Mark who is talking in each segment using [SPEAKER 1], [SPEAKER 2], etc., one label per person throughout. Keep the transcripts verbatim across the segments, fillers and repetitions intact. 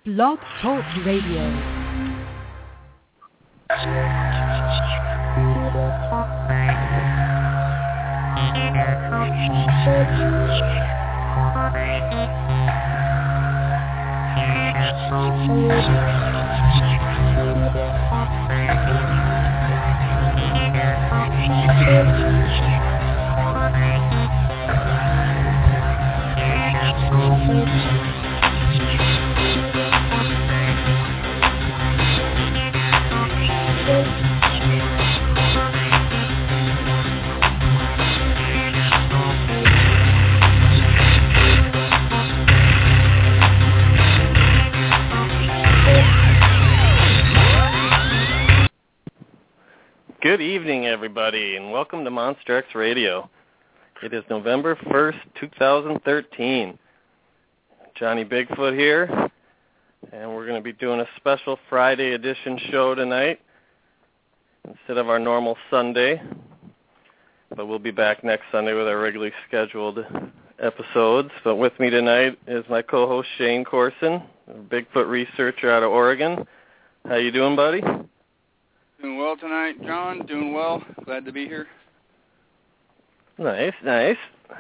[SPEAKER 1] Blog Talk Radio.
[SPEAKER 2] Good evening, everybody, and welcome to Monster X Radio. It is November first, two thousand thirteen. Johnny Bigfoot here, and we're going to be doing a special Friday edition show tonight instead of our normal Sunday. But we'll be back next Sunday with our regularly scheduled episodes. But with me tonight is my co-host Shane Corson, a Bigfoot researcher out of Oregon. How you doing, buddy?
[SPEAKER 3] Doing well tonight, John. Doing well. Glad to be here.
[SPEAKER 2] Nice, nice.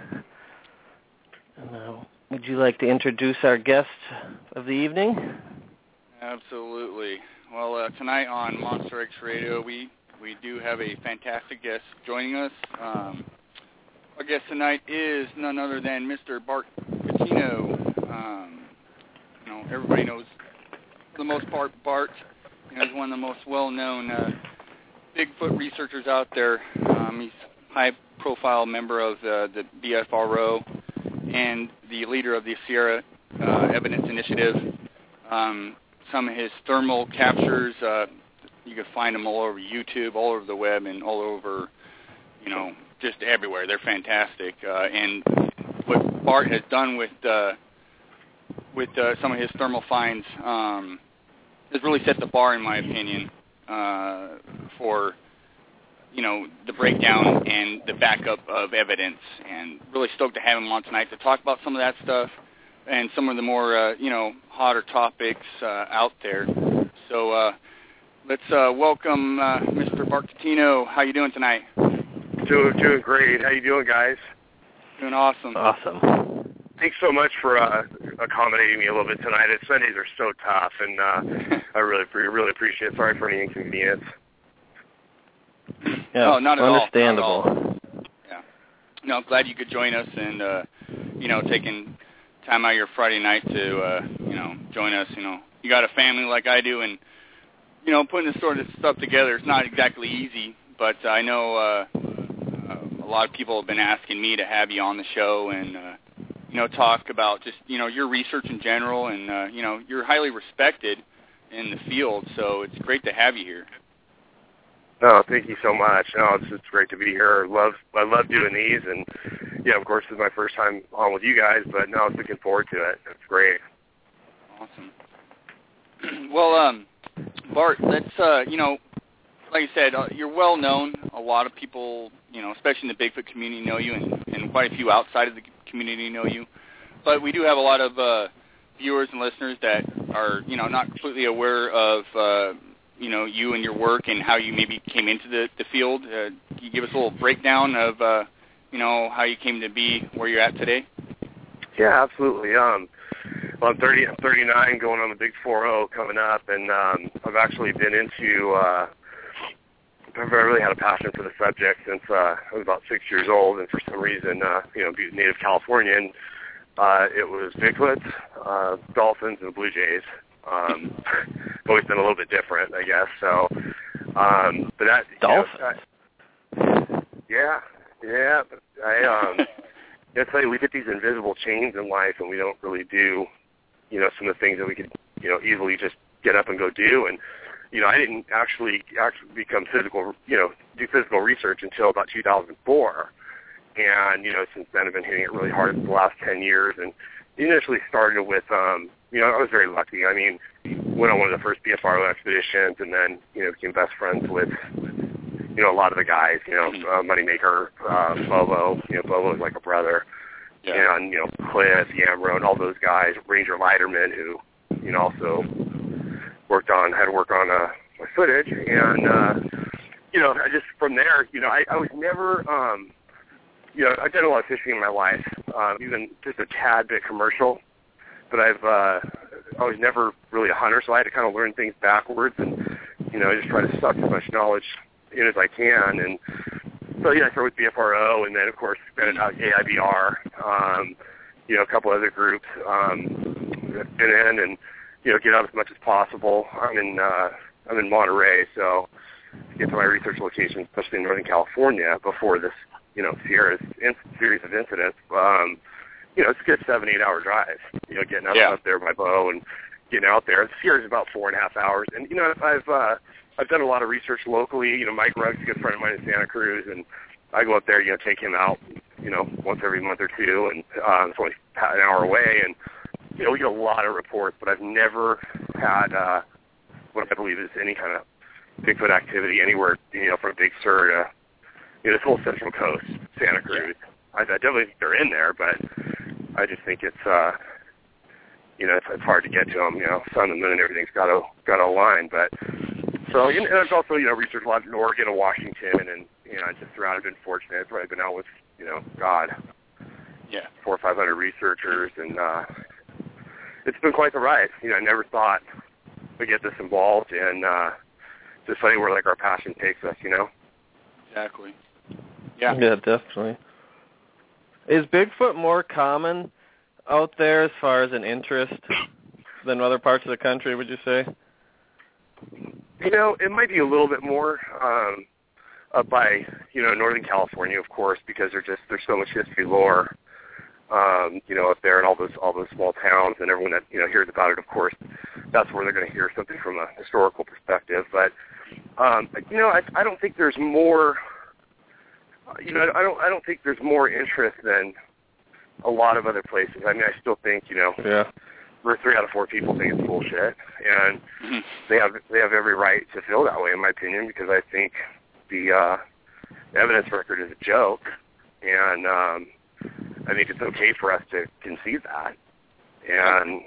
[SPEAKER 2] Now, would you like to introduce our guest of the evening?
[SPEAKER 3] Absolutely. Well, uh, tonight on Monster X Radio, we, we do have a fantastic guest joining us. Um, our guest tonight is none other than Mister Bart Catino. Um, you know, everybody knows, for the most part, Bart. You know, he's one of the most well-known uh, Bigfoot researchers out there. Um, he's a high-profile member of uh, the B F R O and the leader of the Sierra uh, Evidence Initiative. Um, some of his thermal captures, uh, you can find them all over YouTube, all over the web, and all over, you know, just everywhere. They're fantastic. Uh, and what Bart has done with uh, with uh, some of his thermal finds um, has really set the bar, in my opinion, uh, for, you know, the breakdown and the backup of evidence. And really stoked to have him on tonight to talk about some of that stuff and some of the more, uh, you know, hotter topics uh, out there. So uh, let's uh, welcome uh, Mister Bart Catino. How you doing tonight?
[SPEAKER 4] Doing, doing great. How you doing, guys?
[SPEAKER 3] Doing awesome.
[SPEAKER 2] Awesome.
[SPEAKER 4] Thanks so much for uh, accommodating me a little bit tonight. It's, Sundays are so tough, and uh, I really, really appreciate it. Sorry for any inconvenience.
[SPEAKER 2] Yeah,
[SPEAKER 3] no, not at
[SPEAKER 2] understandable.
[SPEAKER 3] all. Not at all. Yeah. No, I'm glad you could join us, and uh, you know, taking time out of your Friday night to uh, you know, join us. You know, you got a family like I do, and you know, putting this sort of stuff together is not exactly easy. But I know uh, uh, a lot of people have been asking me to have you on the show, and uh, you know, talk about just, you know, your research in general, and, uh, you know, you're highly respected in the field, so it's great to have you here.
[SPEAKER 4] No, thank you so much. No, it's, it's great to be here. I love, I love doing these, and, yeah, of course, this is my first time on with you guys, but no, I was looking forward to it. It's great.
[SPEAKER 3] Awesome. Well, um, Bart, let's, uh, you know, like I said, uh, you're well known. A lot of people, you know, especially in the Bigfoot community, know you, and, and quite a few outside of the community know you. But we do have a lot of uh, viewers and listeners that are, you know, not completely aware of, uh, you know, you and your work and how you maybe came into the, the field. Uh, can you give us a little breakdown of, uh, you know, how you came to be where you're at today?
[SPEAKER 4] Yeah, absolutely. Um, well, I'm thirty, I'm thirty-nine, going on the big four oh coming up, and um, I've actually been into uh, I've really had a passion for the subject since uh, I was about six years old, and for some reason, uh, you know, being native Californian, uh, it was Bigfoot, uh, dolphins, and blue jays. Um, always been a little bit different, I guess. So, um, but that
[SPEAKER 2] dolphins.
[SPEAKER 4] You know, I, yeah, yeah. I um, it's like we get these invisible chains in life, and we don't really do, you know, some of the things that we could, you know, easily just get up and go do. And you know, I didn't actually actually become physical, you know, do physical research until about two thousand four. And, you know, since then I've been hitting it really hard for the last ten years. And initially started with, um, you know, I was very lucky. I mean, went on one of the first B F R O expeditions, and then, you know, became best friends with, you know, a lot of the guys, you know, uh, Moneymaker, uh, Bobo, you know, Bobo is like a brother. Yeah. And, you know, Cliff, Yamro, and all those guys, Ranger Leiterman, who you know, also worked on, had to work on uh, my footage. And, uh, you know, I just, from there, you know, I, I was never, um, you know, I've done a lot of fishing in my life, um, even just a tad bit commercial, but I've, uh, I was never really a hunter, so I had to kind of learn things backwards and, you know, just try to suck as much knowledge in as I can. And so, yeah, I started with B F R O, and then, of course, been at A I B R, um, you know, a couple other groups um, that been in and, you know, get out as much as possible. I'm in, uh, I'm in Monterey, so to get to my research locations, especially in Northern California, before this, you know, Sierra's in- series of incidents, um, you know, it's a good seven, eight hour drive, you know, getting up,
[SPEAKER 3] yeah.
[SPEAKER 4] up there by bow and getting out there. Sierra's about four and a half hours. And, you know, I've, uh, I've done a lot of research locally. You know, Mike Rugg's a good friend of mine in Santa Cruz, and I go up there, you know, take him out, you know, once every month or two, and uh, it's only an hour away. And, you know, we get a lot of reports, but I've never had uh, what I believe is any kind of Bigfoot activity anywhere, you know, from Big Sur to, you know, this whole Central Coast, Santa Cruz. I, I definitely think they're in there, but I just think it's, uh, you know, it's, it's hard to get to them. You know, sun and moon and everything's got to got to align. But so, and I've also, you know, researched a lot in Oregon and Washington, and you know, just throughout, I've been fortunate. I've probably been out with, you know, God,
[SPEAKER 3] yeah,
[SPEAKER 4] four or five hundred researchers, and uh, it's been quite the ride. You know, I never thought we'd get this involved, and uh, it's just funny where like our passion takes us. You know.
[SPEAKER 3] Exactly. Yeah.
[SPEAKER 2] Yeah, definitely. Is Bigfoot more common out there as far as an interest than other parts of the country, would you say?
[SPEAKER 4] You know, it might be a little bit more um, up by, you know, Northern California, of course, because there's just there's so much history lore, um, you know, up there and all those all those small towns, and everyone that, you know, hears about it, of course, that's where they're going to hear something from a historical perspective. But um, you know, I, I don't think there's more. You know, I don't I don't think there's more interest than a lot of other places. I mean, I still think, you know,
[SPEAKER 2] yeah.
[SPEAKER 4] we're three out of four people think it's bullshit, and
[SPEAKER 3] mm-hmm.
[SPEAKER 4] they have they have every right to feel that way, in my opinion, because I think the uh, evidence record is a joke, and um, I think it's okay for us to concede that. And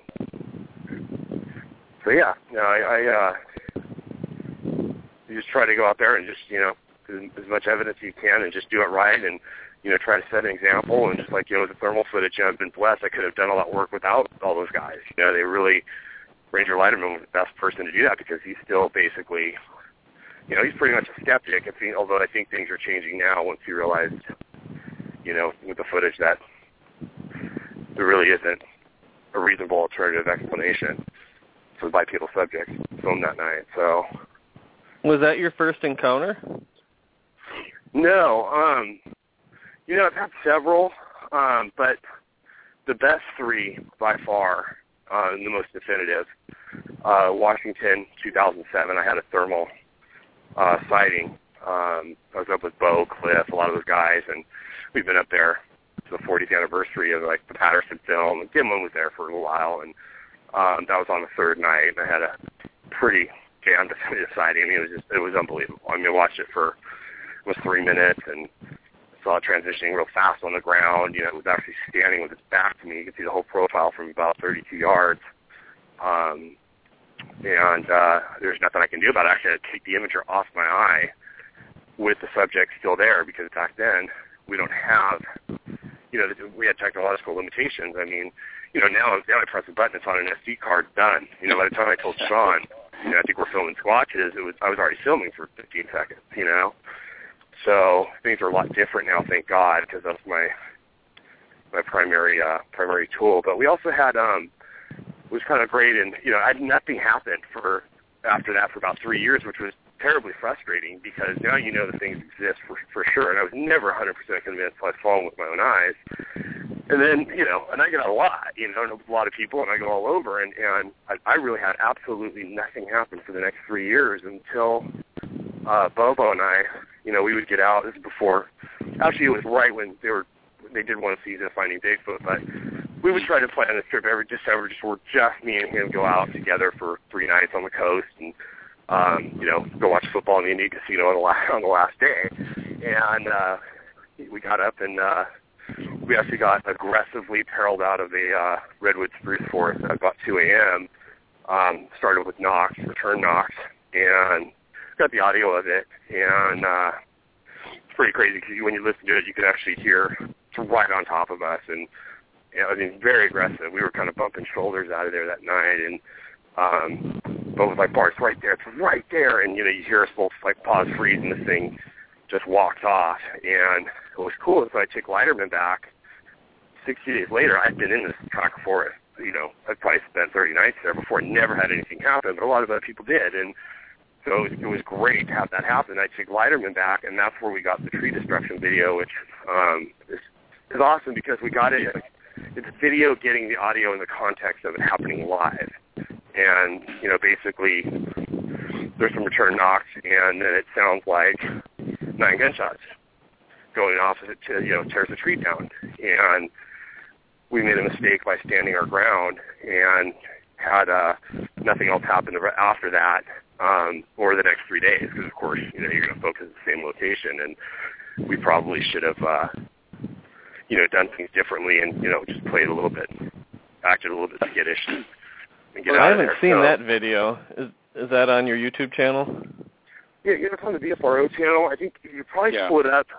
[SPEAKER 4] so, yeah, you know, I, I uh, you just try to go out there and just, you know, as much evidence as you can and just do it right, and you know, try to set an example. And just like, you know, the thermal footage, I've been blessed. I could have done a lot of work without all those guys. You know, they really, Ranger Leiterman was the best person to do that, because he's still basically, you know, he's pretty much a skeptic. I think, although I think things are changing now once he realized, you know, with the footage that there really isn't a reasonable alternative explanation for the bipedal subject filmed that night. So,
[SPEAKER 2] was that your first encounter?
[SPEAKER 4] No, um, you know, I've had several, um, but the best three by far, uh, and the most definitive, uh, Washington, two thousand seven, I had a thermal uh, sighting. Um, I was up with Bo, Cliff, a lot of those guys, and we've been up there to the fortieth anniversary of, like, the Patterson film, and Gimlin was there for a little while, and um, that was on the third night, and I had a pretty damn definitive sighting. I mean, it was just, it was unbelievable. I mean, I watched it for was three minutes and saw it transitioning real fast on the ground. You know, it was actually standing with its back to me. You could see the whole profile from about thirty-two yards. Um, and uh, there's nothing I can do about it. I actually had to take the imager off my eye with the subject still there, because back then we don't have, you know, we had technological limitations. I mean, you know, now, now I press a button, it's on an S D card, done. You know, by the time I told Sean, you know, I think we're filming Squatches, it was I was already filming for fifteen seconds, you know. So things are a lot different now, thank God, because that's my my primary uh, primary tool. But we also had um, it was kind of great, and you know, I had nothing happened for after that for about three years, which was terribly frustrating, because now you know the things exist for for sure, and I was never one hundred percent convinced I saw them with my own eyes. And then, you know, and I get a lot, you know, a lot of people, and I go all over, and and I, I really had absolutely nothing happen for the next three years until uh, Bobo and I. You know, we would get out. This is before. Actually, it was right when they were they did one season of Finding Bigfoot, but we would try to plan this trip every December, just where just me and him go out together for three nights on the coast, and um, you know, go watch football in the Indian Casino on the last on the last day. And uh, we got up and uh, we actually got aggressively paralleled out of the uh, redwood spruce forest at about two a.m. Um, started with knocks, return knocks, and got the audio of it, and uh, it's pretty crazy because when you listen to it, you can actually hear it's right on top of us, and you know, I mean, very aggressive. We were kind of bumping shoulders out of there that night, and um, both like, Bart's right there, it's right there, and you know, you hear us both like pause, freeze, and this thing just walks off. And what was cool is when I took Leiterman back sixty days later, I'd been in this track forest. You know, I'd probably spent thirty nights there before. Never had anything happen, but a lot of other people did, and so it was, it was great to have that happen. I took Leiterman back, and that's where we got the tree destruction video, which um, is, is awesome because we got it. It's a video getting the audio in the context of it happening live, and you know, basically, there's some return knocks, and then it sounds like nine gunshots going off as it, to, you know, tears the tree down, and we made a mistake by standing our ground and had uh, nothing else happen after that um, or the next three days because, of course, you know, you're going to focus at the same location, and we probably should have, uh, you know, done things differently and, you know, just played a little bit, acted a little bit skittish and, and get
[SPEAKER 2] well,
[SPEAKER 4] out
[SPEAKER 2] I haven't
[SPEAKER 4] of there.
[SPEAKER 2] seen
[SPEAKER 4] so,
[SPEAKER 2] that video. Is is that on your YouTube channel?
[SPEAKER 4] Yeah, it's on the B F R O channel. I think you probably
[SPEAKER 3] yeah.
[SPEAKER 4] pull it up.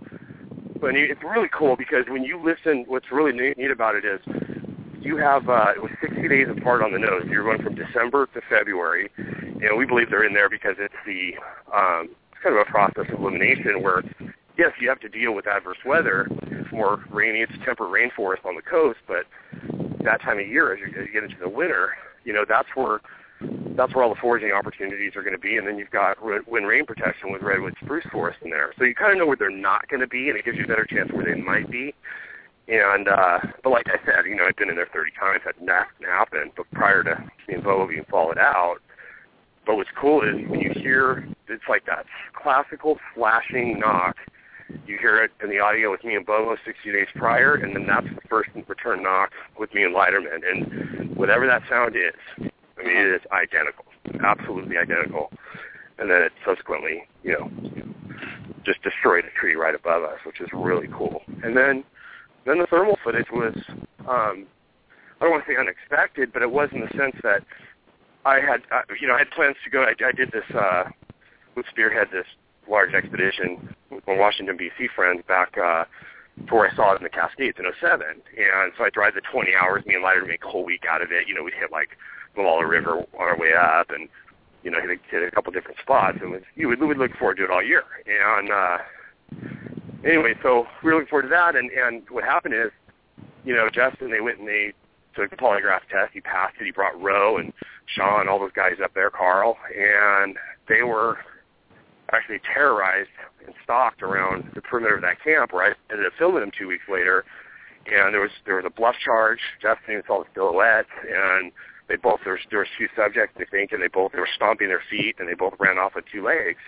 [SPEAKER 4] But it's really cool because when you listen, what's really neat about it is you have, uh, it was sixty days apart on the nose. You're going from December to February, and we believe they're in there because it's the, um, it's kind of a process of elimination where, yes, you have to deal with adverse weather. It's more rainy, it's temperate rainforest on the coast, but that time of year, as you, as you get into the winter, you know, that's where that's where all the foraging opportunities are going to be, and then you've got wind rain protection with redwood spruce forest in there. So you kind of know where they're not going to be, and it gives you a better chance where they might be. And uh, but like I said, you know, I've been in there thirty times, had nothing happen. But prior to me and Bo being followed out, but what's cool is when you hear, it's like that classical flashing knock. You hear it in the audio with me and Bobo sixty days prior, and then that's the first return knock with me and Leiterman. And whatever that sound is, I mean, it is identical, absolutely identical. And then it subsequently, you know, just destroyed a tree right above us, which is really cool. And then, then the thermal footage was, um, I don't want to say unexpected, but it was in the sense that I had, uh, you know, I had plans to go. I, I did this, uh, would spearhead this large expedition with my Washington, D C friends back uh, to where I saw it in the Cascades in oh seven. And so I drive the twenty hours, me and Leiter make a whole week out of it. You know, we'd hit like Malala River on our way up and, you know, hit, hit a couple different spots. And was, you would, we would look forward to it all year. And uh, anyway, so we were looking forward to that. And, and what happened is, you know, Justin, they went and they took the polygraph test. He passed it. He brought Roe and Sean, all those guys up there, Carl. And they were actually terrorized and stalked around the perimeter of that camp where I ended up filming them two weeks later. And there was there was a bluff charge. Justin saw the silhouette, and they both there was, there was two subjects, I think, and they both they were stomping their feet, and they both ran off with two legs.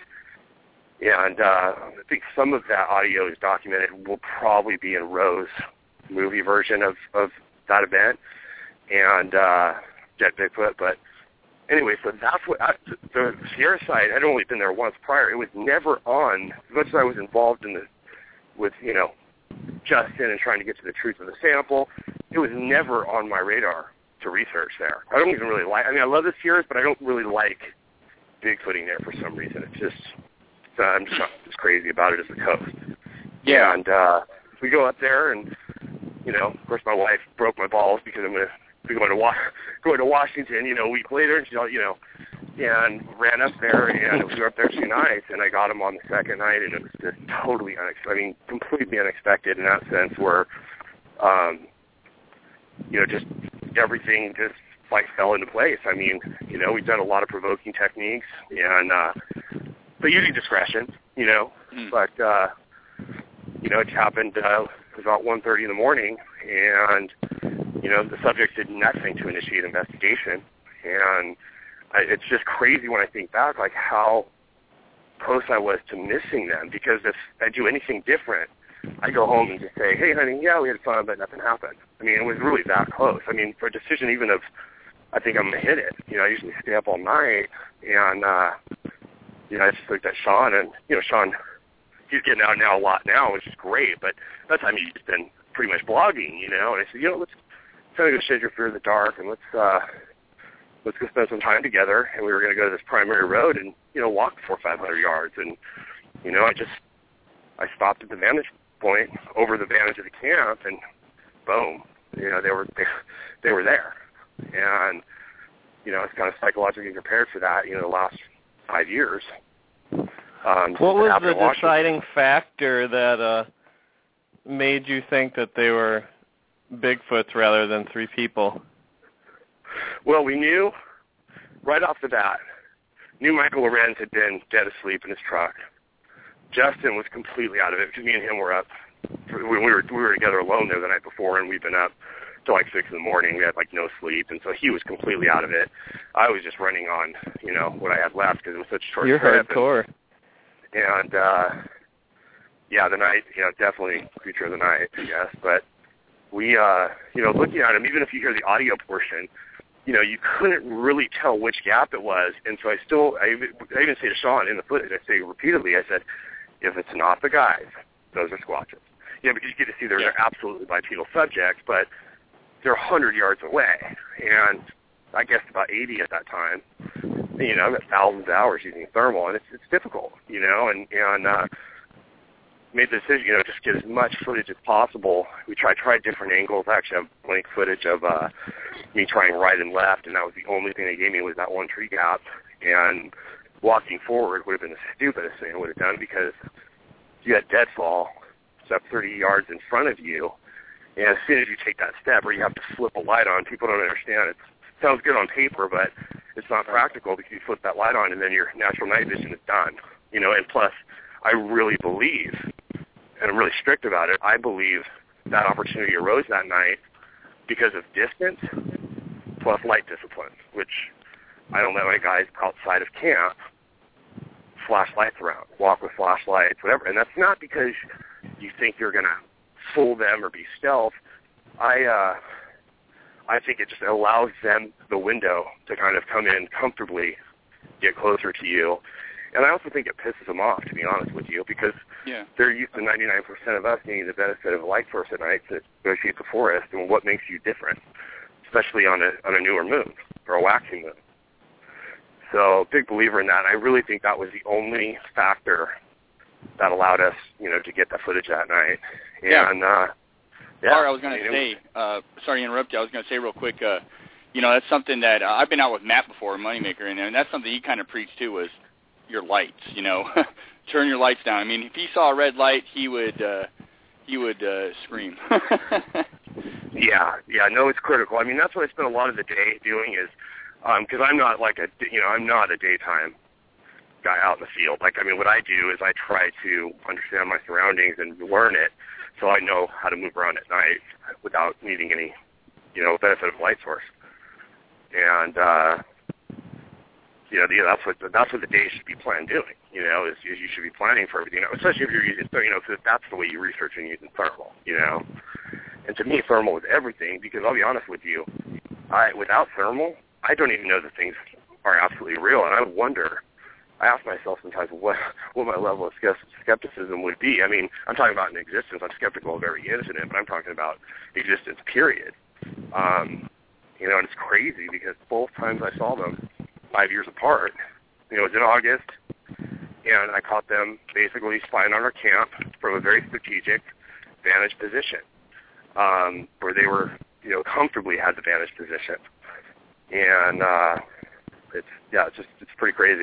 [SPEAKER 4] And uh, I think some of that audio is documented. Will probably be in Roe's movie version of of that event, and uh, Jet Bigfoot, but. Anyway, so that's what I, the Sierra site. I'd only been there once prior. It was never on. As much as I was involved in the, with you know, Justin and trying to get to the truth of the sample, it was never on my radar to research there. I don't even really like. I mean, I love the Sierras, but I don't really like Bigfooting there for some reason. It's just uh, I'm just not as crazy about it as the coast.
[SPEAKER 3] Yeah,
[SPEAKER 4] and uh, we go up there, and you know, of course, my wife broke my balls because I'm gonna. We going to wa- going to Washington, you know, a week later, and she, you know, and ran up there, and we were up there two nights, and I got him on the second night, and it was just totally unexpected. I mean, completely unexpected in that sense, where, um, you know, just everything just like fell into place. I mean, you know, we've done a lot of provoking techniques, and uh, but using discretion, you know, mm. but uh, you know, it happened. Uh, it was about one thirty in the morning, and. You know, the subject did nothing to initiate investigation, and I, it's just crazy when I think back, like how close I was to missing them, because if I do anything different, I go home and just say, hey, honey, yeah, we had fun, but nothing happened. I mean, it was really that close. I mean, for a decision even of, I think I'm going to hit it, you know, I usually stay up all night, and, uh, you know, I just looked at Sean, and, you know, Sean, he's getting out now a lot now, which is great, but that time he's been pretty much blogging, you know, and I said, you know, let's kind of go shed your fear in the dark, and let's, uh, let's go spend some time together. And we were going to go to this primary road and, you know, walk four or five hundred yards. And, you know, I just, I stopped at the vantage point over the vantage of the camp, and boom, you know, they were, they, they were there. And, you know, I was kind of psychologically prepared for that, you know, the last five years. Um,
[SPEAKER 2] what was the
[SPEAKER 4] Washington.
[SPEAKER 2] deciding factor that uh, made you think that they were Bigfoots rather than three people?
[SPEAKER 4] Well, we knew right off the bat, knew Michael Lorenz had been dead asleep in his truck. Justin was completely out of it because me and him were up. We were we were together alone there the night before, and we'd been up till like six in the morning. We had like no sleep, and so he was completely out of it. I was just running on, you know, what I had left because it was such a short
[SPEAKER 2] You're
[SPEAKER 4] trip.
[SPEAKER 2] hardcore.
[SPEAKER 4] And, and uh, yeah, the night, you know, definitely feature of the night, I guess. But we, uh, you know, looking at him, even if you hear the audio portion, you know, you couldn't really tell which gap it was. And so I still, I even, I even say to Sean in the footage, I say repeatedly, I said, if it's not the guys, those are Squatches. Yeah, because you get to see they're,
[SPEAKER 3] yeah.
[SPEAKER 4] they're absolutely bipedal subjects, but they're one hundred yards away. And I guess about eighty at that time. You know, I've got thousands of hours using thermal, and it's it's difficult, you know, and, and uh, made the decision, you know, just get as much footage as possible. We tried tried different angles. I actually have blank footage of uh, me trying right and left, and that was the only thing they gave me was that one tree gap. And walking forward would have been the stupidest thing I would have done because you had deadfall up thirty yards in front of you, and as soon as you take that step where you have to flip a light on, people don't understand. It sounds good on paper, but it's not practical because you flip that light on and then your natural night vision is done. You know, and plus, I really believe, and I'm really strict about it, I believe that opportunity arose that night because of distance plus light discipline, which I don't let my guys outside of camp flash lights around, walk with flashlights, whatever. And that's not because you think you're going to fool them or be stealth. I uh, I think it just allows them the window to kind of come in comfortably, get closer to you. And I also think it pisses them off, to be honest with you, because
[SPEAKER 3] yeah.
[SPEAKER 4] they're used to ninety-nine percent of us getting the benefit of a light source at night to negotiate the forest, and what makes you different, especially on a on a newer moon or a waxing moon. So big believer in that. And I really think that was the only factor that allowed us, you know, to get that footage that night. And,
[SPEAKER 3] yeah.
[SPEAKER 4] uh, yeah.
[SPEAKER 3] Or I was going to say, uh, sorry to interrupt you, I was going to say real quick, uh, you know, that's something that uh, I've been out with Matt before, Moneymaker, and, and that's something he kind of preached too, was your lights, you know, turn your lights down. I mean, if he saw a red light, he would, uh, he would uh, scream.
[SPEAKER 4] yeah, yeah, no, it's critical. I mean, that's what I spend a lot of the day doing is, because um, I'm not like a, you know, I'm not a daytime guy out in the field. Like, I mean, what I do is I try to understand my surroundings and learn it so I know how to move around at night without needing any, you know, benefit of light source. And, uh, you know, the, that's what the, that's what the day should be planned doing, you know, is, is you should be planning for everything, especially if you're using, you know, because that's the way you research and using thermal, you know. And to me, thermal is everything because I'll be honest with you, I without thermal, I don't even know that things are absolutely real, and I wonder, I ask myself sometimes what what my level of skepticism would be. I mean, I'm talking about in existence. I'm skeptical of every incident, but I'm talking about existence, period. Um, you know, and it's crazy because both times I saw them five years apart, you know, it was in August, and I caught them basically spying on our camp from a very strategic vantage position, um, where they were, you know, comfortably had the vantage position. And uh, it's, yeah, it's just, it's pretty crazy.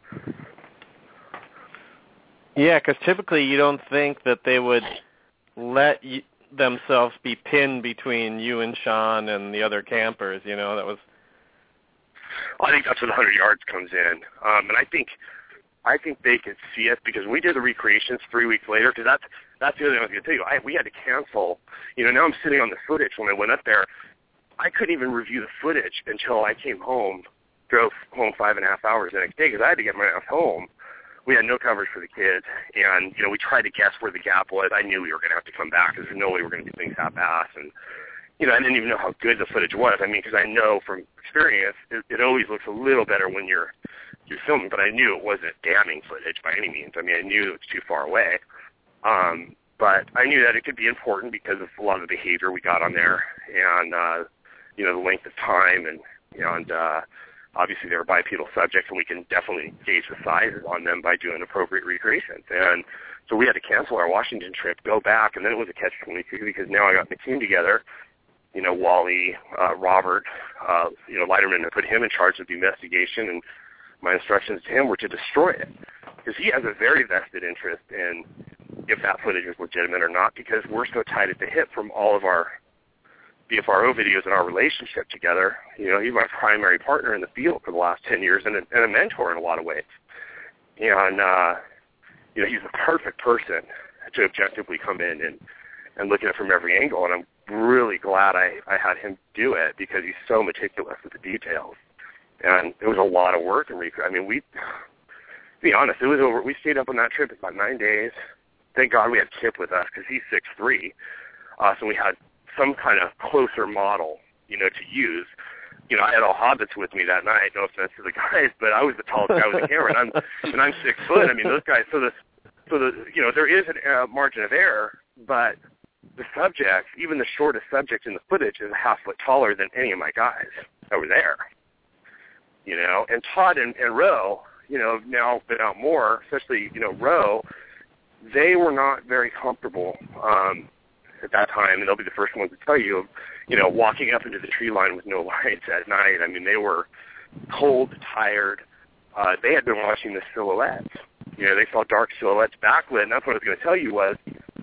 [SPEAKER 2] Yeah, because typically you don't think that they would let y- themselves be pinned between you and Sean and the other campers, you know, that was...
[SPEAKER 4] I think that's where the one hundred yards comes in. Um, and I think I think they could see it because we did the recreations three weeks later, because that's, that's the other thing I was going to tell you. I, we had to cancel. You know, now I'm sitting on the footage when I went up there. I couldn't even review the footage until I came home, drove home five and a half hours the next day because I had to get my ass home. We had no coverage for the kids, and, you know, we tried to guess where the gap was. I knew we were going to have to come back because there's no way we were going to do things half-ass. And, you know, I didn't even know how good the footage was. I mean, because I know from experience, it, it always looks a little better when you're you're filming, but I knew it wasn't damning footage by any means. I mean, I knew it was too far away. Um, but I knew that it could be important because of a lot of the behavior we got on there and, uh, you know, the length of time and And uh, obviously they were bipedal subjects, and we can definitely gauge the sizes on them by doing appropriate recreations. And so we had to cancel our Washington trip, go back, and then it was a catch twenty-two because now I got the team together. You know, Wally, uh, Robert, uh, you know, Leiterman, I put him in charge of the investigation, and my instructions to him were to destroy it because he has a very vested interest in if that footage is legitimate or not, because we're so tied at the hip from all of our B F R O videos and our relationship together. You know, he's my primary partner in the field for the last ten years and a, and a mentor in a lot of ways. And, uh, you know, he's the perfect person to objectively come in and, and look at it from every angle, and I'm really glad I, I had him do it because he's so meticulous with the details. And it was a lot of work. And rec- I mean, we, to be honest, it was over. We stayed up on that trip about nine days. Thank God we had Kip with us because he's six three, uh, so we had some kind of closer model, you know, to use. You know, I had all hobbits with me that night. No offense to the guys, but I was the tallest guy with the camera, and I'm and I'm six foot. I mean, those guys. So the so the you know there is a uh, margin of error, but the subject, even the shortest subject in the footage, is a half foot taller than any of my guys that were there. You know, and Todd and, and Roe, you know, have now been out more, especially, you know, Roe, they were not very comfortable um, at that time, and they'll be the first ones to tell you, you know, walking up into the tree line with no lights at night. I mean, they were cold, tired. Uh, they had been watching the silhouettes. You know, they saw dark silhouettes backlit, and that's what I was going to tell you was,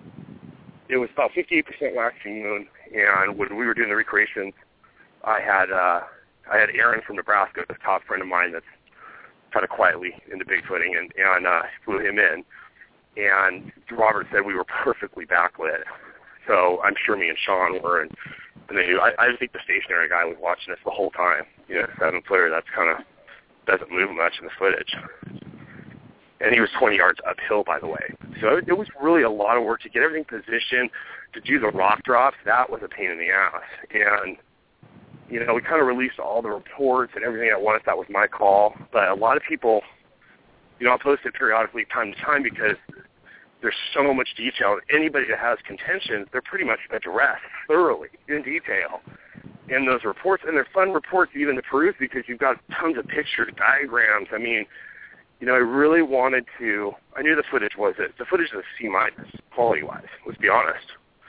[SPEAKER 4] it was about fifty-eight percent waxing moon, and when we were doing the recreations, I had uh, I had Aaron from Nebraska, a top friend of mine that's kind of quietly into bigfooting, and, and uh, flew him in. And Robert said we were perfectly backlit. So I'm sure me and Sean were, and, and they, I, I think the stationary guy was watching us the whole time. You know, seven footer, that's kind of, doesn't move much in the footage. And he was twenty yards uphill, by the way. So it, it was really a lot of work to get everything positioned, to do the rock drops. That was a pain in the ass. And, you know, we kind of released all the reports and everything at once. That was my call. But a lot of people, you know, I'll post it periodically time to time because there's so much detail. Anybody that has contentions, they're pretty much addressed thoroughly in detail in those reports. And they're fun reports even to peruse because you've got tons of pictures, diagrams. I mean, you know, I really wanted to, I knew the footage was it. The footage is a C minus, quality-wise, let's be honest.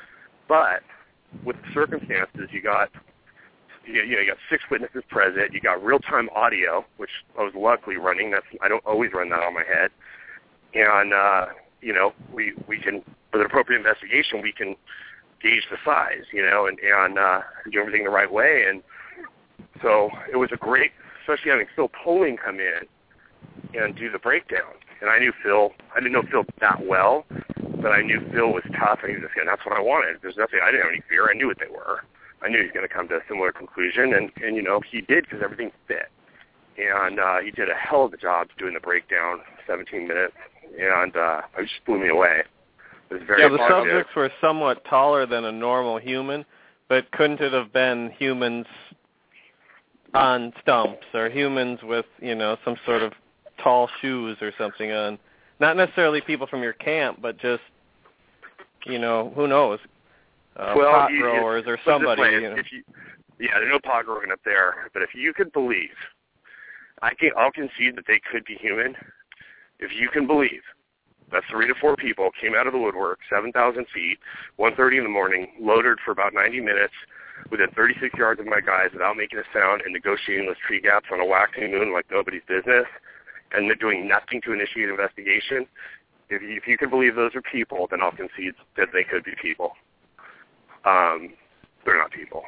[SPEAKER 4] But with the circumstances, you got, you know, you got six witnesses present. You got real-time audio, which I was luckily running. That's I don't always run that on my head. And, uh, you know, we, we can, with an appropriate investigation, we can gauge the size, you know, and, and uh, do everything the right way. And so it was a great, especially having Phil Poling come in and do the breakdown. And I knew Phil, I didn't know Phil that well, but I knew Phil was tough, and he was just, and that's what I wanted. There's nothing, I didn't have any fear. I knew what they were. I knew he was going to come to a similar conclusion, and, and you know, he did because everything fit. And uh, he did a hell of a job doing the breakdown, seventeen minutes, and uh, it just blew me away. It was very
[SPEAKER 2] yeah, the
[SPEAKER 4] positive.
[SPEAKER 2] subjects were somewhat taller than a normal human, but couldn't it have been humans on stumps or humans with, you know, some sort of tall shoes or something on? Not necessarily people from your camp, but just, you know, who knows, uh,
[SPEAKER 4] well,
[SPEAKER 2] pot
[SPEAKER 4] you,
[SPEAKER 2] growers or
[SPEAKER 4] put it this
[SPEAKER 2] somebody.
[SPEAKER 4] way,
[SPEAKER 2] You know.
[SPEAKER 4] if you, yeah, there's no pot growing up there, but if you could believe, I can, I'll concede that they could be human. If you can believe that three to four people came out of the woodwork, seven thousand feet, one thirty in the morning, loaded for about ninety minutes, within thirty-six yards of my guys without making a sound and negotiating those tree gaps on a waxing moon like nobody's business, and they're doing nothing to initiate an investigation, if you, if you can believe those are people, then I'll concede that they could be people. Um, they're not people.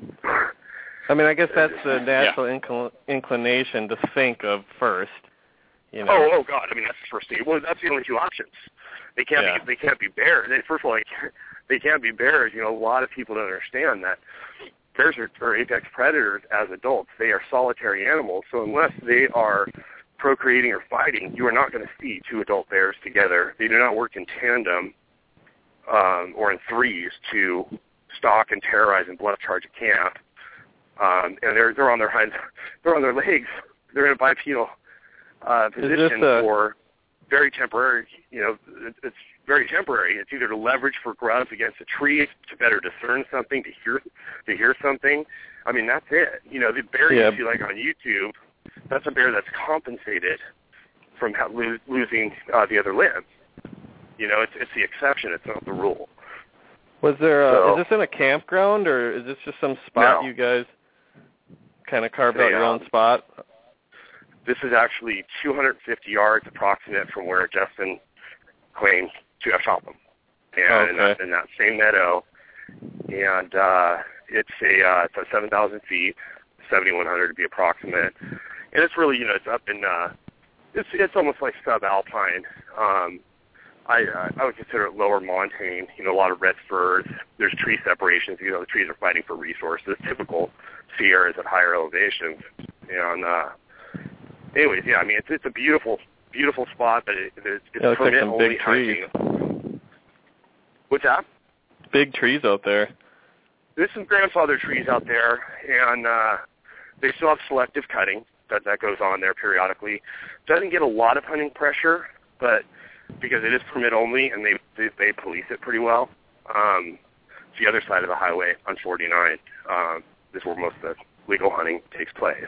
[SPEAKER 2] I mean, I guess that's the natural
[SPEAKER 3] Yeah.
[SPEAKER 2] incl- inclination to think of first. You know.
[SPEAKER 4] Oh, oh God! I mean, that's the first thing. Well, that's the only two options. They can't
[SPEAKER 2] Yeah.
[SPEAKER 4] be. They can't be bears. They, first of all, they can't, they can't be bears. You know, a lot of people don't understand that bears are, are apex predators as adults. They are solitary animals. So unless they are procreating or fighting, you are not going to see two adult bears together. They do not work in tandem um, or in threes to stalk and terrorize and bluff charge a camp. Um, and they're they're on their hind, they're on their legs. They're in a bipedal uh, position
[SPEAKER 2] a...
[SPEAKER 4] for very temporary. You know, it, it's very temporary. It's either to leverage for grubs against a tree, to better discern something, to hear to hear something. I mean, that's it. You know, the bear
[SPEAKER 2] yeah.
[SPEAKER 4] you see like on YouTube, that's a bear that's compensated from ha- lo- losing uh, the other limb. You know, it's it's the exception. It's not the rule.
[SPEAKER 2] Was there? A,
[SPEAKER 4] so,
[SPEAKER 2] is this in a campground, or is this just some spot
[SPEAKER 4] no.
[SPEAKER 2] you guys kind of carved
[SPEAKER 4] They,
[SPEAKER 2] out your
[SPEAKER 4] um,
[SPEAKER 2] own spot?
[SPEAKER 4] This is actually two hundred fifty yards approximate from where Justin claimed to have shot them, and
[SPEAKER 2] okay.
[SPEAKER 4] in, that, in that same meadow. And uh, it's a uh, it's a seven thousand feet, seventy-one hundred to be approximate, and it's really, you know, it's up in uh, it's it's almost like subalpine. Um, I uh, I would consider it lower montane. You know, a lot of red firs. There's tree separations. You know, the trees are fighting for resources. Typical Sierras at higher elevations. And uh, anyways, yeah, I mean, it's it's a beautiful beautiful spot, but it, it's it's
[SPEAKER 2] yeah, it looks like
[SPEAKER 4] permit
[SPEAKER 2] some
[SPEAKER 4] only
[SPEAKER 2] big trees.
[SPEAKER 4] hunting. What's that?
[SPEAKER 2] Big trees out there.
[SPEAKER 4] There's some grandfather trees out there, and uh, they still have selective cutting that that goes on there periodically. Doesn't get a lot of hunting pressure, but because it is permit only, and they they, they police it pretty well. Um, it's the other side of the highway on forty-nine. Um, is where most of the legal hunting takes place.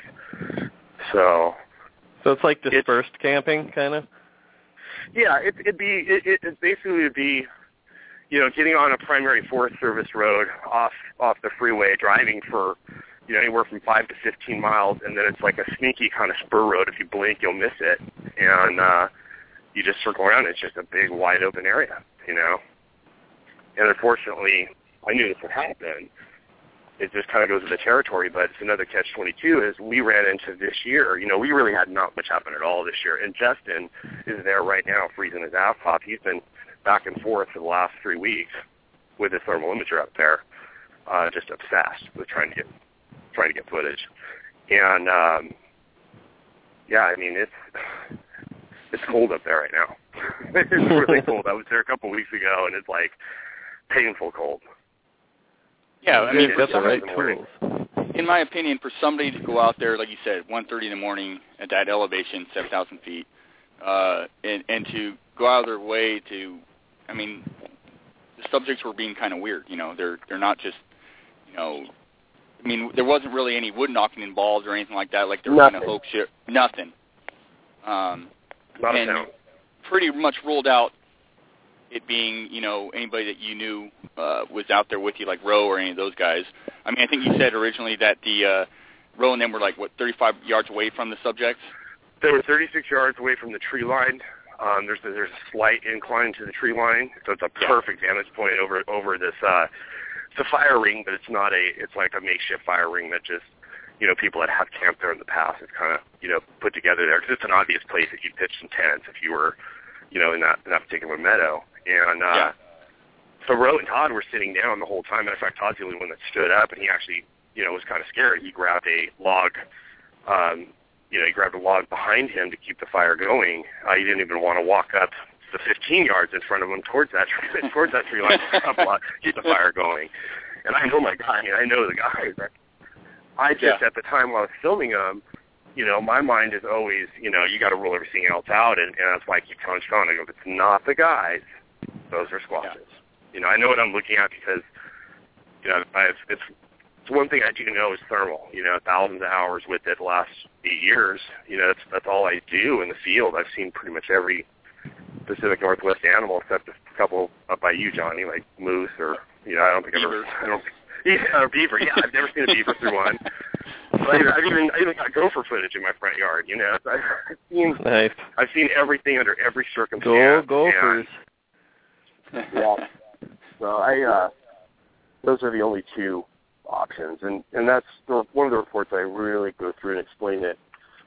[SPEAKER 4] So,
[SPEAKER 2] so it's like dispersed it's, camping, kind of.
[SPEAKER 4] Yeah, it, it'd be it, it, it basically would be, you know, getting on a primary Forest Service road off off the freeway, driving for, you know, anywhere from five to fifteen miles, and then it's like a sneaky kind of spur road. If you blink, you'll miss it, and uh, you just circle around. It's just a big, wide open area, you know. And unfortunately, I knew this would happen. It just kind of goes with the territory, but it's another catch twenty-two is we ran into this year. You know, we really had not much happen at all this year. And Justin is there right now freezing his ass off. He's been back and forth for the last three weeks with his thermal imager up there, uh, just obsessed with trying to get trying to get footage. And um, yeah, I mean it's it's cold up there right now. It's really cold. I was there a couple of weeks ago, and it's like painful cold.
[SPEAKER 3] Yeah, I mean,
[SPEAKER 2] you've got the right tools.
[SPEAKER 3] In my opinion, for somebody to go out there, like you said, one thirty in the morning at that elevation, seven thousand feet, uh, and, and to go out of their way to, I mean, the subjects were being kind of weird. You know, they're they're not just, you know, I mean, there wasn't really any wood knocking involved or anything like that. Like they were kind of hoax shit. Nothing. Um,
[SPEAKER 4] Not
[SPEAKER 3] and
[SPEAKER 4] a sound.
[SPEAKER 3] Pretty much ruled out it being, you know, anybody that you knew uh, was out there with you, like Roe or any of those guys. I mean, I think you said originally that the uh, Roe and them were like, what, thirty-five yards away from the subjects?
[SPEAKER 4] They were thirty-six yards away from the tree line. Um, there's a, there's a slight incline to the tree line, so it's a perfect yeah. vantage point over over this. Uh, it's a fire ring, but it's not a. It's like a makeshift fire ring that just, you know, people that have camped there in the past have kind of, you know, put together there, because it's an obvious place that you'd pitch some tents if you were, you know, in that in that particular meadow. And uh,
[SPEAKER 3] yeah.
[SPEAKER 4] so Roe and Todd were sitting down the whole time. Matter of fact, Todd's the only one that stood up, and he actually, you know, was kind of scared. He grabbed a log, um, you know, he grabbed a log behind him to keep the fire going. Uh, he didn't even want to walk up the fifteen yards in front of him towards that towards that tree line to keep the fire going. And I know my guy. I mean, I know the guys. I just,
[SPEAKER 3] yeah.
[SPEAKER 4] at the time while I was filming them, you know, my mind is always, you know, you got to rule everything else out, and, and that's why I keep telling Sean, I go, if it's not the guys, those are squashes. Yeah. You know, I know what I'm looking at because, you know, I've, it's, it's one thing I do know is thermal. You know, thousands of hours with it the last eight years. You know, that's that's all I do in the field. I've seen pretty much every Pacific Northwest animal except a couple up by you, Johnny, like moose or, you know, I don't think I've ever, I don't, yeah, or beaver. Yeah, I've never seen a beaver through one. But I've even I even got gopher footage in my front yard. You know, I've seen
[SPEAKER 2] nice.
[SPEAKER 4] I've seen everything under every circumstance.
[SPEAKER 2] Go gophers.
[SPEAKER 4] And, yeah. So I uh, those are the only two options, and and that's the, one of the reports I really go through and explain it.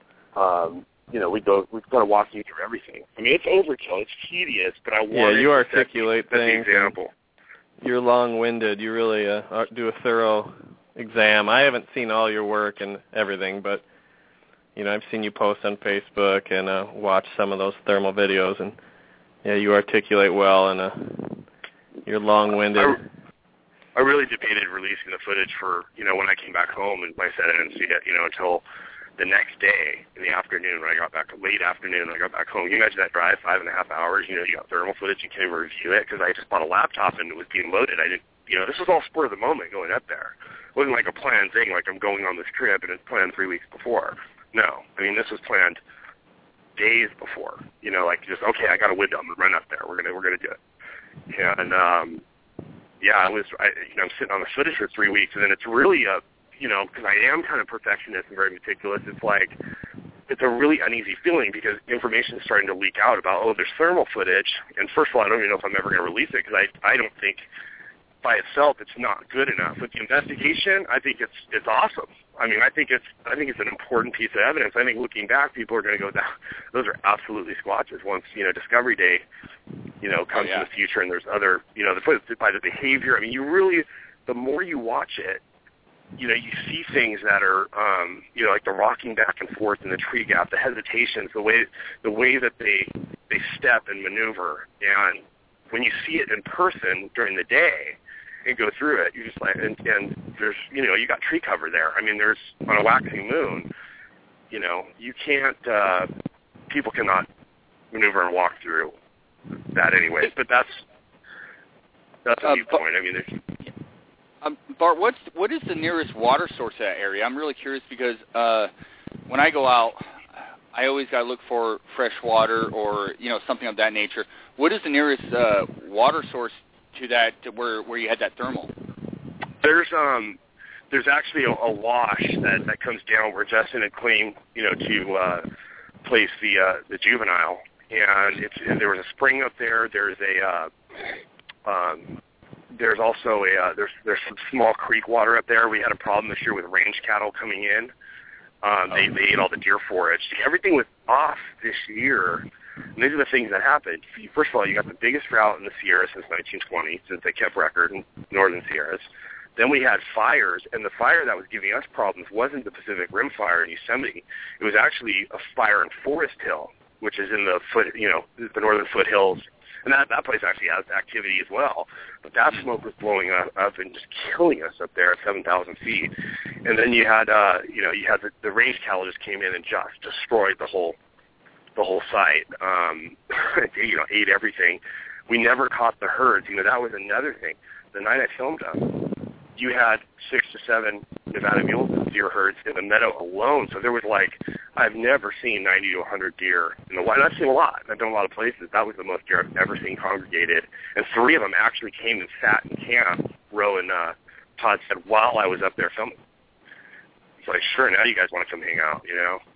[SPEAKER 4] Um, you know, we go we've got to walk you through everything. I mean, it's overkill, it's tedious, but I want
[SPEAKER 2] yeah, you
[SPEAKER 4] to
[SPEAKER 2] articulate
[SPEAKER 4] set the,
[SPEAKER 2] things.
[SPEAKER 4] set the example.
[SPEAKER 2] You're long-winded. You really uh, do a thorough exam. I haven't seen all your work and everything, but you know, I've seen you post on Facebook and uh, watch some of those thermal videos, and yeah, you articulate well, and uh, you're long-winded.
[SPEAKER 4] I, I really debated releasing the footage for, you know, when I came back home, and like I said, I didn't see it, you know, until the next day in the afternoon when I got back, late afternoon when I got back home. Can you imagine that drive, five and a half hours? You know, you got thermal footage, you can't even review it because I just bought a laptop and it was being loaded. I didn't, you know, this was all spur of the moment going up there. wasn't like a planned thing, like I'm going on this trip and it's planned three weeks before. No. I mean, this was planned days before. You know, like just, okay, I got a window. I'm going to run up there. We're going to we're gonna do it. And, um, yeah, I was, I, you know, I'm sitting on the footage for three weeks, and then it's really a, you know, because I am kind of perfectionist and very meticulous, it's like, it's a really uneasy feeling because information is starting to leak out about, oh, there's thermal footage, and first of all, I don't even know if I'm ever going to release it because I, I don't think by itself it's not good enough. With the investigation, I think it's it's awesome. I mean, I think it's I think it's an important piece of evidence. I think looking back, people are going to go, those are absolutely squatches once, you know, Discovery Day, you know, comes
[SPEAKER 3] oh, yeah.
[SPEAKER 4] in the future and there's other, you know, the, by the behavior. I mean, you really, the more you watch it, you know, you see things that are, um, you know, like the rocking back and forth in the tree gap, the hesitations, the way the way that they they step and maneuver. And when you see it in person during the day and go through it, you're just like, and, and there's, you know, you got tree cover there. I mean, there's, on a waxing moon, you know, you can't, uh, people cannot maneuver and walk through that anyways. But that's, that's a
[SPEAKER 3] uh,
[SPEAKER 4] viewpoint. I mean, there's...
[SPEAKER 3] Um, Bart, what's what is the nearest water source to that area? I'm really curious because uh, when I go out, I always got to look for fresh water or you know something of that nature. What is the nearest uh, water source to that to where where you had that thermal?
[SPEAKER 4] There's um there's actually a, a wash that, that comes down where Justin had claimed you know to uh, place the uh, the juvenile, and it's and there was a spring up there. There's a uh, um. There's also a uh, there's there's some small creek water up there. We had a problem this year with range cattle coming in. Um, they they ate all the deer forage. Everything was off this year. And these are the things that happened. First of all, you got the biggest drought in the Sierra since nineteen twenty, since they kept record in northern Sierras. Then we had fires, and the fire that was giving us problems wasn't the Pacific Rim fire in Yosemite. It was actually a fire in Forest Hill, which is in the foot, you know, the northern foothills. And that, that place actually has activity as well. But that smoke was blowing up, up and just killing us up there at seven thousand feet. And then you had, uh, you know, you had the, the range cattle just came in and just destroyed the whole, the whole site. Um, they, you know, ate everything. We never caught the herds. You know, that was another thing. The night I filmed them, you had six to seven Nevada mule deer herds in the meadow alone. So there was like, I've never seen ninety to one hundred deer in the wild. I've seen a lot. I've done a lot of places. That was the most deer I've ever seen congregated. And three of them actually came and sat in camp, Roe and uh, Todd said, while I was up there filming. It's like, sure, now you guys want to come hang out, you know?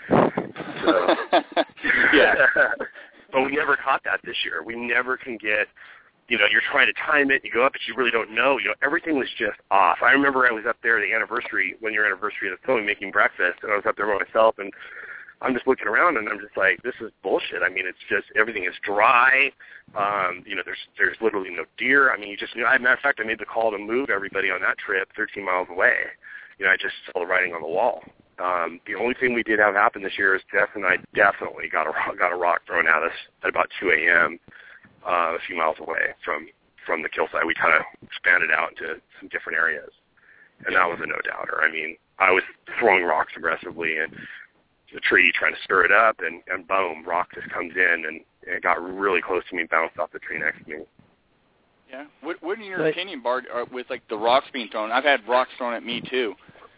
[SPEAKER 4] so,
[SPEAKER 3] yeah.
[SPEAKER 4] But we never caught that this year. We never can get, you know, you're trying to time it, you go up, but you really don't know. You know, everything was just off. I remember I was up there the anniversary, one year anniversary of the film, making breakfast, and I was up there by myself, and I'm just looking around, and I'm just like, this is bullshit. I mean, it's just, everything is dry. Um, you know, there's there's literally no deer. I mean, you just, you know, as a matter of fact, I made the call to move everybody on that trip thirteen miles away. You know, I just saw the writing on the wall. Um, the only thing we did have happen this year is Jeff and I definitely got a got a rock thrown at us at about two a.m., Uh, a few miles away from, from the kill site. We kind of expanded out into some different areas, and that was a no-doubter. I mean, I was throwing rocks aggressively, and the tree trying to stir it up, and, and boom, rock just comes in, and, and it got really close to me, bounced off the tree next to me.
[SPEAKER 3] Yeah. What, what in your
[SPEAKER 2] Right.
[SPEAKER 3] opinion, Bart, are, with like the rocks being thrown? I've had rocks thrown at me too,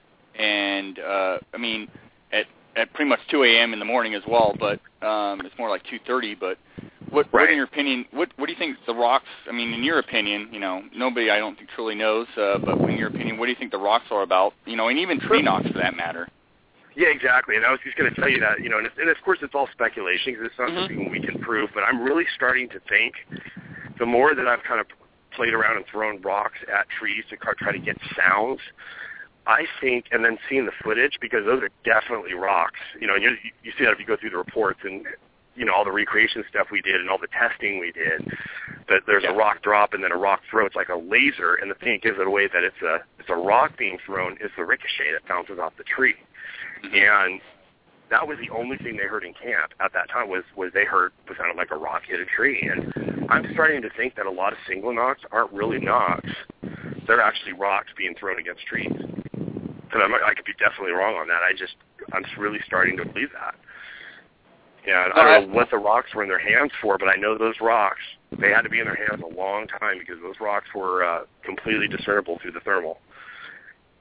[SPEAKER 3] and uh, I mean, at at pretty much two a.m. in the morning as well, but um, it's more like two thirty. But what,
[SPEAKER 4] Right.
[SPEAKER 3] what in your opinion? What what do you think the rocks? I mean, in your opinion, you know, nobody I don't think truly knows. Uh, but in your opinion, what do you think the rocks are about? You know, and even tree knocks for that matter.
[SPEAKER 4] Yeah, exactly. And I was just going to tell you that, you know, and, it's, and of course it's all speculation because it's not
[SPEAKER 3] Mm-hmm.
[SPEAKER 4] something we can prove, but I'm really starting to think the more that I've kind of played around and thrown rocks at trees to try to get sounds, I think, and then seeing the footage, because those are definitely rocks, you know, and you, you see that if you go through the reports and, you know, all the recreation stuff we did and all the testing we did, that there's
[SPEAKER 3] Yeah.
[SPEAKER 4] a rock drop and then a rock throw. It's like a laser, and the thing that gives it away that it's a, it's a rock being thrown is the ricochet that bounces off the tree. Mm-hmm. And that was the only thing they heard in camp at that time was, was they heard what sounded like a rock hit a tree. And I'm starting to think that a lot of single knocks aren't really knocks. They're actually rocks being thrown against trees. And I'm, I could be definitely wrong on that. I just, I'm really starting to believe that. Yeah, I don't know what the rocks were in their hands for, but I know those rocks, they had to be in their hands a long time because those rocks were uh, completely discernible through the thermal.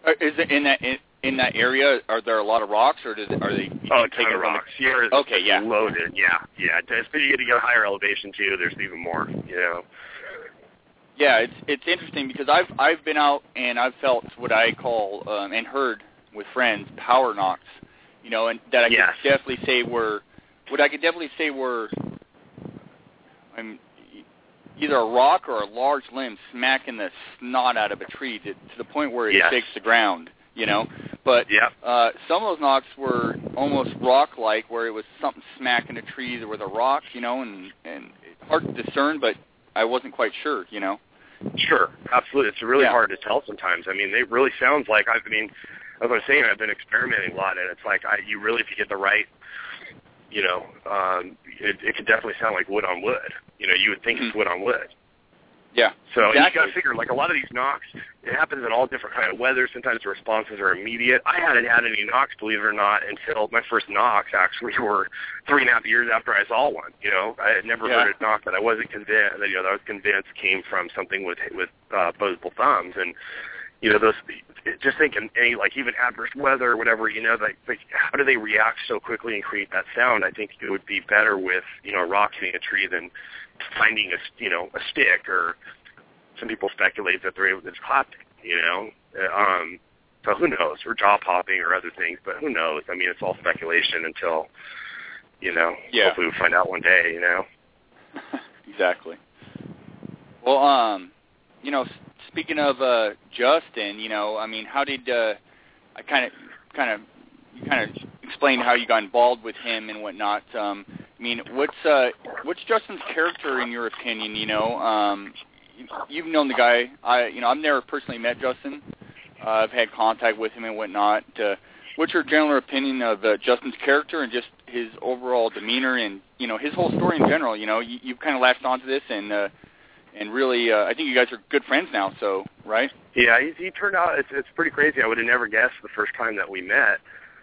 [SPEAKER 3] Uh, is it in that in, in that area? Are there a lot of rocks, or does it, are they?
[SPEAKER 4] Oh, a ton of rocks. The, Sierra is
[SPEAKER 3] okay, yeah,
[SPEAKER 4] loaded. Yeah, yeah. Especially you get to go higher elevation too. There's even more. You know.
[SPEAKER 3] Yeah, it's it's interesting because I've I've been out and I've felt what I call um, and heard with friends power knocks. You know, and that I
[SPEAKER 4] yes.
[SPEAKER 3] could definitely say were what I could definitely say were. I'm. Either a rock or a large limb smacking the snot out of a tree to, to the point where it
[SPEAKER 4] yes.
[SPEAKER 3] shakes the ground, you know. But
[SPEAKER 4] yep.
[SPEAKER 3] uh, some of those knocks were almost rock-like, where it was something smacking a tree with a rock, you know, and, and it's hard to discern, but I wasn't quite sure, you know.
[SPEAKER 4] Sure, absolutely. It's really
[SPEAKER 3] yeah.
[SPEAKER 4] hard to tell sometimes. I mean, it really sounds like, I mean, as I was saying, I've been experimenting a lot, and it's like I, you really, if you get the right, you know, um, it, it could definitely sound like wood on wood. You know, you would think mm-hmm. it's wood on wood.
[SPEAKER 3] Yeah.
[SPEAKER 4] So
[SPEAKER 3] exactly.
[SPEAKER 4] you got to figure, like a lot of these knocks, it happens in all different kind of weather. Sometimes the responses are immediate. I hadn't had any knocks, believe it or not, until my first knocks actually were three and a half years after I saw one. You know, I had never
[SPEAKER 3] yeah.
[SPEAKER 4] heard a knock that I wasn't convinced, that, you know, that I was convinced came from something with with uh, opposable thumbs. And you know, those, just thinking any, like even adverse weather or whatever, you know, like, like how do they react so quickly and create that sound? I think it would be better with, you know, a rock hitting a tree than finding a, you know, a stick, or some people speculate that they're able to clap, you know. Um, so who knows, or jaw popping or other things, but who knows? I mean, it's all speculation until, you know,
[SPEAKER 3] yeah.
[SPEAKER 4] hopefully we'll find out one day, you know.
[SPEAKER 3] Exactly. Well, um, you know, speaking of uh, Justin, you know, I mean, how did uh, I kind of, kind of, you kind of explained how you got involved with him and whatnot. Um, I mean, what's uh, what's Justin's character in your opinion? You know, um, you've known the guy. I, you know, I've never personally met Justin. Uh, I've had contact with him and whatnot. Uh, what's your general opinion of uh, Justin's character and just his overall demeanor and, you know, his whole story in general? You know, you, you've kind of latched onto this and. Uh, And really, uh, I think you guys are good friends now. So, right?
[SPEAKER 4] Yeah, he, he turned out. It's, it's pretty crazy. I would have never guessed the first time that we met.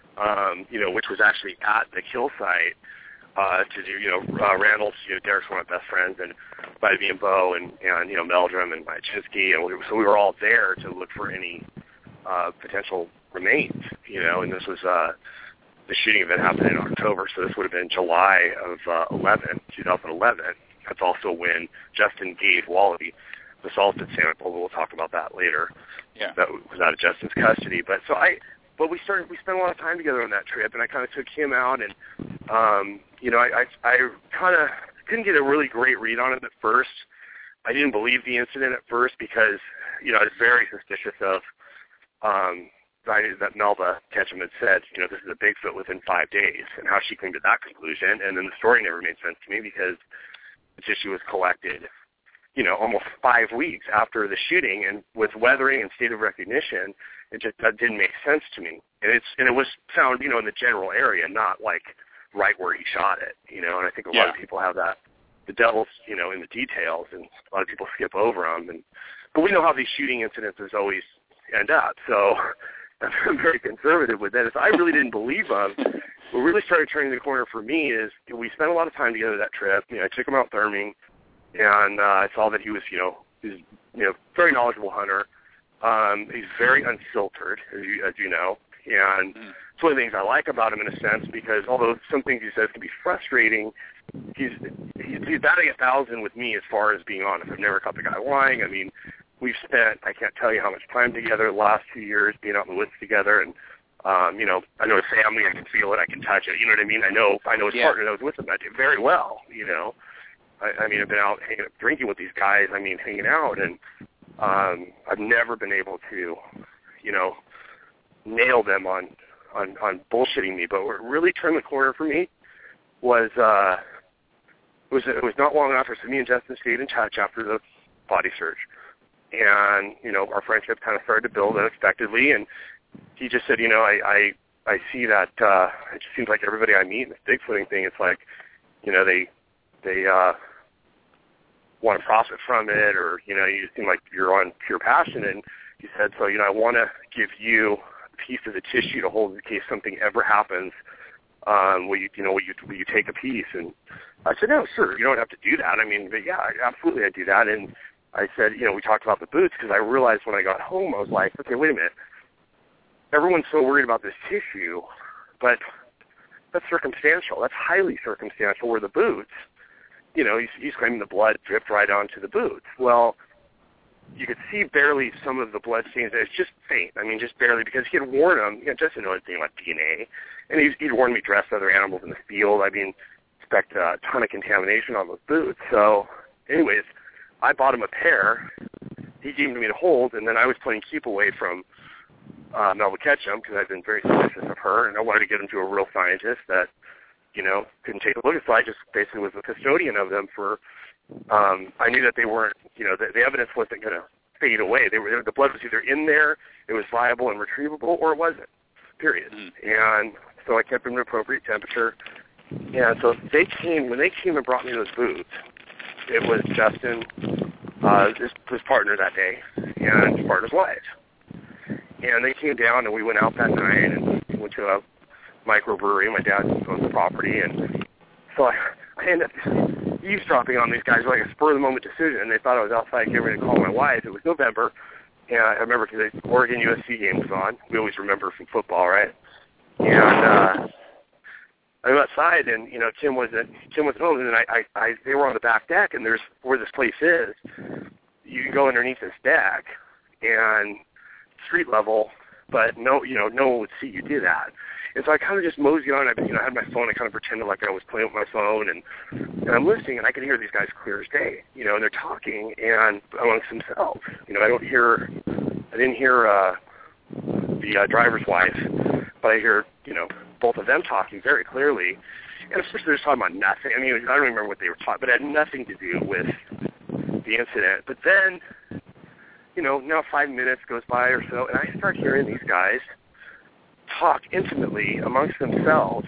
[SPEAKER 4] Um, you know, which was actually at the kill site uh, to do. You know, uh, Randall's. You know, Derek's one of my best friends, and by me and Bo and and you know Meldrum and Machinsky, and we, so we were all there to look for any uh, potential remains. You know, and this was uh, the shooting event happened in October, so this would have been July of uh, eleven, twenty eleven. That's also when Justin gave Wally the salted sample. We'll talk about that later.
[SPEAKER 3] Yeah. That
[SPEAKER 4] was out of Justin's custody. But so I, but we started. We spent a lot of time together on that trip, and I kind of took him out, and um, you know, I, I, I kind of couldn't get a really great read on it at first. I didn't believe the incident at first because, you know, I was very suspicious of um, that Melba Ketchum had said, you know, this is a Bigfoot within five days, and how she came to that conclusion. And then the story never made sense to me because the tissue was collected, you know, almost five weeks after the shooting, and with weathering and state of recognition, it just that didn't make sense to me. And it's and it was found, you know, in the general area, not like right where he shot it, you know. And I think a
[SPEAKER 3] yeah.
[SPEAKER 4] lot of people have that, the devil's, you know, in the details, and a lot of people skip over them. And but we know how these shooting incidents always end up, so I'm very conservative with that. So I really didn't believe him. What really started turning the corner for me is we spent a lot of time together that trip. You know, I took him out therming, and uh, I saw that he was, you know, he's, you know, very knowledgeable hunter. Um, he's very unfiltered, as you, as you know, and mm. it's one of the things I like about him in a sense because although some things he says can be frustrating, he's he's, he's batting a thousand with me as far as being honest. I've never caught the guy lying. I mean, we've spent, I can't tell you how much time together the last two years being out in the woods together, and Um, you know, I know his family. I can feel it. I can touch it. You know what I mean? I know. I know his
[SPEAKER 3] yeah.
[SPEAKER 4] partner that was with him. I did very well. You know, I, I mean, I've been out hanging, drinking with these guys. I mean, hanging out, and um, I've never been able to, you know, nail them on on on bullshitting me. But what really turned the corner for me was uh, it was it was not long after. So me and Justin stayed in touch after the body search, and you know, our friendship kind of started to build unexpectedly, and he just said, you know, I, I, I see that uh, it just seems like everybody I meet in this Bigfooting thing, it's like, you know, they they uh, want to profit from it, or, you know, you seem like you're on pure passion. And he said, so, you know, I want to give you a piece of the tissue to hold in case something ever happens. Um, will you, you know, will you, will you take a piece? And I said, no, sure, you don't have to do that. I mean, but yeah, absolutely, I do that. And I said, you know, we talked about the boots because I realized when I got home, I was like, okay, wait a minute. everyone's so worried about this tissue, but that's circumstantial. That's highly circumstantial. Where the boots, you know, he's, he's claiming the blood dripped right onto the boots. Well, you could see barely some of the blood stains. It's just faint. I mean, just barely, because he had worn them. You know, just didn't know anything about D N A, and he's, he'd worn me dressed other animals in the field. I mean, expect a ton of contamination on those boots. So, anyways, I bought him a pair. He gave them to me to hold, and then I was playing keep away from uh, Melba Ketchum because I've been very suspicious of her, and I wanted to get him to a real scientist that, you know, couldn't take a look at. So I just basically was the custodian of them for. Um, I knew that they weren't, you know, the, the evidence wasn't going to fade away. They were, the blood was either in there, it was viable and retrievable, or it wasn't, period. Mm-hmm. And so I kept them at an appropriate temperature. And so they came, when they came and brought me those boots, it was Justin, uh, his, his partner that day, and his partner's wife. And they came down, and we went out that night and went to a microbrewery. My dad owns the property, and so I, I ended up eavesdropping on these guys, like a spur-of-the-moment decision. They thought I was outside getting ready to call my wife. It was November, and I remember because the Oregon U S C game was on. We always remember from football, right? And uh, I went outside, and you know, Tim wasn't Tim wasn't home, and then I, I, I they were on the back deck, and there's where this place is. You can go underneath this deck, and street level, but no, you know, no one would see you do that. And so I kind of just moseyed on. I, you know, I had my phone. I kind of pretended like I was playing with my phone, and, and I'm listening, and I can hear these guys clear as day. You know, and they're talking and amongst themselves. You know, I don't hear, I didn't hear uh, the uh, driver's wife, but I hear, you know, both of them talking very clearly. And of course, they're just talking about nothing. I mean, I don't remember what they were talking, but it had nothing to do with the incident. But then, you know, now five minutes goes by or so, and I start hearing these guys talk intimately amongst themselves.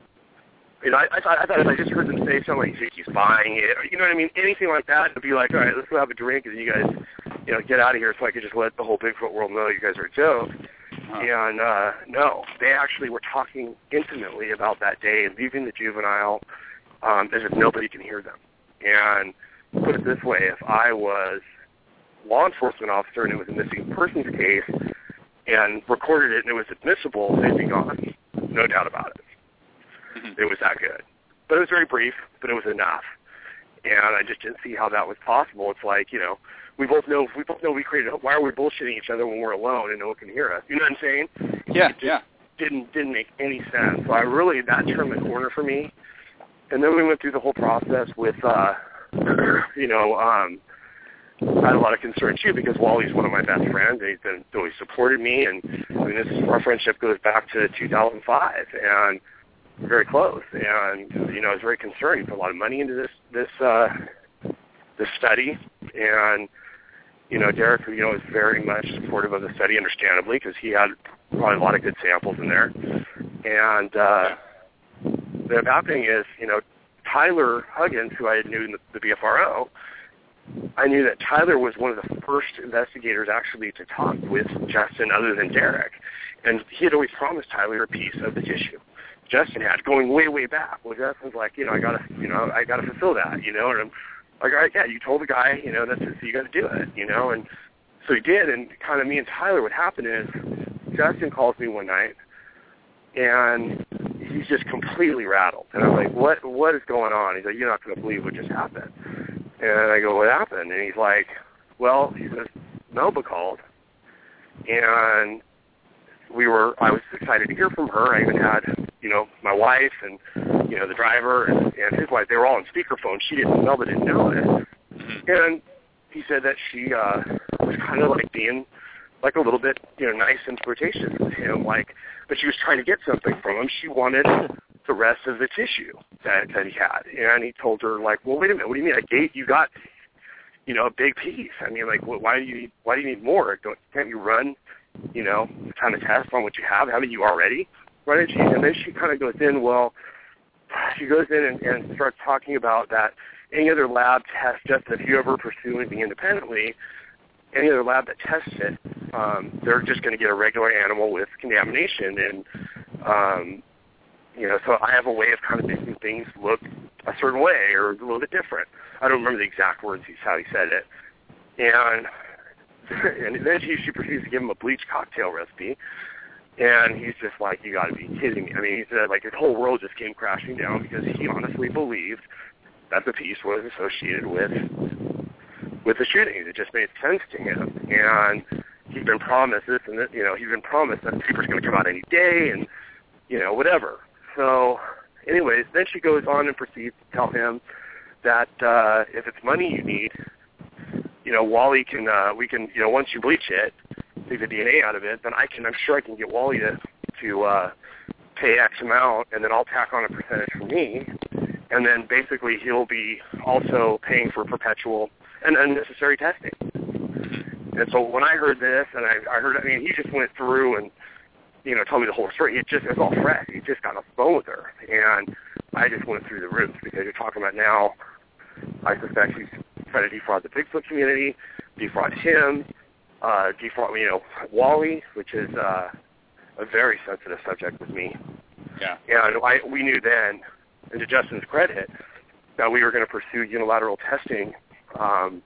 [SPEAKER 4] You know, I, I thought I thought if I just heard them say something like he's buying it, or, you know what I mean, anything like that, it'd be like, all right, let's go have a drink, and you guys, you know, get out of here, so I could just let the whole Bigfoot world know you guys are a joke. Huh. And uh, no, they actually were talking intimately about that day and leaving the juvenile um, as if nobody can hear them. And put it this way, if I was a law enforcement officer and it was a missing persons case, and recorded it and it was admissible, they'd be gone. No doubt about it. Mm-hmm. It was that good. But it was very brief, but it was enough. And I just didn't see how that was possible. It's like, you know, we both know we both know we created why are we bullshitting each other when we're alone and no one can hear us? You know what I'm saying?
[SPEAKER 3] Yeah,
[SPEAKER 4] it
[SPEAKER 3] yeah.
[SPEAKER 4] Didn't didn't make any sense. So I really that turned the corner for me. And then we went through the whole process with uh you know, um I had a lot of concern too because Wally's one of my best friends. And he's been always supported me, and I mean, this our friendship goes back to two thousand five, and we're very close. And you know, I was very concerned. He put a lot of money into this this uh, this study, and you know, Derek, you know, is very much supportive of the study, understandably, because he had probably a lot of good samples in there. And uh, the happening is, you know, Tyler Huggins, who I knew in the, the B F R O. I knew that Tyler was one of the first investigators actually to talk with Justin other than Derek. And he had always promised Tyler a piece of the tissue. Justin had, going way, way back. Well, Justin's like, you know, I gotta, you know, I gotta fulfill that, you know. And I'm like, all right, yeah, you told the guy, you know, that's it, so you gotta do it, you know. And so he did, and kind of me and Tyler, what happened is Justin calls me one night, and he's just completely rattled. And I'm like, what, what is going on? He's like, you're not gonna believe what just happened. And I go, what happened? And he's like, well, he says, Melba called, and we were, I was excited to hear from her. I even had, you know, my wife and, you know, the driver and, and his wife, they were all on speakerphone. She didn't, Melba didn't know it. And he said that she uh, was kind of like being, like a little bit, you know, nice and flirtatious with him, like, but she was trying to get something from him. She wanted the rest of the tissue that, that he had. And he told her, like, well, wait a minute, what do you mean? I gave, you got, you know, a big piece. I mean, like, why do you need, why do you need more? Don't, can't you run, you know, kind of test on what you have? Haven't you already run it? And then she kind of goes in, well, she goes in and, and starts talking about that any other lab test, just if you ever pursue anything independently, any other lab that tests it, um, they're just going to get a regular animal with contamination. And, um, you know, so I have a way of kind of making things look a certain way or a little bit different. I don't remember the exact words, how he said it. And, and then she, she proceeds to give him a bleach cocktail recipe. And he's just like, you got to be kidding me. I mean, he said, like, his whole world just came crashing down because he honestly believed that the piece was associated with with the shootings. It just made sense to him. And he'd been promised this and that, you know, he'd been promised that the paper's going to come out any day and, you know, whatever. So, anyways, then she goes on and proceeds to tell him that uh, if it's money you need, you know, Wally can, uh, we can, you know, once you bleach it, take the D N A out of it, then I can, I'm sure I can get Wally to, to uh, pay X amount, and then I'll tack on a percentage for me, and then basically he'll be also paying for perpetual and unnecessary testing. And so when I heard this, and I, I heard, I mean, he just went through and, you know, told me the whole story. It just, it was all fresh. He just got off the phone with her, and I just went through the roof because you're talking about now, I suspect he's trying to defraud the Bigfoot community, defraud him, uh, defraud, you know, Wally, which is uh, a very sensitive subject with me.
[SPEAKER 3] Yeah.
[SPEAKER 4] And I, we knew then, and to Justin's credit, that we were going to pursue unilateral testing um,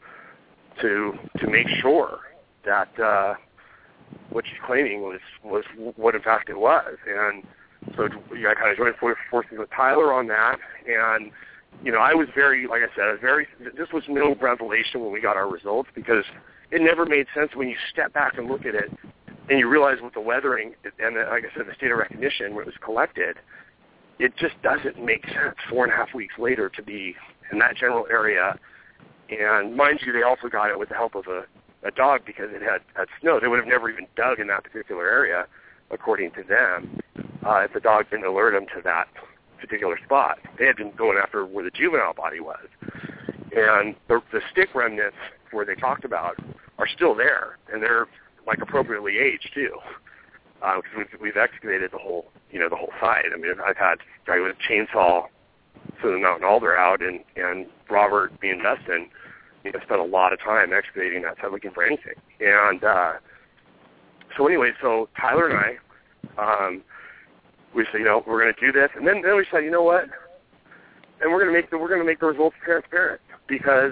[SPEAKER 4] to to make sure that uh, what she's claiming was, was what in fact it was. And so yeah, I kind of joined forces with Tyler on that. And, you know, I was very, like I said, I was very, this was no revelation when we got our results because it never made sense when you step back and look at it and you realize with the weathering and, like I said, the state of recognition where it was collected, it just doesn't make sense four and a half weeks later to be in that general area. And mind you, they also got it with the help of a, a dog because it had, had snow. They would have never even dug in that particular area, according to them, uh, if the dog didn't alert them to that particular spot. They had been going after where the juvenile body was. And the, the stick remnants where they talked about are still there, and they're like appropriately aged too. Uh, we've, we've excavated the whole, you know, the whole site. I mean, I've had a guy with a chainsaw through the mountain alder out, and, and Robert, being Dustin, you know, spent a lot of time excavating that site looking for anything. And uh, so anyway, so Tyler and I, um, we said, you know, we're going to do this, and then, then we said, you know what, and we're going to make the we're going to make the results transparent because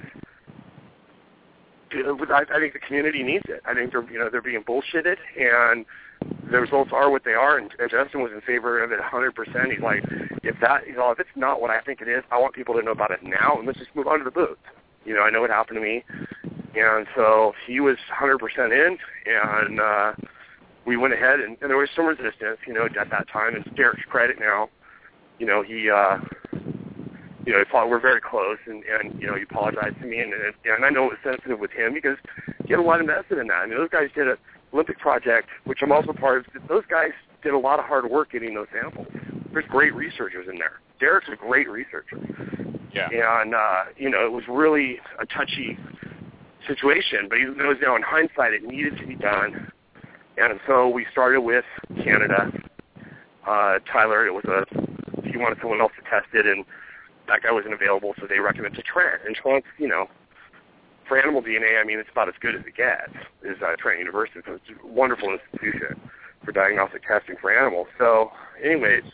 [SPEAKER 4] I, I think the community needs it. I think they're, you know, they're being bullshitted, and the results are what they are. And, and Justin was in favor of it one hundred percent. He's like, if that, you know, if it's not what I think it is, I want people to know about it now, and let's just move on to the booth. You know, I know what happened to me, and so he was one hundred percent in, and uh, we went ahead, and, and there was some resistance, you know, at that time. And Derek's credit now, you know, he. Uh, You know, he thought we're very close, and, and you know, he apologized to me, and, and and I know it was sensitive with him because he had a lot invested in that. I mean, those guys did an Olympic project, which I'm also part of. Those guys did a lot of hard work getting those samples. There's great researchers in there. Derek's a great researcher.
[SPEAKER 3] Yeah.
[SPEAKER 4] And, uh, you know, it was really a touchy situation, but he knows now in hindsight it needed to be done. And so we started with Canada. Uh, Tyler, it was a, he wanted someone else to test it, and that guy wasn't available, so they recommended Trent. And Trent, you know, for animal D N A, I mean, it's about as good as it gets, is uh, Trent University. So it's a wonderful institution for diagnostic testing for animals. So, anyways,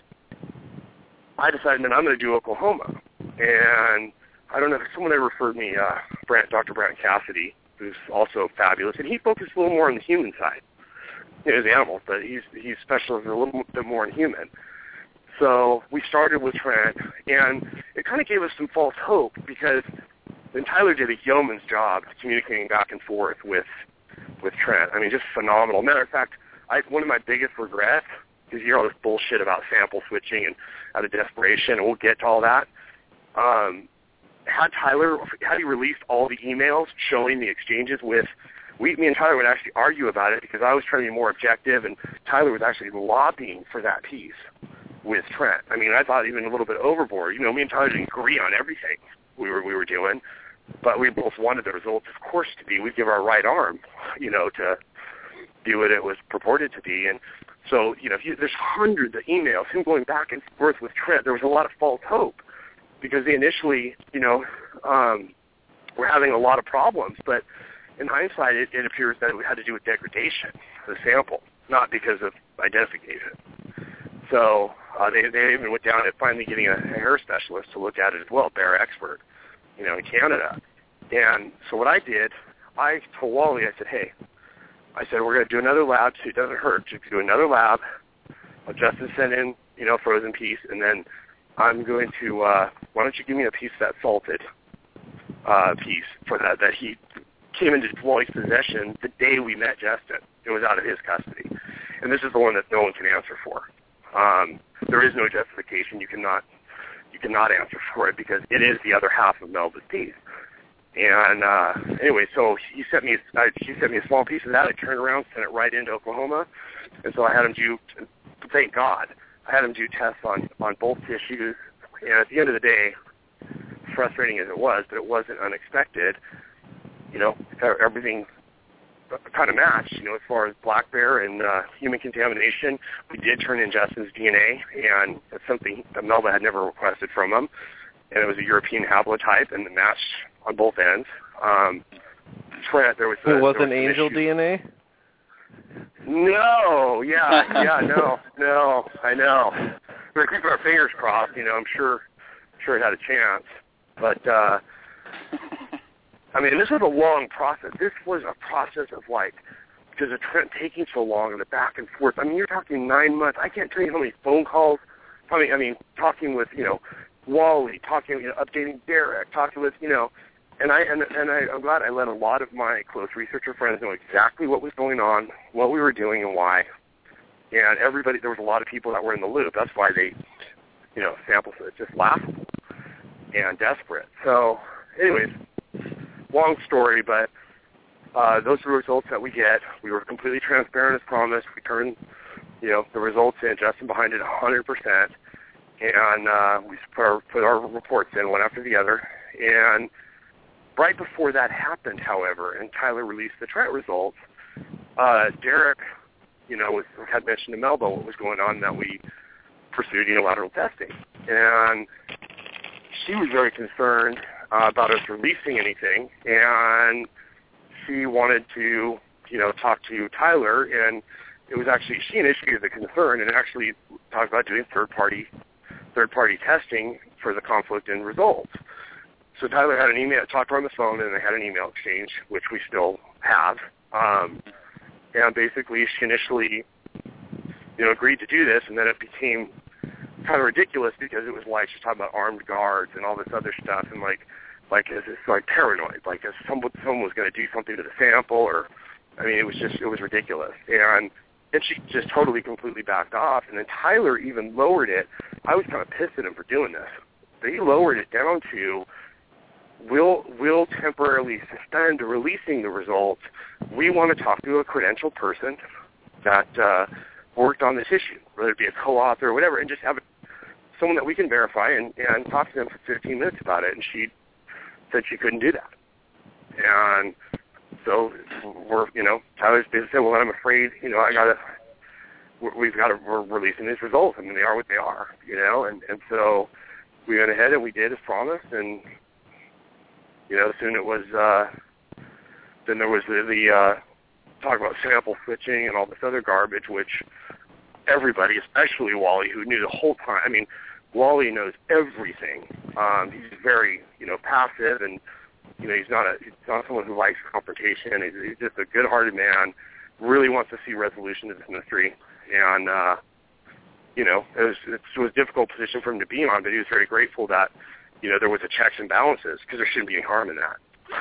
[SPEAKER 4] I decided that I'm going to do Oklahoma. And I don't know, someone had referred me, uh, Brant, Doctor Brant Cassidy, who's also fabulous, and he focused a little more on the human side. You know, his animals, but he's, he's specialized a little bit more in human. So we started with Trent, and it kind of gave us some false hope because then Tyler did a yeoman's job communicating back and forth with with Trent. I mean, just phenomenal. Matter of fact, I, one of my biggest regrets is you hear all this bullshit about sample switching and out of desperation, and we'll get to all that. Um, had Tyler, had he released all the emails showing the exchanges with, we, me and Tyler would actually argue about it because I was trying to be more objective, and Tyler was actually lobbying for that piece with Trent. I mean, I thought even a little bit overboard. You know, me and Tyler didn't agree on everything we were we were doing, but we both wanted the results, of course, to be. We'd give our right arm, you know, to do what it was purported to be. And so, you know, if you, there's hundreds of emails, him going back and forth with Trent. There was a lot of false hope because they initially, you know, um, were having a lot of problems. But in hindsight, it, it appears that it had to do with degradation of the sample, not because of identification. So uh, they they even went down to finally getting a, a hair specialist to look at it as well, Bear Expert, you know, in Canada. And so what I did, I told Wally, I said, hey, I said, we're going to do another lab, so it doesn't hurt. Just do another lab. I'll Justin send in, you know, frozen piece, and then I'm going to, uh, why don't you give me a piece of that salted uh, piece for that, that he came into Wally's possession the day we met Justin. It was out of his custody. And this is the one that no one can answer for. Um, there is no justification. You cannot you cannot answer for it because it is the other half of Melba's teeth. And uh, anyway, so he sent me uh, she sent me a small piece of that. I turned around, sent it right into Oklahoma, and so I had him do. Thank God, I had him do tests on on both tissues. And at the end of the day, frustrating as it was, but it wasn't unexpected. You know, everything kind of matched, you know, as far as black bear and uh, human contamination. We did turn in Justin's D N A, and that's something that Melba had never requested from him. And it was a European haplotype, and it matched on both ends. Um, Trent, there was a,
[SPEAKER 2] it wasn't
[SPEAKER 4] there was
[SPEAKER 2] angel D N A?
[SPEAKER 4] No, yeah, yeah, no, no, I know. We were keeping our fingers crossed, you know, I'm sure, sure it had a chance. But, uh, I mean, this was a long process. This was a process of, like, because of Trent taking so long and the back and forth. I mean, you're talking nine months. I can't tell you how many phone calls. I mean, I mean, talking with, you know, Wally, talking, you know, updating Derek, talking with, you know, and I and and I, I'm glad I let a lot of my close researcher friends know exactly what was going on, what we were doing, and why. And everybody, there was a lot of people that were in the loop. That's why they, you know, samples are just laughable and desperate. So, anyways. Long story, but uh, those are the results that we get. We were completely transparent as promised. We turned, you know, the results in. Justin behind it one hundred percent, and uh, we put our, put our reports in one after the other. And right before that happened, however, and Tyler released the Trent results, uh, Derek, you know, was, had mentioned to Melba what was going on, that we pursued unilateral testing, and she was very concerned Uh, about us releasing anything, and she wanted to, you know, talk to Tyler, and it was actually, she initiated the concern and actually talked about doing third-party third-party testing for the conflict in results. So Tyler had an email, talked to her on the phone, and they had an email exchange, which we still have, um, and basically she initially, you know, agreed to do this, and then it became kind of ridiculous because it was like she's talking about armed guards and all this other stuff, and like, like it's like paranoid, like if someone someone was going to do something to the sample, or I mean, it was just it was ridiculous, and and she just totally completely backed off, and then Tyler even lowered it. I was kind of pissed at him for doing this, but he lowered it down to we'll we'll temporarily suspend releasing the results. We want to talk to a credentialed person that uh, worked on this issue, whether it be a co-author or whatever, and just have someone that we can verify and, and talk to them for fifteen minutes about it. And she said she couldn't do that. And so we're, you know, Tyler's basically said, well, I'm afraid, you know, I got to, we've got to, we're releasing these results. I mean, they are what they are, you know, and, and so we went ahead and we did as promised. And, you know, soon it was, uh, then there was the, the uh, talk about sample switching and all this other garbage, which everybody, especially Wally, who knew the whole time. I mean, Wally knows everything. Um, he's very, you know, passive, and you know, he's not a he's not someone who likes confrontation. He's, he's just a good-hearted man. Really wants to see resolution to this mystery, and uh, you know, it was it was a difficult position for him to be on, but he was very grateful that you know there was a checks and balances, because there shouldn't be any harm in that.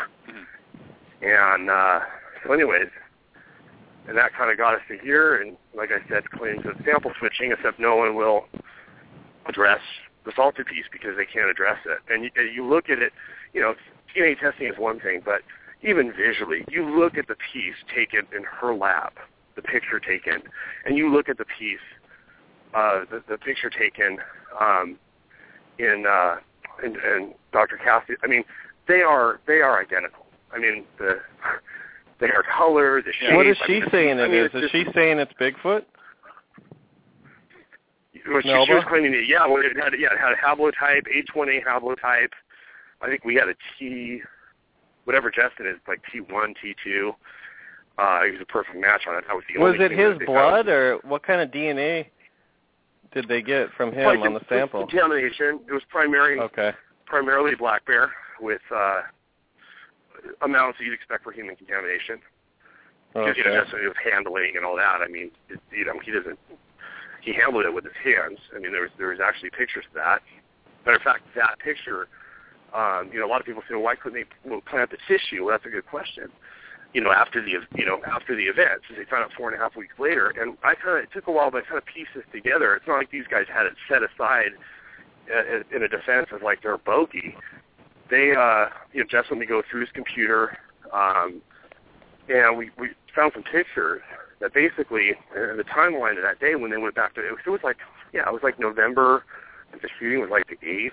[SPEAKER 4] And uh, so, anyways. And that kind of got us to here, and like I said, claims of sample switching, except no one will address the salted piece because they can't address it. And you, you look at it, you know, D N A testing is one thing, but even visually, you look at the piece taken in her lab, the picture taken, and you look at the piece, uh, the, the picture taken um, in, uh, in, in Doctor Cassidy. I mean, they are they are identical. I mean, the their color, the shape.
[SPEAKER 2] What is she
[SPEAKER 4] I mean,
[SPEAKER 2] saying
[SPEAKER 4] I
[SPEAKER 2] it
[SPEAKER 4] mean,
[SPEAKER 2] is? Is
[SPEAKER 4] just,
[SPEAKER 2] she saying it's Bigfoot?
[SPEAKER 4] Well, she, she was claiming that, yeah, well, it had, yeah, it had a haplotype, H one A haplotype. I think we had a T, whatever Justin is, like T one, T two. Uh, he was a perfect match on it. That was the
[SPEAKER 2] was
[SPEAKER 4] only
[SPEAKER 2] it
[SPEAKER 4] thing
[SPEAKER 2] his
[SPEAKER 4] that
[SPEAKER 2] blood, or what kind of D N A did they get from him
[SPEAKER 4] like
[SPEAKER 2] on the sample?
[SPEAKER 4] Contamination. It was primary,
[SPEAKER 2] okay.
[SPEAKER 4] primarily black bear with uh, amounts that you'd expect for human contamination. Because,
[SPEAKER 2] Okay.
[SPEAKER 4] you know, necessarily with handling and all that. I mean, it, you know, he doesn't, he handled it with his hands. I mean, there was, there was actually pictures of that. Matter of fact, that picture, um, you know, a lot of people say, well, why couldn't they well, plant the tissue? Well, that's a good question. You know, after the, you know, after the event, so they found out four and a half weeks later. And I kind of, it took a while, but I kind of pieced this together. It's not like these guys had it set aside uh, in a defense as like their bogey. They, uh, you know, Jeff let me go through his computer, um, and we, we found some pictures that basically, uh, the timeline of that day when they went back to, it was, it was like, yeah, it was like November, the shooting was like the eighth,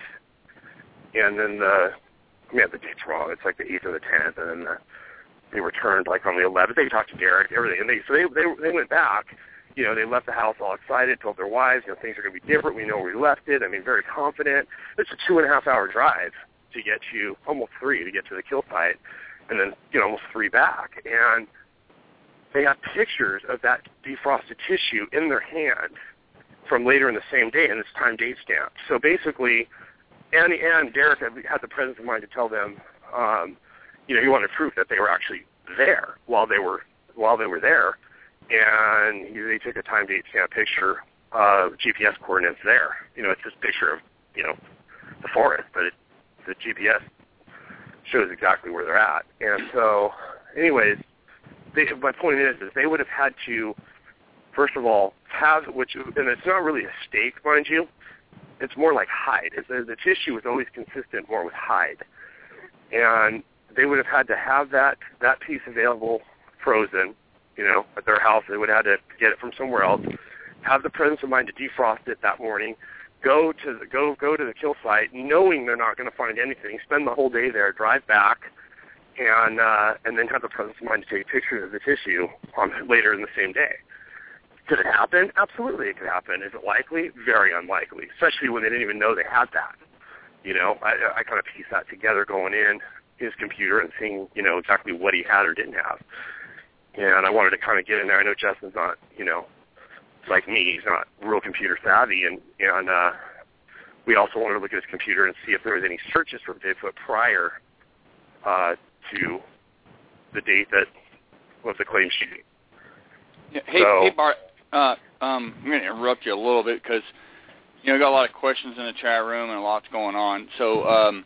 [SPEAKER 4] and then the, I mean, the date's wrong, it's like the eighth or the tenth, and then the, they returned like on the eleventh. They talked to Derek, everything, and they, so they, they, they went back, you know, they left the house all excited, told their wives, you know, things are going to be different, we know where we left it, I mean, very confident. It's a two and a half hour drive to get you, almost three, to get to the kill site, and then, you know, almost three back, and they have pictures of that defrosted tissue in their hand from later in the same day, and it's time date stamped. So basically, and, and Derek had, had the presence of mind to tell them, um, you know, he wanted proof that they were actually there while they were while they were there, and he, they took a time date stamp picture of G P S coordinates there. You know, it's this picture of, you know, the forest, but it, the G P S shows exactly where they're at. And so, anyways, they, my point is, is they would have had to, first of all, have, which, and it's not really a stake, mind you, it's more like hide. It's, the, the tissue is always consistent more with hide. And they would have had to have that, that piece available frozen, you know, at their house. They would have had to get it from somewhere else, have the presence of mind to defrost it that morning, go to the, go go to the kill site, knowing they're not going to find anything, spend the whole day there, drive back, and uh, and then have the presence of mind to take pictures of the tissue on later in the same day. Could it happen? Absolutely, it could happen. Is it likely? Very unlikely, especially when they didn't even know they had that. You know, I, I kind of pieced that together going in his computer and seeing, you know, exactly what he had or didn't have. And I wanted to kind of get in there. I know Justin's not, you know, like me, he's not real computer savvy, and and uh, we also wanted to look at his computer and see if there was any searches for Bigfoot prior uh, to the date that was the claim shooting.
[SPEAKER 3] Yeah, hey,
[SPEAKER 4] so,
[SPEAKER 3] hey, Bart. Uh, um, I'm going to interrupt you a little bit because you know, got a lot of questions in the chat room and a lot's going on. So, um,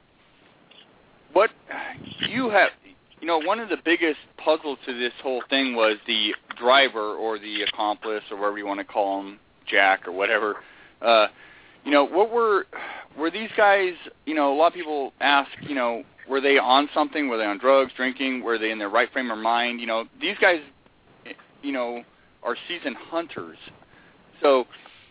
[SPEAKER 3] what you have, you know, one of the biggest puzzles to this whole thing was the driver or the accomplice or whatever you want to call him, Jack or whatever. Uh, you know, what were were these guys? You know, a lot of people ask, you know, were they on something? Were they on drugs, drinking? Were they in their right frame of mind? You know, these guys, you know, are seasoned hunters. So,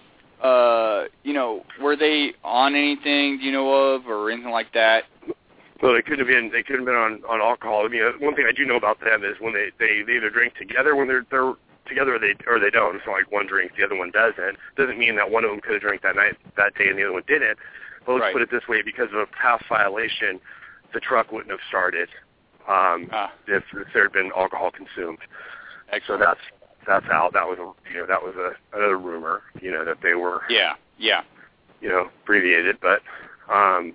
[SPEAKER 3] uh, you know, were they on anything, do you know of, or anything like that?
[SPEAKER 4] Well, they could have been. They could have been on, on alcohol. I mean, one thing I do know about them is when they, they, they either drink together when they're they're together, or they or they don't. It's not like one drinks, the other one doesn't. Doesn't mean that one of them could have drank that night, that day, and the other one didn't. But let's
[SPEAKER 3] Right.
[SPEAKER 4] put it this way: because of a past violation, the truck wouldn't have started um,
[SPEAKER 3] ah.
[SPEAKER 4] if, if there had been alcohol consumed.
[SPEAKER 3] Excellent.
[SPEAKER 4] So that's that's out. That was a, you know that was a, another rumor. You know that they were
[SPEAKER 3] Yeah. Yeah.
[SPEAKER 4] you know abbreviated, but. Um,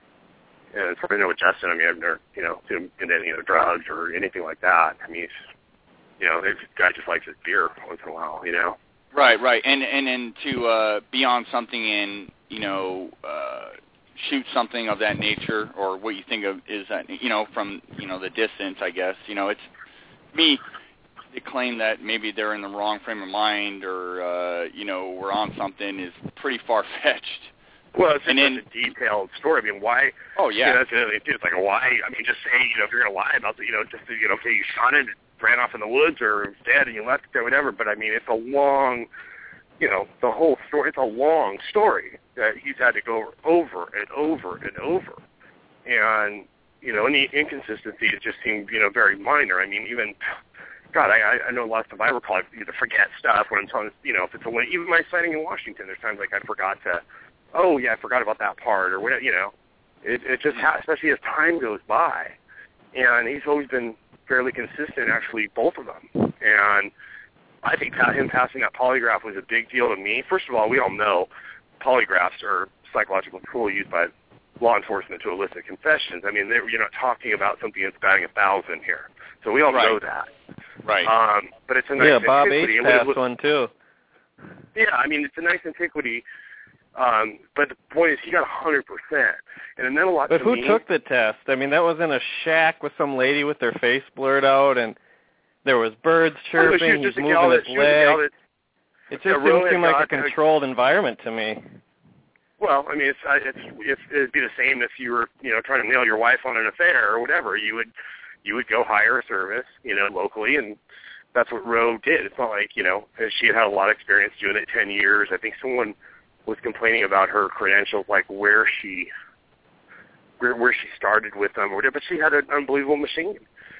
[SPEAKER 4] And as far as I know with Justin, I mean, I've never, you know, seen him into any other drugs or anything like that. I mean, he's, you know, this guy just likes his beer once in a while, you know.
[SPEAKER 3] Right, right, and and and to uh, be on something and you know uh, shoot something of that nature, or what you think of is that you know from you know the distance, I guess you know it's me. To claim that maybe they're in the wrong frame of mind or uh, you know we're on something is pretty far fetched.
[SPEAKER 4] Well, it's just
[SPEAKER 3] And then-
[SPEAKER 4] such a detailed story. I mean, why?
[SPEAKER 3] Oh
[SPEAKER 4] You
[SPEAKER 3] yeah,
[SPEAKER 4] know, that's another thing too. It's like, why? I mean, just say, you know, if you're going to lie about it, you know, just, you know, okay, you shot it, it ran off in the woods, or it was dead and you left it there, whatever. But, I mean, it's a long, you know, the whole story, it's a long story that he's had to go over and over and over. And, you know, any inconsistencies just seem, you know, very minor. I mean, even, God, I, I know lots of, I recall, I either forget stuff when I'm telling, you know, if it's a, even my sighting in Washington, there's times like I forgot to, oh, yeah, I forgot about that part, or whatever, you know. It, it just has, especially as time goes by. And he's always been fairly consistent, actually, both of them. And I think him passing that polygraph was a big deal to me. First of all, we all know polygraphs are psychological tool used by law enforcement to elicit confessions. I mean, you're not talking about something that's batting a thousand here. So we all
[SPEAKER 3] Right.
[SPEAKER 4] know that.
[SPEAKER 3] Right.
[SPEAKER 4] Um, but it's a nice
[SPEAKER 2] yeah, Bob
[SPEAKER 4] antiquity.
[SPEAKER 2] H.
[SPEAKER 4] And
[SPEAKER 2] passed
[SPEAKER 4] with-
[SPEAKER 2] one too.
[SPEAKER 4] Yeah, I mean, it's a nice antiquity. Um, but the point is, he got one hundred percent. And it meant a lot
[SPEAKER 2] But
[SPEAKER 4] to
[SPEAKER 2] who
[SPEAKER 4] me.
[SPEAKER 2] took the test? I mean, that was in a shack with some lady with their face blurred out, and there was birds chirping,
[SPEAKER 4] oh, no,
[SPEAKER 2] he's
[SPEAKER 4] just a
[SPEAKER 2] moving
[SPEAKER 4] gal
[SPEAKER 2] his
[SPEAKER 4] that, she was a gal
[SPEAKER 2] leg.
[SPEAKER 4] that,
[SPEAKER 2] It just
[SPEAKER 4] yeah,
[SPEAKER 2] didn't
[SPEAKER 4] Roe
[SPEAKER 2] seem
[SPEAKER 4] had
[SPEAKER 2] like a
[SPEAKER 4] got-
[SPEAKER 2] controlled environment to me.
[SPEAKER 4] Well, I mean, it's, uh, it's it's it'd be the same if you were, you know, trying to nail your wife on an affair or whatever. You would you would go hire a service, you know, locally, and that's what Roe did. It's not like, you know, she had had a lot of experience doing it, ten years. I think someone was complaining about her credentials, like where she where where she started with them or whatever. But she had an unbelievable machine,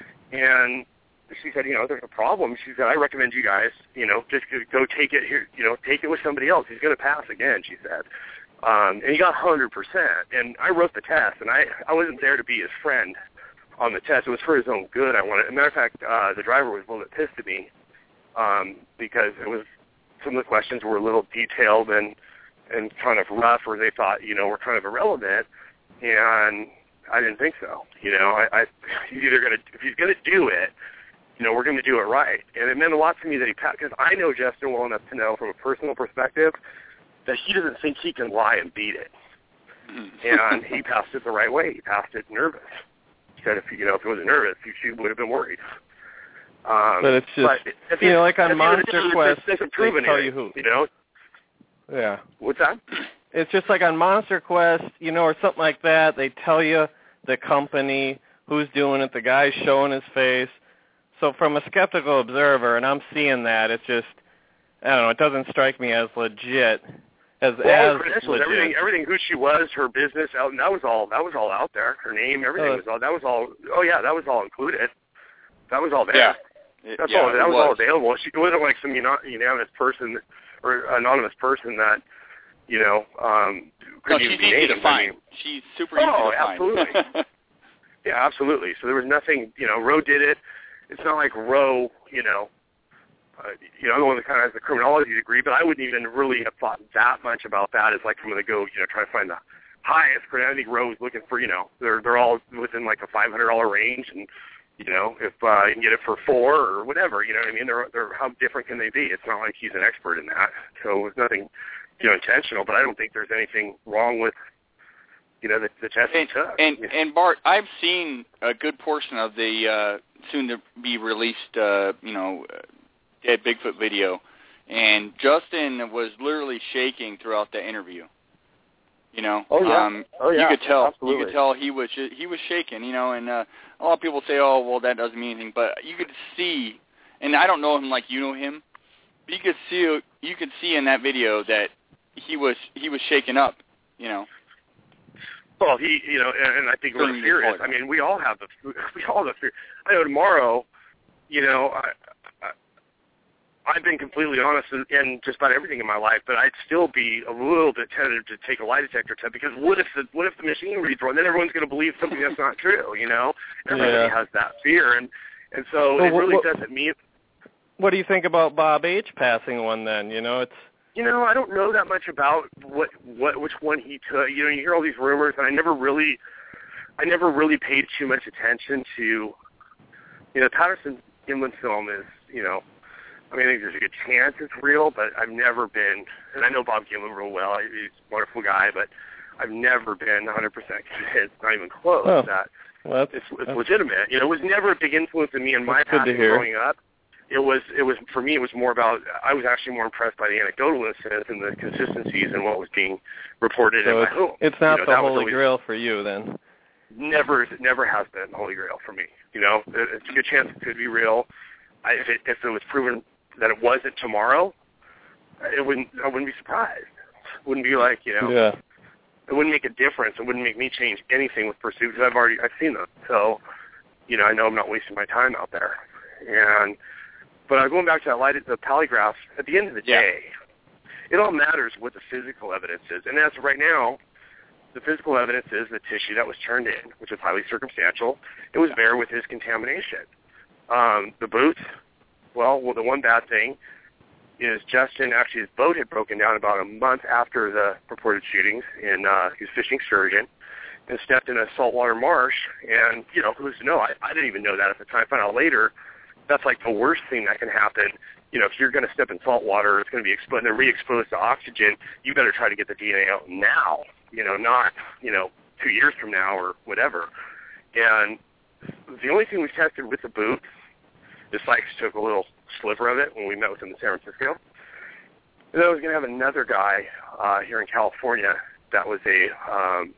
[SPEAKER 4] and she said, you know, there's a problem. She said, I recommend you guys, you know, just go take it here, you know, take it with somebody else. He's going to pass again, she said. Um, and he got one hundred percent. And I wrote the test, and I, I wasn't there to be his friend on the test. It was for his own good. I wanted. As a matter of fact, uh, the driver was a little bit pissed at me um, because it was some of the questions were a little detailed and and kind of rough, or they thought, you know, were kind of irrelevant. And I didn't think so. You know, I, I he's either going to, if he's going to do it, you know, we're going to do it right. And it meant a lot to me that he passed, because I know Justin well enough to know from a personal perspective that he doesn't think he can lie and beat it. And he passed it the right way. He passed it nervous. He said if, you know, if he wasn't nervous, he, she would have been worried. Um,
[SPEAKER 2] But it's just,
[SPEAKER 4] but
[SPEAKER 2] you know, like on
[SPEAKER 4] at the end of the
[SPEAKER 2] Monster
[SPEAKER 4] day,
[SPEAKER 2] Quest,
[SPEAKER 4] there's- there's
[SPEAKER 2] they
[SPEAKER 4] proven
[SPEAKER 2] tell
[SPEAKER 4] it,
[SPEAKER 2] you who.
[SPEAKER 4] You know?
[SPEAKER 2] Yeah.
[SPEAKER 4] What's that?
[SPEAKER 2] It's just like on Monster Quest, you know, or something like that. They tell you the company, who's doing it, the guy's showing his face. So from a skeptical observer, and I'm seeing that, it's just, I don't know, it doesn't strike me as legit, as
[SPEAKER 4] Well,
[SPEAKER 2] as
[SPEAKER 4] credentials,
[SPEAKER 2] legit.
[SPEAKER 4] everything, everything, who she was, her business, out, and that was all, that was all out there. Her name, everything
[SPEAKER 2] Oh.
[SPEAKER 4] was all, that was all. Oh yeah, that was all included. That was all there.
[SPEAKER 3] Yeah. It-
[SPEAKER 4] That's
[SPEAKER 3] yeah,
[SPEAKER 4] all.
[SPEAKER 3] it
[SPEAKER 4] That was,
[SPEAKER 3] was
[SPEAKER 4] all available. She wasn't like some uni- unanimous person or anonymous person that, you know, um,
[SPEAKER 3] No,
[SPEAKER 4] could
[SPEAKER 3] she's
[SPEAKER 4] even be
[SPEAKER 3] easy
[SPEAKER 4] named.
[SPEAKER 3] to
[SPEAKER 4] I mean,
[SPEAKER 3] find. She's super easy
[SPEAKER 4] Oh,
[SPEAKER 3] to find.
[SPEAKER 4] absolutely. Yeah, absolutely. So there was nothing, you know, Roe did it. It's not like Roe, you know, uh, you know, I'm the one that kind of has the criminology degree, but I wouldn't even really have thought that much about that as like I'm going to go, you know, try to find the highest credit. I think Roe is looking for, you know, they're they're all within like a five hundred dollars range, and, you know, if uh, you can get it for four or whatever, you know what I mean? They're, they're, how different can they be? It's not like he's an expert in that. So it's nothing, you know, intentional, but I don't think there's anything wrung with, you know, the, the test
[SPEAKER 3] And,
[SPEAKER 4] he took.
[SPEAKER 3] and,
[SPEAKER 4] you know.
[SPEAKER 3] and Bart, I've seen a good portion of the uh, soon-to-be-released, uh, you know, Dead Bigfoot video, and Justin was literally shaking throughout the interview. You know,
[SPEAKER 4] Oh, yeah.
[SPEAKER 3] um,
[SPEAKER 4] Oh, yeah.
[SPEAKER 3] you could tell.
[SPEAKER 4] Absolutely.
[SPEAKER 3] You could tell he was he was shaking. You know, and uh, a lot of people say, "Oh, well, that doesn't mean anything," but you could see, and I don't know him like you know him, but you could see you could see in that video that he was he was shaken up. You know.
[SPEAKER 4] Well, he, you know, and, and I think we're
[SPEAKER 3] Certainly
[SPEAKER 4] furious.
[SPEAKER 3] part.
[SPEAKER 4] I mean, we all have the, we all have the fear. I know tomorrow, you know, I, I, I've been completely honest in, in just about everything in my life, but I'd still be a little bit tentative to take a lie detector test, because what if the what if the machine reads wrong? Then everyone's going to believe something that's not true. You know, everybody
[SPEAKER 2] Yeah.
[SPEAKER 4] has that fear, and and so
[SPEAKER 2] Well,
[SPEAKER 4] it really
[SPEAKER 2] what-
[SPEAKER 4] doesn't mean.
[SPEAKER 2] What do you think about Bob H. passing one then? You know, it's...
[SPEAKER 4] You know, I don't know that much about what what which one he took. You know, you hear all these rumors, and I never really, I never really paid too much attention to, you know, Patterson Gimlin film is, you know, I mean, I think there's a good chance it's real, but I've never been, and I know Bob Gimlin real well. He's a wonderful guy, but I've never been one hundred percent convinced, not even close,
[SPEAKER 2] Oh,
[SPEAKER 4] that
[SPEAKER 2] well, that's,
[SPEAKER 4] it's, it's
[SPEAKER 2] that's,
[SPEAKER 4] legitimate. You know, it was never a big influence in me in my
[SPEAKER 2] That's good
[SPEAKER 4] path
[SPEAKER 2] to hear.
[SPEAKER 4] growing up. It was, it was for me. It was more about. I was actually more impressed by the anecdotal incidents and the consistencies and what was being reported
[SPEAKER 2] so
[SPEAKER 4] in my
[SPEAKER 2] it's,
[SPEAKER 4] home.
[SPEAKER 2] it's not
[SPEAKER 4] you know,
[SPEAKER 2] the
[SPEAKER 4] that was
[SPEAKER 2] Holy
[SPEAKER 4] always,
[SPEAKER 2] Grail for you then.
[SPEAKER 4] Never, it never has been the Holy Grail for me. You know, It- it's a good chance it could be real. I, if it if it was proven that it wasn't tomorrow, it wouldn't. I wouldn't be surprised. It wouldn't be like, you know.
[SPEAKER 2] Yeah.
[SPEAKER 4] It wouldn't make a difference. It wouldn't make me change anything with pursuit, because I've already I've seen them. So, you know, I know I'm not wasting my time out there. And but uh, going back to that light, the polygraphs, at the end of the
[SPEAKER 3] Yeah.
[SPEAKER 4] day, it all matters what the physical evidence is. And as of right now, the physical evidence is the tissue that was turned in, which is highly circumstantial. It was there with his contamination. Um, the boots, well, well, the one bad thing is Justin, actually his boat had broken down about a month after the purported shootings, in uh, he was fishing sturgeon, and stepped in a saltwater marsh, and, you know, who's to know? I, I didn't even know that at the time. I found out later that's like the worst thing that can happen. You know, if you're going to step in salt water, it's going to be exposed and re-exposed to oxygen. You better try to get the D N A out now. You know, not you know two years from now or whatever. And the only thing we've tested with the boot, the Sykes took a little sliver of it when we met with him in San Francisco. And then I was going to have another guy uh, here in California that was a um,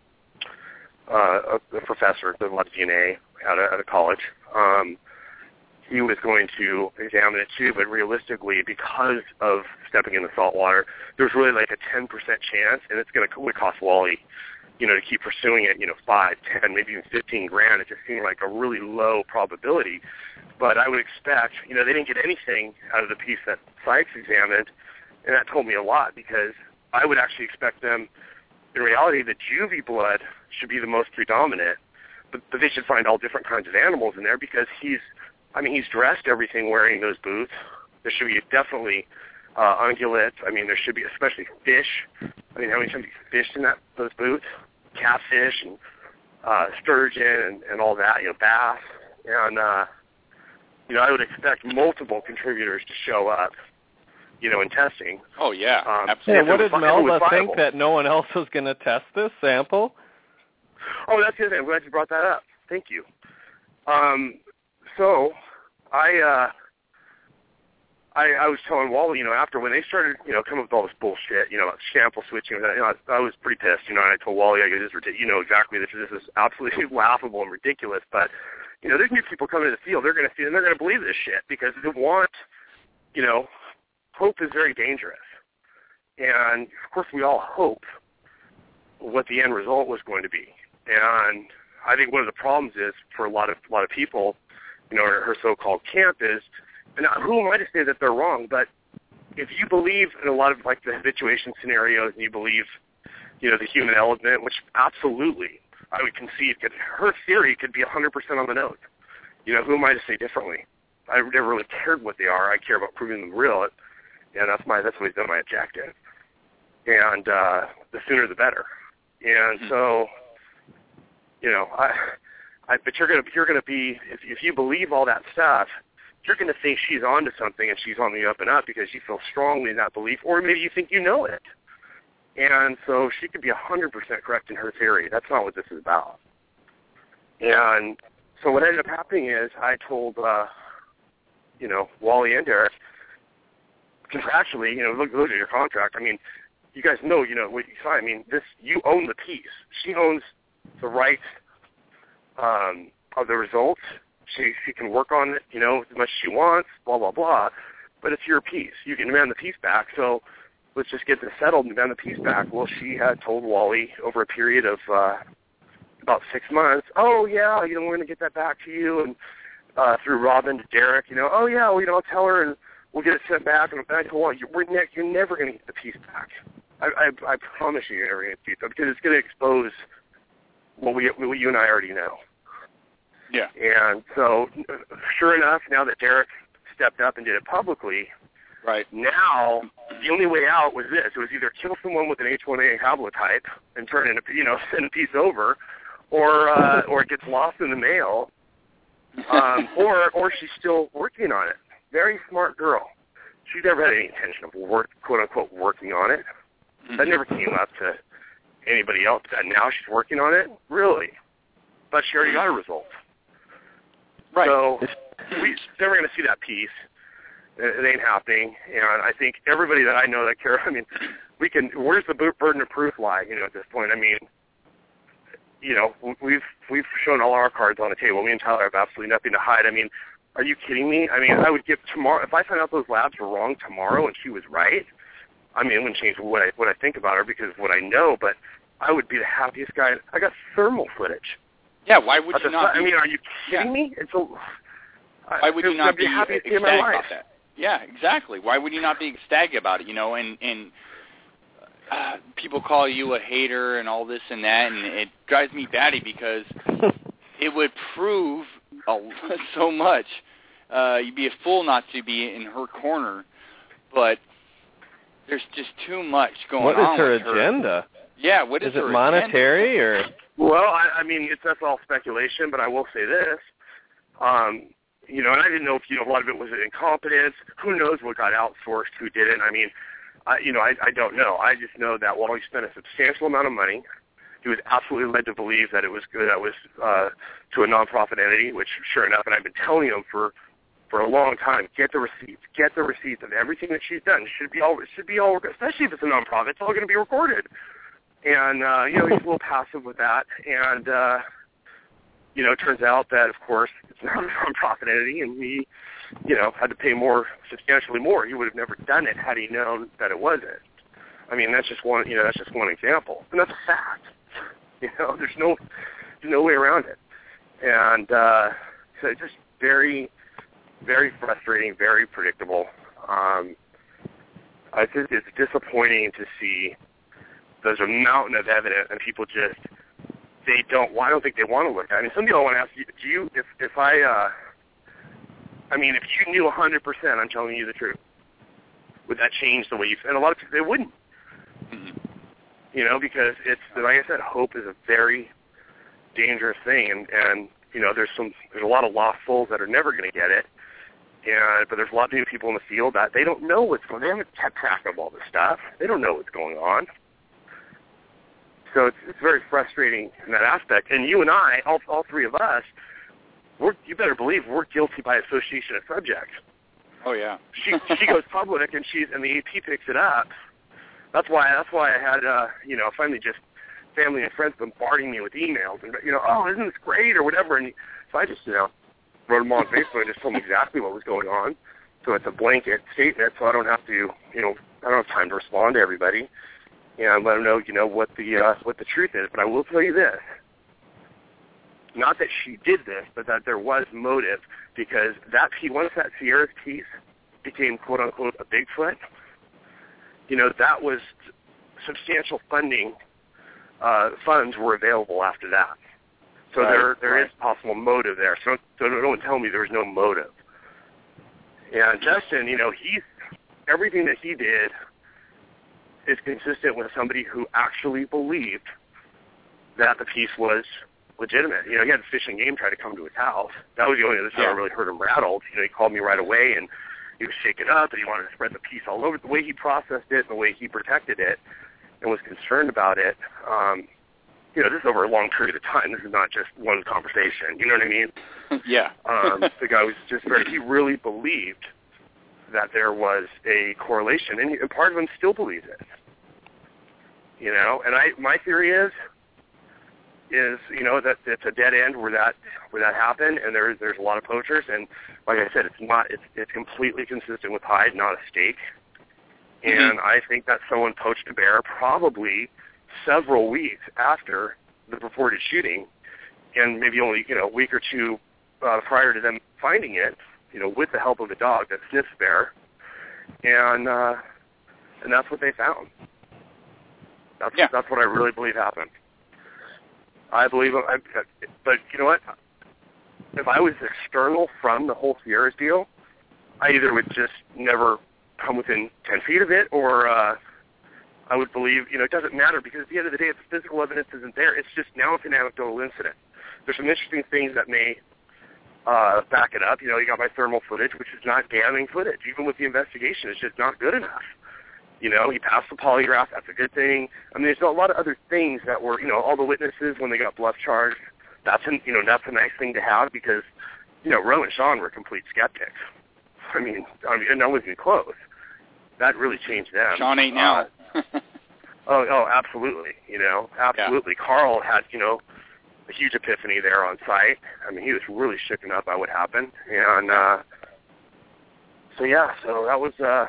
[SPEAKER 4] uh, a, a professor, does a lot of D N A at a, at a college. Um, he was going to examine it too, but realistically, because of stepping in the salt water, there's really like a ten percent chance, and it's going to would cost Wally, you know, to keep pursuing it, you know, five, ten, maybe even fifteen grand. It just seemed like a really low probability. But I would expect, you know, they didn't get anything out of the piece that Sykes examined, and that told me a lot because I would actually expect them, in reality, the juvie blood should be the most predominant, but, but they should find all different kinds of animals in there because he's, I mean, he's dressed everything wearing those boots. There should be definitely uh, ungulates. I mean, there should be especially fish. I mean, how many times he fished in that those boots? Catfish and uh, sturgeon and, and all that, you know, bass. And, uh, you know, I would expect multiple contributors to show up, you know, in testing.
[SPEAKER 3] Oh, yeah,
[SPEAKER 4] um,
[SPEAKER 3] absolutely.
[SPEAKER 2] Yeah, what did Melba think
[SPEAKER 4] viable.
[SPEAKER 2] that no one else was going to test this sample?
[SPEAKER 4] Oh, that's the other thing. I'm glad you brought that up. Thank you. Um, so I, uh, I I was telling Wally, you know, after when they started, you know, coming up with all this bullshit, you know, about sample switching, you know, I, I was pretty pissed, you know, and I told Wally, I go, this is ridiculous. You know exactly this, this is absolutely laughable and ridiculous, but, you know, there's new people coming to the field, they're going to see, and they're going to believe this shit because they want, you know, hope is very dangerous. And, of course, we all hope what the end result was going to be. And I think one of the problems is for a lot of a lot of people, you know, her so-called camp is, and who am I to say that they're wrong, but if you believe in a lot of, like, the habituation scenarios and you believe, you know, the human element, which absolutely I would concede, could, her theory could be one hundred percent on the nose. You know, who am I to say differently? I never really cared what they are. I care about proving them real, and that's my that's always been my objective. And uh, the sooner the better. And so, you know, I, I but you're gonna you're gonna be if if you believe all that stuff, you're gonna think she's onto something and she's on the up and up because you feel strongly in that belief, or maybe you think you know it. And so she could be one hundred percent correct in her theory. That's not what this is about. And so what ended up happening is I told, uh, you know, Wally and Derek, contractually, you know, look, look at your contract. I mean, you guys know, you know, what you sign. I mean, this, you own the piece. She owns the right um, of the results. She she can work on it, you know, as much as she wants, blah, blah, blah. But it's your piece. You can demand the piece back. So let's just get this settled and demand the piece back. Well, she had told Wally over a period of uh, about six months, oh, yeah, you know, we're going to get that back to you. And uh, through Robin to Derek, you know, oh, yeah, well, you know, I'll tell her and we'll get it sent back. And I told Wally, you're, ne- you're never going to get the piece back. I, I, I promise you you're never going to get the piece back because it's going to expose what, we, what you and I already know.
[SPEAKER 3] Yeah.
[SPEAKER 4] And so, sure enough, now that Derek stepped up and did it publicly,
[SPEAKER 3] right
[SPEAKER 4] now the only way out was this: it was either kill someone with an H one A haplotype and turn in a, you know, send a piece over, or uh, or it gets lost in the mail, um, or or she's still working on it. Very smart girl. She's never had any intention of work, quote unquote, working on it. Mm-hmm. That never came up to anybody else. That now she's working on it, really, but she already got a result.
[SPEAKER 3] Right.
[SPEAKER 4] So we never going to see that piece. It ain't happening. And I think everybody that I know that care, I mean, we can, where's the burden of proof lie, you know, at this point? I mean, you know, we've we've shown all our cards on the table. Me and Tyler have absolutely nothing to hide. I mean, are you kidding me? I mean, I would give tomorrow, if I found out those labs were wrong tomorrow and she was right, I mean, it wouldn't change what I, what I think about her because of what I know, but I would be the happiest guy. I got thermal footage.
[SPEAKER 3] Yeah, why would you not?
[SPEAKER 4] I mean, are you kidding
[SPEAKER 3] yeah.
[SPEAKER 4] me? It's a,
[SPEAKER 3] why would you not
[SPEAKER 4] be,
[SPEAKER 3] be
[SPEAKER 4] happy
[SPEAKER 3] ecstatic about that? Yeah, exactly. Why would you not be ecstatic about it? You know, and and uh, people call you a hater and all this and that, and it drives me batty because it would prove a, so much. Uh, you'd be a fool not to be in her corner, but there's just too much going
[SPEAKER 2] what
[SPEAKER 3] on.
[SPEAKER 2] What is
[SPEAKER 3] with
[SPEAKER 2] her agenda?
[SPEAKER 3] Her. Yeah, what is,
[SPEAKER 2] is
[SPEAKER 3] her
[SPEAKER 2] it monetary
[SPEAKER 3] agenda?
[SPEAKER 2] or?
[SPEAKER 4] Well, I, I mean, it's that's all speculation, but I will say this. Um, you know, and I didn't know if, you know, a lot of it was incompetence. Who knows what got outsourced, who didn't. I mean, I, you know, I, I don't know. I just know that while he spent a substantial amount of money, he was absolutely led to believe that it was good, that was uh, to a nonprofit entity, which sure enough, and I've been telling him for, for a long time, get the receipts, get the receipts of everything that she's done. It should be all, it should be all, especially if it's a nonprofit, it's all going to be recorded. And, uh, you know, he's a little passive with that. And, uh, you know, it turns out that, of course, it's not a nonprofit entity, and he, you know, had to pay more, substantially more. He would have never done it had he known that it wasn't. I mean, that's just one, you know, that's just one example. And that's a fact. You know, there's no, there's no way around it. And uh, so it's just very, very frustrating, very predictable. Um, I think it's disappointing to see there's a mountain of evidence and people just, they don't, well, I don't think they want to look at it. I mean, some people want to ask you, do you, if, if I, uh, I mean, if you knew one hundred percent, I'm telling you the truth, would that change the way you, and a lot of people, they wouldn't. Mm-hmm. You know, because it's, like I said, hope is a very dangerous thing, and, and you know, there's some, there's a lot of lost souls that are never going to get it, and but there's a lot of new people in the field that they don't know what's going on. They haven't kept track of all this stuff. They don't know what's going on. So it's, it's very frustrating in that aspect. And you and I, all, all three of us, we're, you better believe we're guilty by association of subjects.
[SPEAKER 3] Oh yeah.
[SPEAKER 4] she she goes public, and she's and the A P picks it up. That's why that's why I had uh, you know, finally just family and friends bombarding me with emails and, you know, oh, isn't this great or whatever. And so I just, you know, wrote them on Facebook and just told them exactly what was going on. So it's a blanket statement, so I don't have to, you know, I don't have time to respond to everybody and let them know, you know, what the uh, what the truth is. But I will tell you this: not that she did this, but that there was motive, because that piece, once that Sierra's piece became quote unquote a Bigfoot, you know, that was substantial funding. Uh, funds were available after that. So right, there there right. is possible motive there. So, so don't tell me there's no motive. And Justin, you know, he's, everything that he did is consistent with somebody who actually believed that the piece was legitimate. You know, he had Fish and Game try to come to his house. That was the only other time I really heard him rattled. You know, he called me right away, and he was shaken up, and he wanted to spread the piece all over. The way he processed it, the way he protected it, and was concerned about it, um, you know, this is over a long period of time. This is not just one conversation. You know what I mean?
[SPEAKER 3] Yeah.
[SPEAKER 4] um, the guy was just very, he really believed that there was a correlation, and, he, and part of him still believes it. You know, and I, my theory is, is, you know, that it's a dead end where that, where that happened, and there's, there's a lot of poachers, and like I said, it's not, it's, it's completely consistent with Hyde, not a stake. And mm-hmm. I think that someone poached a bear probably several weeks after the purported shooting, and maybe only, you know, a week or two uh, prior to them finding it, you know, with the help of a dog that sniffs bear, and uh, and that's what they found. That's yeah. that's what I really believe happened. I believe, I, but you know what? If I was external from the whole Sierra's deal, I either would just never come within ten feet of it, or uh, I would believe, you know, it doesn't matter, because at the end of the day, if the physical evidence isn't there, it's just now it's an anecdotal incident. There's some interesting things that may uh, back it up. You know, you got my thermal footage, which is not damning footage. Even with the investigation, it's just not good enough. You know, he passed the polygraph. That's a good thing. I mean, there's a lot of other things that were, you know, all the witnesses when they got bluff charged. That's, an, you know, that's a nice thing to have, because, you know, Roe and Sean were complete skeptics. I mean, I mean, and that wasn't even close. That really changed them.
[SPEAKER 3] Sean ain't now.
[SPEAKER 4] Uh, oh, oh, absolutely. You know, absolutely. Yeah. Carl had, you know, a huge epiphany there on site. I mean, he was really shooken up by what happened. And uh, so, yeah, so that was, uh,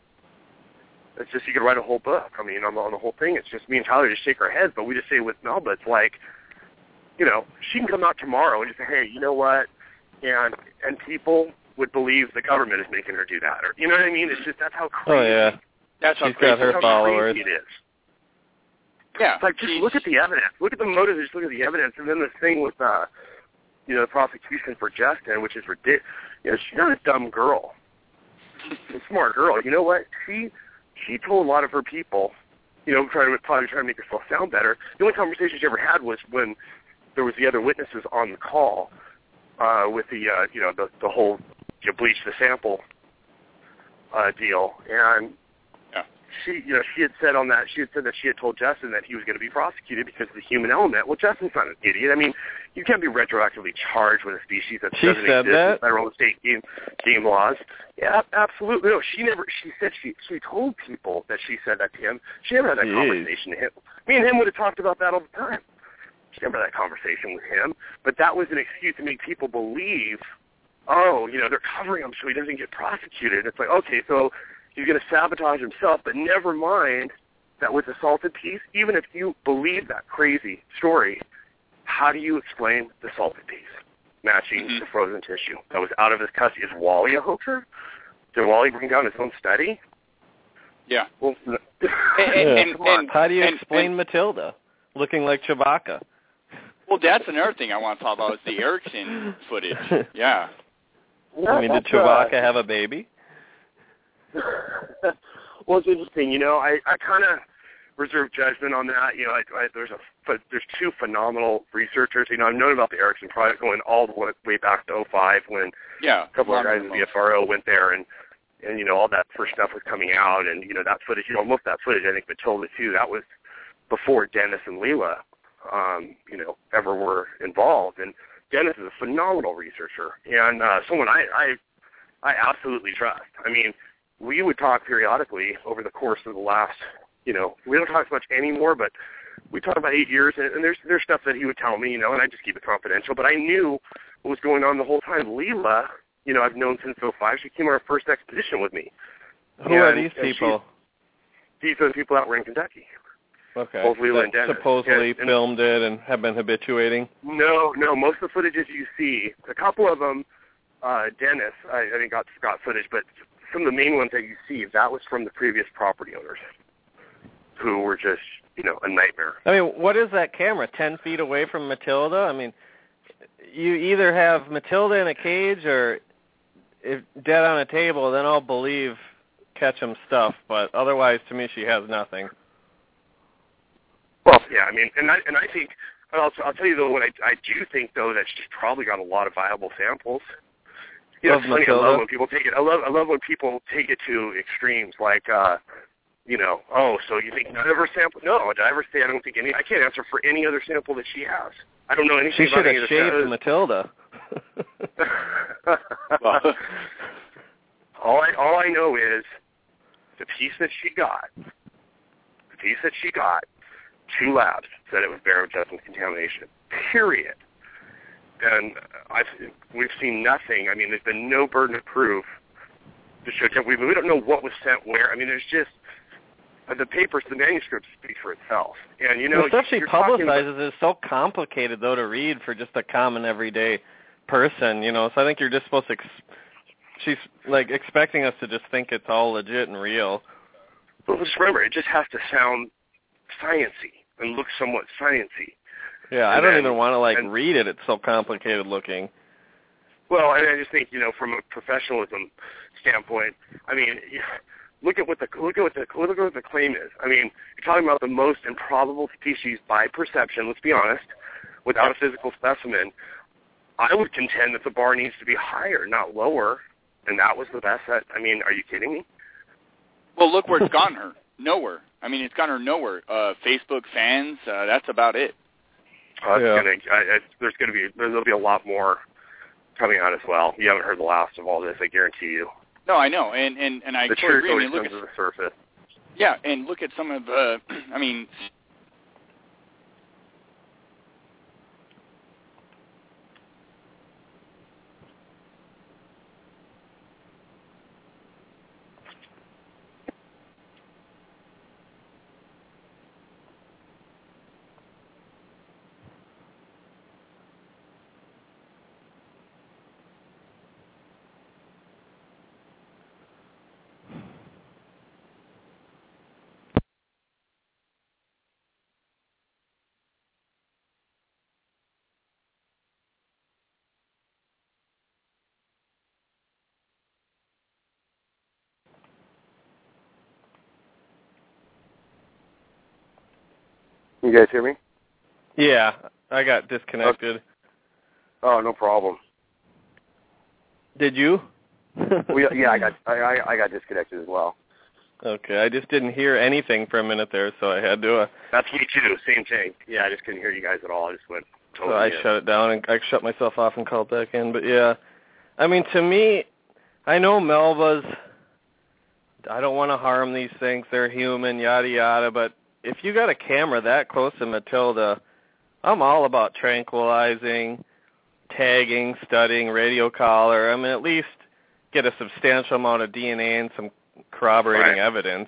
[SPEAKER 4] it's just, you could write a whole book. I mean, on the, on the whole thing, it's just me and Tyler just shake our heads, but we just say with Melba, it's like, you know, she can come out tomorrow and just say, hey, you know what, and and people would believe the government is making her do that. Or, you know what I mean? It's just, that's how crazy.
[SPEAKER 2] Oh, yeah.
[SPEAKER 4] That's
[SPEAKER 2] She's
[SPEAKER 4] how crazy,
[SPEAKER 2] got her
[SPEAKER 4] how
[SPEAKER 2] followers.
[SPEAKER 4] crazy it is.
[SPEAKER 3] Yeah.
[SPEAKER 4] It's like, just look at the evidence. Look at the motives, just look at the evidence. And then this thing with, uh, you know, the prosecution for Justin, which is ridiculous. You know, she's not a dumb girl. She's a smart girl. You know what? She she told a lot of her people, you know, trying to, probably trying to make herself sound better. The only conversation she ever had was when there was the other witnesses on the call. uh, with the uh, you know the the whole you bleach the sample uh, deal, and
[SPEAKER 3] yeah.
[SPEAKER 4] she you know she had said on that she had said that she had told Justin that he was going to be prosecuted because of the human element. Well, Justin's not an idiot. I mean, you can't be retroactively charged with a species that
[SPEAKER 2] she
[SPEAKER 4] doesn't
[SPEAKER 2] said
[SPEAKER 4] exist
[SPEAKER 2] that?
[SPEAKER 4] in federal and state game game laws. Yeah, absolutely. No, she never. She said she she told people that she said that to him. She never had that
[SPEAKER 2] Jeez.
[SPEAKER 4] conversation to him. Me and him would have talked about that all the time. She never had that conversation with him, but that was an excuse to make people believe, oh, you know, they're covering him so he doesn't get prosecuted. It's like, okay, so he's going to sabotage himself, but never mind that with the salted piece, even if you believe that crazy story, how do you explain the salted piece matching
[SPEAKER 3] mm-hmm.
[SPEAKER 4] the frozen tissue that was out of his custody? Is Wally a hoaxer? Did Wally bring down his own study?
[SPEAKER 3] Yeah.
[SPEAKER 4] Well,
[SPEAKER 3] and,
[SPEAKER 2] and,
[SPEAKER 3] and, and,
[SPEAKER 2] how do you
[SPEAKER 3] and,
[SPEAKER 2] explain
[SPEAKER 3] and,
[SPEAKER 2] Matilda looking like Chewbacca?
[SPEAKER 3] Well, that's another thing I want to talk about is the Erickson footage. Yeah.
[SPEAKER 2] I mean, did Chewbacca uh, have a baby?
[SPEAKER 4] Well, it's interesting. You know, I, I kind of reserve judgment on that. You know, I, I, there's a there's two phenomenal researchers. You know, I've known about the Erickson project going all the way, way back to oh five when
[SPEAKER 3] yeah,
[SPEAKER 4] a couple of guys in the F R O went there and, and, you know, all that first stuff was coming out. And, you know, that footage, you know, most of that footage, I think Matilda, too, that was before Dennis and Leela, um, you know, ever were involved. And Dennis is a phenomenal researcher and uh, someone I, I I absolutely trust. I mean, we would talk periodically over the course of the last, you know, we don't talk so much anymore, but we talk about eight years, and, and there's there's stuff that he would tell me, you know, and I just keep it confidential. But I knew what was going on the whole time. Leela, you know, I've known since oh five. She came on her first expedition with me.
[SPEAKER 2] Who
[SPEAKER 4] and,
[SPEAKER 2] are these people?
[SPEAKER 4] These are the people out in Kentucky.
[SPEAKER 2] Okay.
[SPEAKER 4] Both Leela
[SPEAKER 2] that
[SPEAKER 4] and Dennis.
[SPEAKER 2] supposedly
[SPEAKER 4] and, and
[SPEAKER 2] filmed it and have been habituating?
[SPEAKER 4] No, no. Most of the footages you see, a couple of them, uh, Dennis, I, I think got, got footage, but some of the main ones that you see, that was from the previous property owners who were just, you know, a nightmare.
[SPEAKER 2] I mean, what is that camera, ten feet away from Matilda? I mean, you either have Matilda in a cage or if dead on a table, then I'll believe Ketchum's stuff, but otherwise, to me, she has nothing.
[SPEAKER 4] Well, yeah, I mean, and I, and I think, I'll, I'll tell you, though, what I, I do think, though, that she's probably got a lot of viable samples. You know, it's funny, I love when people take it. I love, I love when people take it to extremes, like, uh, you know, oh, so you think none of her samples? No, did I ever say I don't think any? I can't answer for any other sample that she has. I don't know anything
[SPEAKER 2] she
[SPEAKER 4] about any of the
[SPEAKER 2] She should have shaved Matilda.
[SPEAKER 4] Well, all I all I know is the piece that she got, the piece that she got, two labs said it was barogensin contamination. Period. And I've, we've seen nothing. I mean, there's been no burden of proof to show. We, we don't know what was sent where. I mean, there's just uh, the papers, the manuscript speaks for itself. And you know,
[SPEAKER 2] the stuff she publicizes
[SPEAKER 4] about,
[SPEAKER 2] is so complicated, though, to read for just a common everyday person. You know, so I think you're just supposed to. Ex- she's like expecting us to just think it's all legit and real.
[SPEAKER 4] But just remember, it just has to sound sciencey and look somewhat sciencey.
[SPEAKER 2] Yeah,
[SPEAKER 4] and
[SPEAKER 2] I don't
[SPEAKER 4] then,
[SPEAKER 2] even want to, like,
[SPEAKER 4] and,
[SPEAKER 2] read it. It's so complicated looking.
[SPEAKER 4] Well, and I just think, you know, from a professionalism standpoint, I mean, look at what the look at what the look at what the claim is. I mean, you're talking about the most improbable species by perception, let's be honest, without a physical specimen. I would contend that the bar needs to be higher, not lower, and that was the best that, I mean, are you kidding me?
[SPEAKER 3] Well, look where it's gotten her. Nowhere. I mean, it's gotten her nowhere. Uh, Facebook fans, uh, that's about it.
[SPEAKER 4] Uh, it's
[SPEAKER 2] yeah.
[SPEAKER 4] gonna, I, I, there's going to be there'll be a lot more coming out as well. You haven't heard the last of all this, I guarantee you.
[SPEAKER 3] No, I know, and and and I
[SPEAKER 4] the
[SPEAKER 3] totally
[SPEAKER 4] truth
[SPEAKER 3] agree.
[SPEAKER 4] always
[SPEAKER 3] I mean, look
[SPEAKER 4] comes
[SPEAKER 3] at
[SPEAKER 4] to the surface.
[SPEAKER 3] Yeah, and look at some of uh, I mean.
[SPEAKER 4] You guys hear me?
[SPEAKER 2] Yeah, I got disconnected.
[SPEAKER 4] Okay. Oh, no problem.
[SPEAKER 2] Did you?
[SPEAKER 4] we, yeah, I got I, I, I got disconnected as well.
[SPEAKER 2] Okay, I just didn't hear anything for a minute there, so I had to. Uh,
[SPEAKER 4] That's me too. Same thing. Yeah, I just couldn't hear you guys at all. I just went totally.
[SPEAKER 2] So I
[SPEAKER 4] in.
[SPEAKER 2] shut it down and I shut myself off and called back in. But yeah, I mean, to me, I know Melba's. I don't want to harm these things. They're human, yada yada. But if you got a camera that close to Matilda, I'm all about tranquilizing, tagging, studying, radio collar. I mean, at least get a substantial amount of D N A and some corroborating
[SPEAKER 4] right.
[SPEAKER 2] evidence.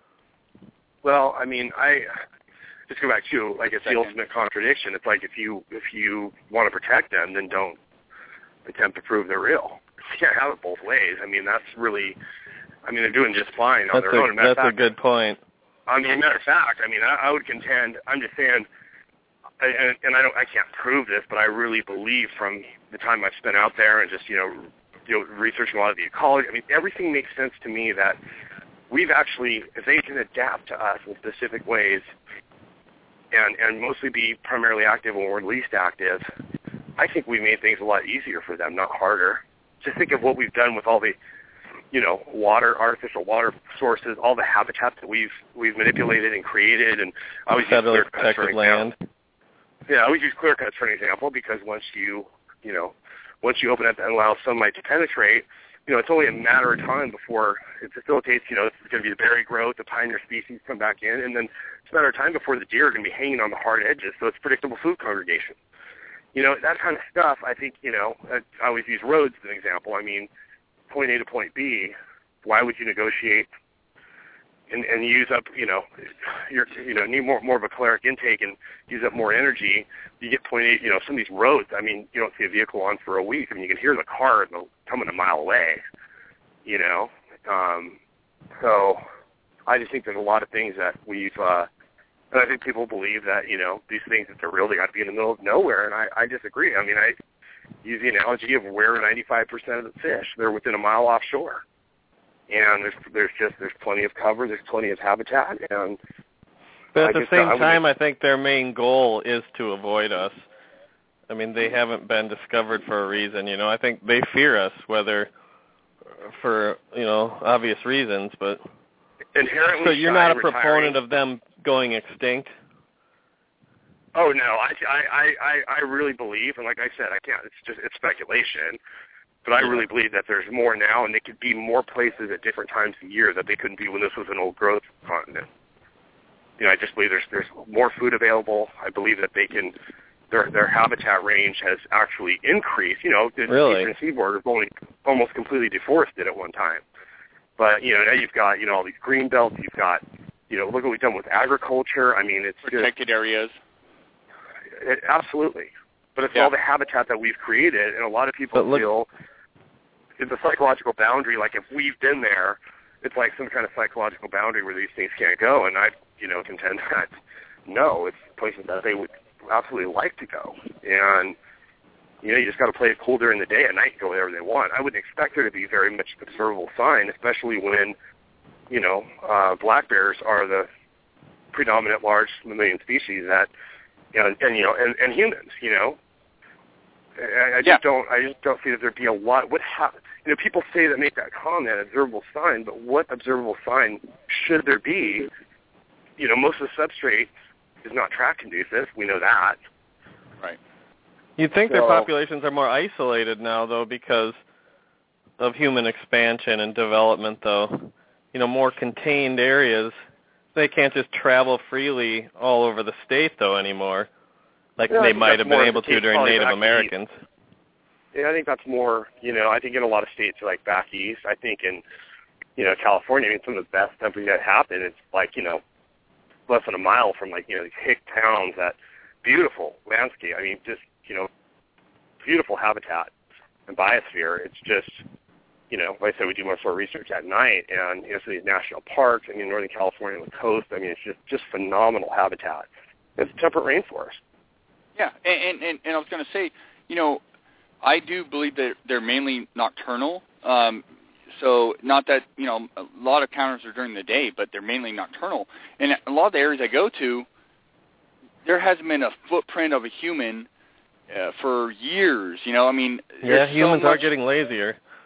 [SPEAKER 4] Well, I mean, I just go back to like it's the ultimate contradiction. It's like if you if you want to protect them, then don't attempt to prove they're real. You can't have it both ways. I mean, that's really. I mean, they're doing just fine on
[SPEAKER 2] that's
[SPEAKER 4] their
[SPEAKER 2] a,
[SPEAKER 4] own. Matter
[SPEAKER 2] that's
[SPEAKER 4] fact,
[SPEAKER 2] a good point.
[SPEAKER 4] I mean, matter of fact, I mean, I, I would contend. I'm just saying, and, and I don't, I can't prove this, but I really believe from the time I've spent out there and just you know. You know, researching a lot of the ecology. I mean, everything makes sense to me that we've actually, if they can adapt to us in specific ways and, and mostly be primarily active when we're least active, I think we made things a lot easier for them, not harder. Just think of what we've done with all the, you know, water, artificial water sources, all the habitats that we've we've manipulated and created. And I always use clear cuts for an example. Yeah, I always use clear cuts for an example because once you, you know, once you open it and allow sunlight to penetrate, you know, it's only a matter of time before it facilitates, you know, it's going to be the berry growth, the pioneer species come back in, and then it's a matter of time before the deer are going to be hanging on the hard edges, so it's predictable food congregation. You know, that kind of stuff, I think, you know, I always use roads as an example. I mean, point A to point B, why would you negotiate and, and use up, you know, you're, you know, need more more of a caloric intake and use up more energy? You get point eight, you know, some of these roads, I mean, you don't see a vehicle on for a week. I mean, you can hear the car coming a mile away, you know. Um, so I just think there's a lot of things that we've, uh, and I think people believe that, you know, these things, if they're real, they got to be in the middle of nowhere, and I, I disagree. I mean, I use the analogy of where ninety-five percent of the fish, they're within a mile offshore. And there's there's just there's plenty of cover, there's plenty of habitat, and
[SPEAKER 2] but at
[SPEAKER 4] I
[SPEAKER 2] the same
[SPEAKER 4] I
[SPEAKER 2] time, I think their main goal is to avoid us. I mean, they haven't been discovered for a reason, you know. I think they fear us, whether for you know obvious reasons, but
[SPEAKER 4] inherently.
[SPEAKER 2] So you're not a
[SPEAKER 4] retiring.
[SPEAKER 2] proponent of them going extinct?
[SPEAKER 4] Oh no, I I I I really believe, and like I said, I can't. It's just it's speculation. But I really believe that there's more now, and they could be more places at different times of year that they couldn't be when this was an old growth continent. You know, I just believe there's there's more food available. I believe that they can, their their habitat range has actually increased. You know, the
[SPEAKER 2] really?
[SPEAKER 4] eastern seaboard was only almost completely deforested at one time. But you know, now you've got you know all these green belts. You've got you know look what we've done with agriculture. I mean, it's
[SPEAKER 3] protected
[SPEAKER 4] just,
[SPEAKER 3] areas.
[SPEAKER 4] It, absolutely. But it's
[SPEAKER 3] yeah.
[SPEAKER 4] all the habitat that we've created, and a lot of people look, feel it's a psychological boundary. Like if we've been there, it's like some kind of psychological boundary where these things can't go. And I, you know, contend that no, it's places that they would absolutely like to go. And you know, you just got to play it cool during the day. At night, go wherever they want. I wouldn't expect there to be very much observable sign, especially when you know uh, black bears are the predominant large mammalian species that. You know, and, and you know, and, and humans, you know, I, I just
[SPEAKER 3] yeah.
[SPEAKER 4] don't, I just don't see that there'd be a lot. What ha- you know, people say that make that comment, observable sign, but what observable sign should there be? You know, most of the substrate is not track conducive. We know that.
[SPEAKER 3] Right.
[SPEAKER 2] You'd think
[SPEAKER 4] so,
[SPEAKER 2] their populations are more isolated now, though, because of human expansion and development, though. You know, more contained areas. They can't just travel freely all over the state, though, anymore, like
[SPEAKER 4] yeah,
[SPEAKER 2] they might have been able to during Native Americans.
[SPEAKER 4] Yeah, I think that's more, you know, I think in a lot of states like back east, I think in, you know, California, I mean, some of the best temperatures that happen, it's like, you know, less than a mile from, like, you know, these hick towns, that beautiful landscape. I mean, just, you know, beautiful habitat and biosphere. It's just... You know, like I said, we do most of our research at night, and you know, so these national parks. I mean, Northern California on the coast. I mean, it's just just phenomenal habitat. It's a temperate rainforest.
[SPEAKER 3] Yeah, and and, and I was going to say, you know, I do believe that they're mainly nocturnal. Um, so not that you know a lot of encounters are during the day, but they're mainly nocturnal. And a lot of the areas I go to, there hasn't been a footprint of a human uh, for years. You know, I mean,
[SPEAKER 2] yeah,
[SPEAKER 3] so
[SPEAKER 2] humans
[SPEAKER 3] much,
[SPEAKER 2] are getting lazier.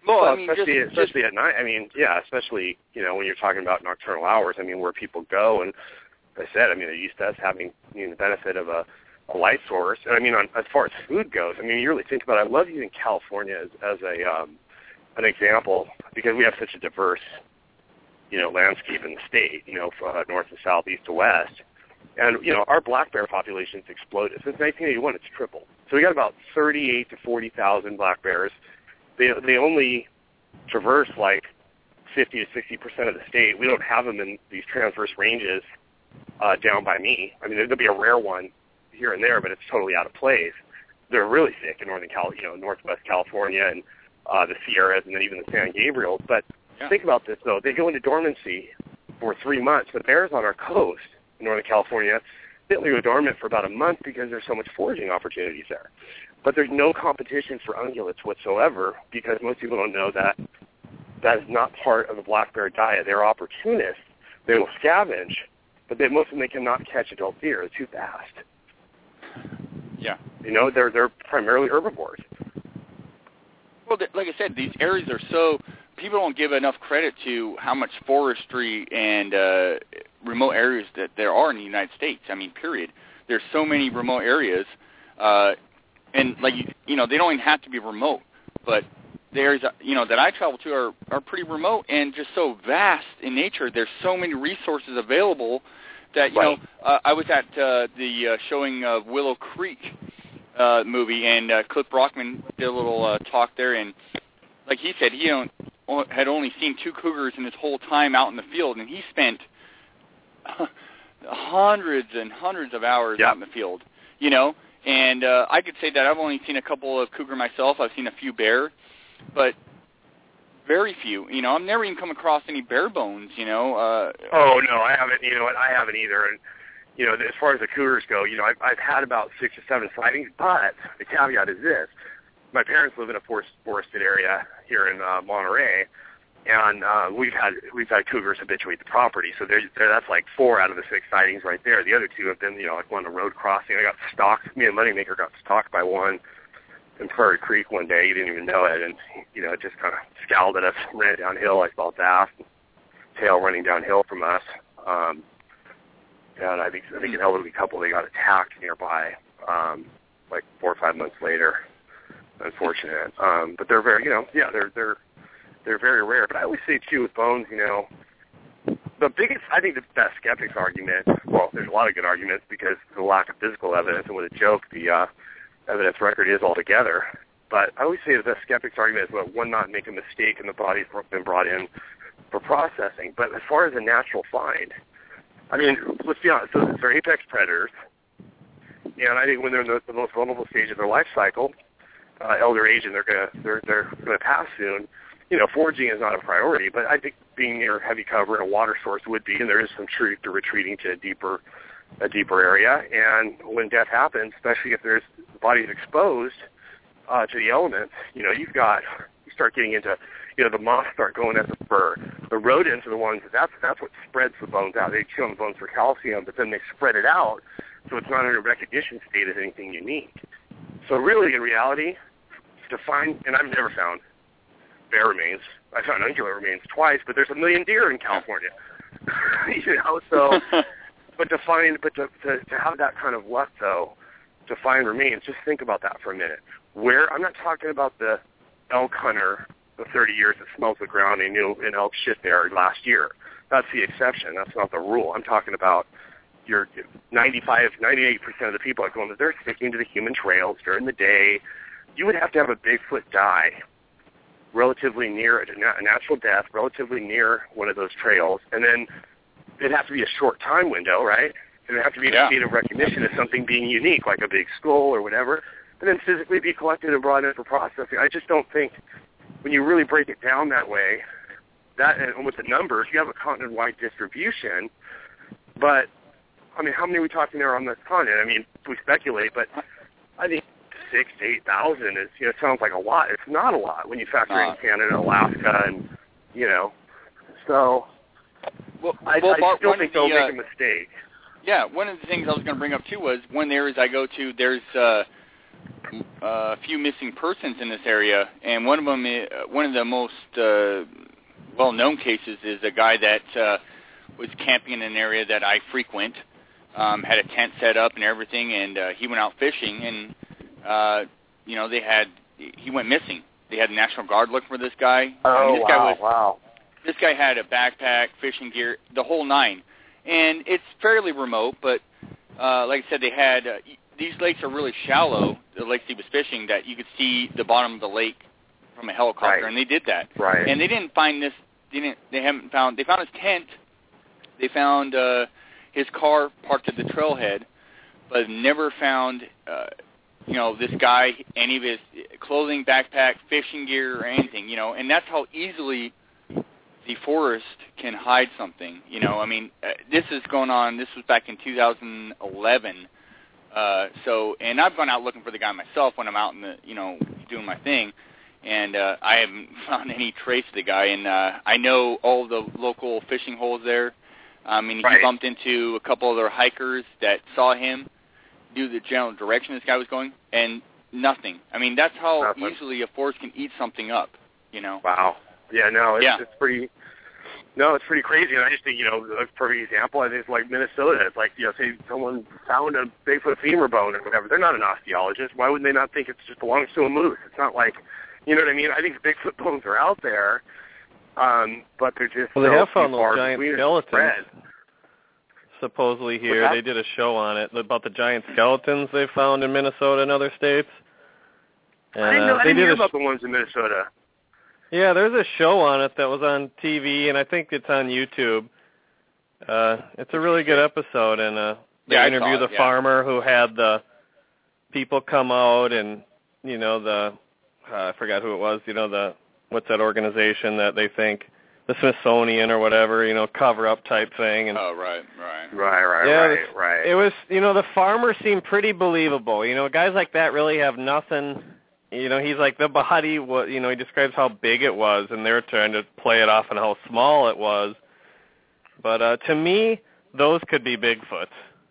[SPEAKER 3] Well,
[SPEAKER 4] well
[SPEAKER 3] I mean,
[SPEAKER 4] especially
[SPEAKER 3] just,
[SPEAKER 4] especially
[SPEAKER 3] just,
[SPEAKER 4] at night. I mean, yeah, especially you know when you're talking about nocturnal hours. I mean, where people go, and like I said, I mean, they're used to us having you know, the benefit of a, a light source. And I mean, on, as far as food goes, I mean, you really think about it. I love using California as, as a um, an example because we have such a diverse you know landscape in the state. You know, from uh, north to south, east to west. And, you know, our black bear population's exploded. Since nineteen eighty-one, it's tripled. So we got about thirty-eight to forty thousand black bears. They they only traverse like fifty to sixty percent of the state. We don't have them in these transverse ranges uh, down by me. I mean, there'll be a rare one here and there, but it's totally out of place. They're really thick in Northern Cal, you know, Northwest California and uh, the Sierras and then even the San Gabriels. But yeah. Think about this, though. They go into dormancy for three months. The bears on our coast in Northern California, they only go dormant for about a month because there's so much foraging opportunities there. But there's no competition for ungulates whatsoever because most people don't know that that is not part of the black bear diet. They're opportunists. They will scavenge, but they, most of them they cannot catch adult deer. They're too fast.
[SPEAKER 3] Yeah.
[SPEAKER 4] You know, they're they're primarily herbivores.
[SPEAKER 3] Well, like I said, these areas are so people don't give enough credit to how much forestry and uh, remote areas that there are in the United States. I mean, period. There's so many remote areas, uh, and like you, you know, they don't even have to be remote, but the areas you know that I travel to are are pretty remote and just so vast in nature. There's so many resources available that you
[SPEAKER 4] right.
[SPEAKER 3] know. Uh, I was at uh, the uh, showing of Willow Creek uh, movie, and uh, Cliff Brockman did a little uh, talk there, and like he said, he don't. had only seen two cougars in his whole time out in the field, and he spent hundreds and hundreds of hours
[SPEAKER 4] yep.
[SPEAKER 3] out in the field, you know. And uh, I could say that I've only seen a couple of cougar myself. I've seen a few bear, but very few. You know, I've never even come across any bear bones, you know. Uh,
[SPEAKER 4] oh, no, I haven't. You know what? I haven't either. And, you know, as far as the cougars go, you know, I've, I've had about six or seven sightings, but the caveat is this. My parents live in a forest, forested area here in uh, Monterey, and uh, we've had we've had cougars habituate the property. So they're, they're, that's like four out of the six sightings right there. The other two have been, you know, like one on a road crossing. I got stalked. Me and Moneymaker got stalked by one in Prairie Creek one day. He didn't even know it, and you know, it just kind of scowled at us, ran downhill. I saw that tail running downhill from us. Um, and I think I think an elderly couple, they got attacked nearby, um, like four or five months later. Unfortunate, um, but they're very, you know, yeah, they're they're they're very rare. But I always say too with bones, you know, the biggest, I think, the best skeptics argument. Well, there's a lot of good arguments because of the lack of physical evidence, and with a joke, the uh, evidence record is altogether. But I always say the best skeptics argument is about one not make a mistake and the body's been brought in for processing. But as far as a natural find, I mean, let's be honest, so they're apex predators, and I think when they're in the, the most vulnerable stage of their life cycle. Uh, elder age and they're gonna they're they're gonna pass soon. You know, foraging is not a priority, but I think being near heavy cover and a water source would be, and there is some truth to retreating to a deeper a deeper area. And when death happens, especially if there's the body's exposed uh, to the elements, you know, you've got you start getting into you know the moths start going at the fur. The rodents are the ones that that's that's what spreads the bones out. They chew on the bones for calcium, but then they spread it out so it's not in a recognition state as anything unique. So really, in reality, to find, and I've never found bear remains. I found ungulate remains twice, but there's a million deer in California. you know, so, but to find, but to, to to have that kind of luck, though, to find remains, just think about that for a minute. Where, I'm not talking about the elk hunter, the thirty years that smells the ground and knew an elk shit there last year. That's the exception. That's not the rule. I'm talking about your ninety-five, ninety-eight percent of the people are going, they're sticking to the human trails during the day. You would have to have a Bigfoot die relatively near a natural death, relatively near one of those trails, and then it'd have to be a short time window, right? It'd have to be
[SPEAKER 3] yeah.
[SPEAKER 4] a state of recognition of something being unique, like a big skull or whatever, and then physically be collected and brought in for processing. I just don't think, when you really break it down that way, that and with the numbers, you have a continent-wide distribution, but I mean, how many are we talking there on this continent? I mean, we speculate, but I think six to eight thousand is, you know, sounds like a lot. It's not a lot when you factor
[SPEAKER 3] uh,
[SPEAKER 4] in Canada, Alaska, and you know. So,
[SPEAKER 3] well,
[SPEAKER 4] I,
[SPEAKER 3] well,
[SPEAKER 4] I
[SPEAKER 3] Bart,
[SPEAKER 4] still think they'll
[SPEAKER 3] the,
[SPEAKER 4] make
[SPEAKER 3] uh,
[SPEAKER 4] a mistake.
[SPEAKER 3] Yeah, one of the things I was going to bring up too was one areas I go to, there's uh, uh, a few missing persons in this area, and one of them, uh, one of the most uh, well-known cases is a guy that uh, was camping in an area that I frequent, um, had a tent set up and everything, and uh, he went out fishing, and uh, you know they had he went missing. They had the National Guard looking for this guy.
[SPEAKER 4] Oh
[SPEAKER 3] I mean, this
[SPEAKER 4] wow!
[SPEAKER 3] guy was,
[SPEAKER 4] wow.
[SPEAKER 3] This guy had a backpack, fishing gear, the whole nine, and it's fairly remote, but uh, like I said, they had. Uh, These lakes are really shallow, the lakes he was fishing, that you could see the bottom of the lake from a helicopter,
[SPEAKER 4] Right.
[SPEAKER 3] and they did that.
[SPEAKER 4] Right.
[SPEAKER 3] And they didn't find this, they didn't, they haven't found, they found his tent, they found uh, his car parked at the trailhead, but never found, uh, you know, this guy, any of his clothing, backpack, fishing gear, or anything, you know, and that's how easily the forest can hide something, you know. I mean, uh, this is going on, this was back in two thousand eleven. Uh, so, and I've gone out looking for the guy myself when I'm out in the, you know, doing my thing, and uh, I haven't found any trace of the guy. And uh, I know all the local fishing holes there. I mean,
[SPEAKER 4] Right.
[SPEAKER 3] he bumped into a couple other hikers that saw him, knew the general direction this guy was going, and nothing. I mean, that's how
[SPEAKER 4] Nothing.
[SPEAKER 3] easily a forest can eat something up, you know.
[SPEAKER 4] Wow. Yeah, no, it's,
[SPEAKER 3] Yeah.
[SPEAKER 4] it's pretty. No, it's pretty crazy, and I just think, you know, a perfect example, I think it's like Minnesota. It's like, you know, say someone found a Bigfoot femur bone or whatever. They're not an osteologist. Why would they not think it just belongs to a moose? It's not like, you know what I mean? I think Bigfoot bones are out there, um, but they're just
[SPEAKER 2] Well, they
[SPEAKER 4] so
[SPEAKER 2] have found
[SPEAKER 4] few
[SPEAKER 2] those
[SPEAKER 4] far
[SPEAKER 2] giant
[SPEAKER 4] between and
[SPEAKER 2] skeletons.
[SPEAKER 4] spread.
[SPEAKER 2] Supposedly here,
[SPEAKER 4] What's that?
[SPEAKER 2] they did a show on it about the giant skeletons they found in Minnesota and other states. And,
[SPEAKER 4] I didn't, know,
[SPEAKER 2] uh,
[SPEAKER 4] I
[SPEAKER 2] they
[SPEAKER 4] didn't
[SPEAKER 2] did
[SPEAKER 4] hear
[SPEAKER 2] a
[SPEAKER 4] about the ones in Minnesota.
[SPEAKER 2] Yeah, there's a show on it that was on T V, and I think it's on YouTube. Uh, it's a really good episode, and uh, they
[SPEAKER 3] Yeah, I
[SPEAKER 2] interview
[SPEAKER 3] saw
[SPEAKER 2] the
[SPEAKER 3] it, yeah.
[SPEAKER 2] farmer who had the people come out, and you know the uh, I forgot who it was. You know the what's that organization that they think the Smithsonian or whatever, you know, cover up type thing. And
[SPEAKER 3] Oh, right, right.
[SPEAKER 4] Right, right,
[SPEAKER 2] yeah,
[SPEAKER 4] right, right.
[SPEAKER 2] it was, you know, the farmer seemed pretty believable. You know, guys like that really have nothing. You know, he's like, the body, was, you know, he describes how big it was, and they're trying to play it off on how small it was. But uh, to me, those could be Bigfoots,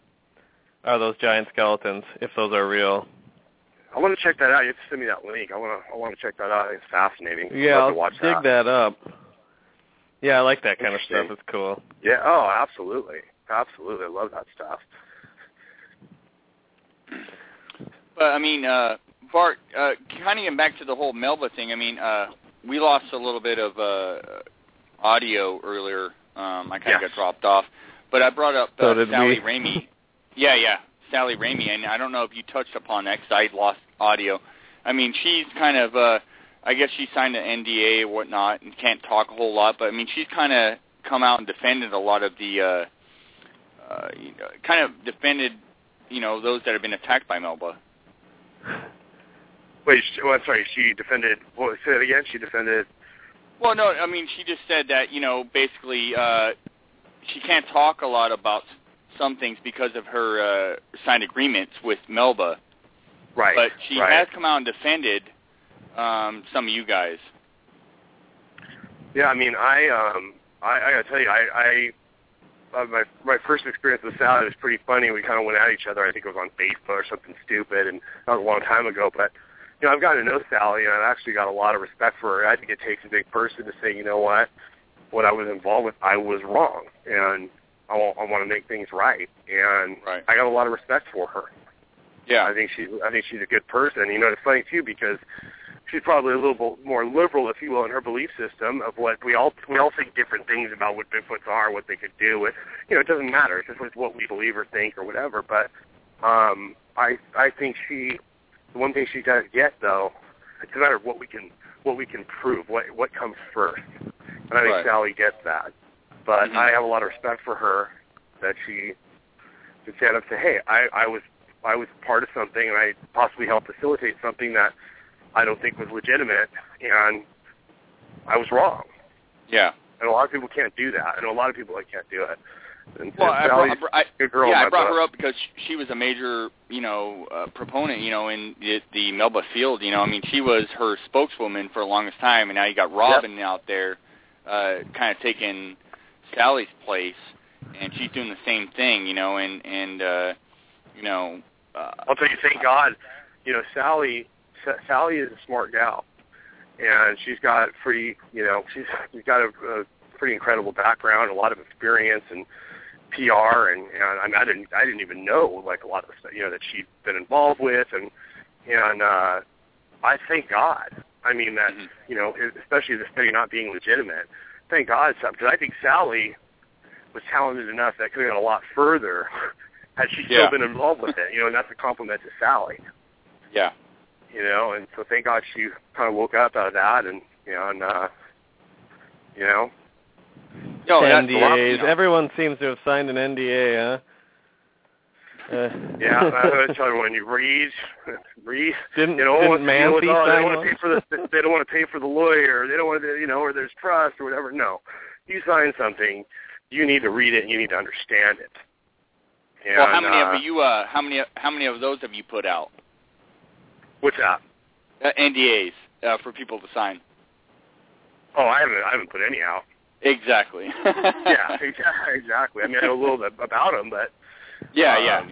[SPEAKER 2] are those giant skeletons, if those are real.
[SPEAKER 4] I want to check that out. You have to send me that link. I want to I want to check that out. It's fascinating.
[SPEAKER 2] Yeah,
[SPEAKER 4] I'd love
[SPEAKER 2] I'll
[SPEAKER 4] to watch
[SPEAKER 2] dig
[SPEAKER 4] that.
[SPEAKER 2] that up. Yeah, I like that kind of
[SPEAKER 4] Interesting.
[SPEAKER 2] stuff. It's cool.
[SPEAKER 4] Yeah, oh, absolutely. Absolutely. I love that stuff.
[SPEAKER 3] But, I mean, uh, Bart, uh, kind of getting back to the whole Melba thing, I mean, uh, we lost a little bit of uh, audio earlier. Um, I kind of
[SPEAKER 4] Yes.
[SPEAKER 3] got dropped off. But I brought up
[SPEAKER 2] So
[SPEAKER 3] uh,
[SPEAKER 2] did
[SPEAKER 3] Sally
[SPEAKER 2] we.
[SPEAKER 3] Ramey. Yeah, yeah, Sally Ramey. And I don't know if you touched upon that because I lost audio. I mean, she's kind of, uh, I guess she signed an N D A or whatnot and can't talk a whole lot. But, I mean, she's kind of come out and defended a lot of the, uh, uh, you know, kind of defended, you know, those that have been attacked by Melba.
[SPEAKER 4] Wait, she, well, I'm sorry, she defended, what, say that again? She defended,
[SPEAKER 3] Well, no, I mean, she just said that, you know, basically uh, she can't talk a lot about some things because of her uh, signed agreements with Melba.
[SPEAKER 4] right,
[SPEAKER 3] But she
[SPEAKER 4] right.
[SPEAKER 3] has come out and defended um, some of you guys.
[SPEAKER 4] Yeah, I mean, I, um, I, I gotta tell you, I, I, uh, my my first experience with Sally was pretty funny. We kind of went at each other. I think it was on Facebook or something stupid, and that was a long time ago. But you know, I've gotten to know Sally, and I've actually got a lot of respect for her. I think it takes a big person to say, you know what, what I was involved with, I was wrong, and I want, I want to make things right. And
[SPEAKER 3] Right.
[SPEAKER 4] I got a lot of respect for her.
[SPEAKER 3] Yeah.
[SPEAKER 4] I think she's I think she's a good person. You know, it's funny too because she's probably a little bit more liberal, if you will, in her belief system of what we all we all think different things about what Bigfoots are, what they could do. It, you know, it doesn't matter. It's just what we believe or think or whatever. But um, I I think she the one thing she does get though, it's a matter of what we can what we can prove, what what comes first. And I think
[SPEAKER 3] Right.
[SPEAKER 4] Sally gets that. But
[SPEAKER 3] Mhm.
[SPEAKER 4] I have a lot of respect for her that she can stand up and say, hey, I, I was I was part of something and I possibly helped facilitate something that I don't think was legitimate, and I was wrong.
[SPEAKER 3] Yeah.
[SPEAKER 4] And a lot of people can't do that. And a lot of people like can't do it. And
[SPEAKER 3] Well,
[SPEAKER 4] so
[SPEAKER 3] I
[SPEAKER 4] Sally's
[SPEAKER 3] brought, I,
[SPEAKER 4] a good girl.
[SPEAKER 3] yeah,
[SPEAKER 4] in my
[SPEAKER 3] I brought
[SPEAKER 4] book.
[SPEAKER 3] her up because she was a major, you know, uh, proponent, you know, in the, the Melba field. You know, I mean, she was her spokeswoman for the longest time, and now you got Robin out there, uh, kind of taking Sally's place, and she's doing the same thing, you know, and and uh, you know. Uh,
[SPEAKER 4] I'll tell you, thank God, you know, Sally, Sally is a smart gal, and she's got pretty, you know, she's, she's got a, a pretty incredible background, a lot of experience and P R, and, and I, mean, I didn't, I didn't even know like a lot of the stuff, you know, that she'd been involved with, and and uh, I thank God. I mean that, mm-hmm. you know, especially the study not being legitimate. Thank God, because I think Sally was talented enough that could have gone a lot further had she still
[SPEAKER 3] yeah.
[SPEAKER 4] been involved with it, you know, and that's a compliment to Sally.
[SPEAKER 3] Yeah.
[SPEAKER 4] You know, and so thank God she kind of woke up out of that, and, you know, and, uh, you know.
[SPEAKER 3] No,
[SPEAKER 2] N D As.
[SPEAKER 3] Lot, you know.
[SPEAKER 2] Everyone seems to have signed an N D A, huh? Uh.
[SPEAKER 4] Yeah, I was tell everyone, you read, read.
[SPEAKER 2] Didn't,
[SPEAKER 4] you know,
[SPEAKER 2] didn't Mancy
[SPEAKER 4] with, oh,
[SPEAKER 2] sign
[SPEAKER 4] they don't
[SPEAKER 2] one?
[SPEAKER 4] want to pay for the, they don't want to pay for the lawyer. They don't want to, you know, or there's trust or whatever. No, you sign something, you need to read it and you need to understand it. And,
[SPEAKER 3] well, how many
[SPEAKER 4] uh,
[SPEAKER 3] of you? Uh, how many? How many of those have you put out?
[SPEAKER 4] What's that?
[SPEAKER 3] Uh, N D As uh, for people to sign.
[SPEAKER 4] Oh, I haven't. I haven't put any out.
[SPEAKER 3] Exactly.
[SPEAKER 4] yeah, exactly. I mean, I know a little bit about them, but
[SPEAKER 3] yeah,
[SPEAKER 4] um,
[SPEAKER 3] yeah.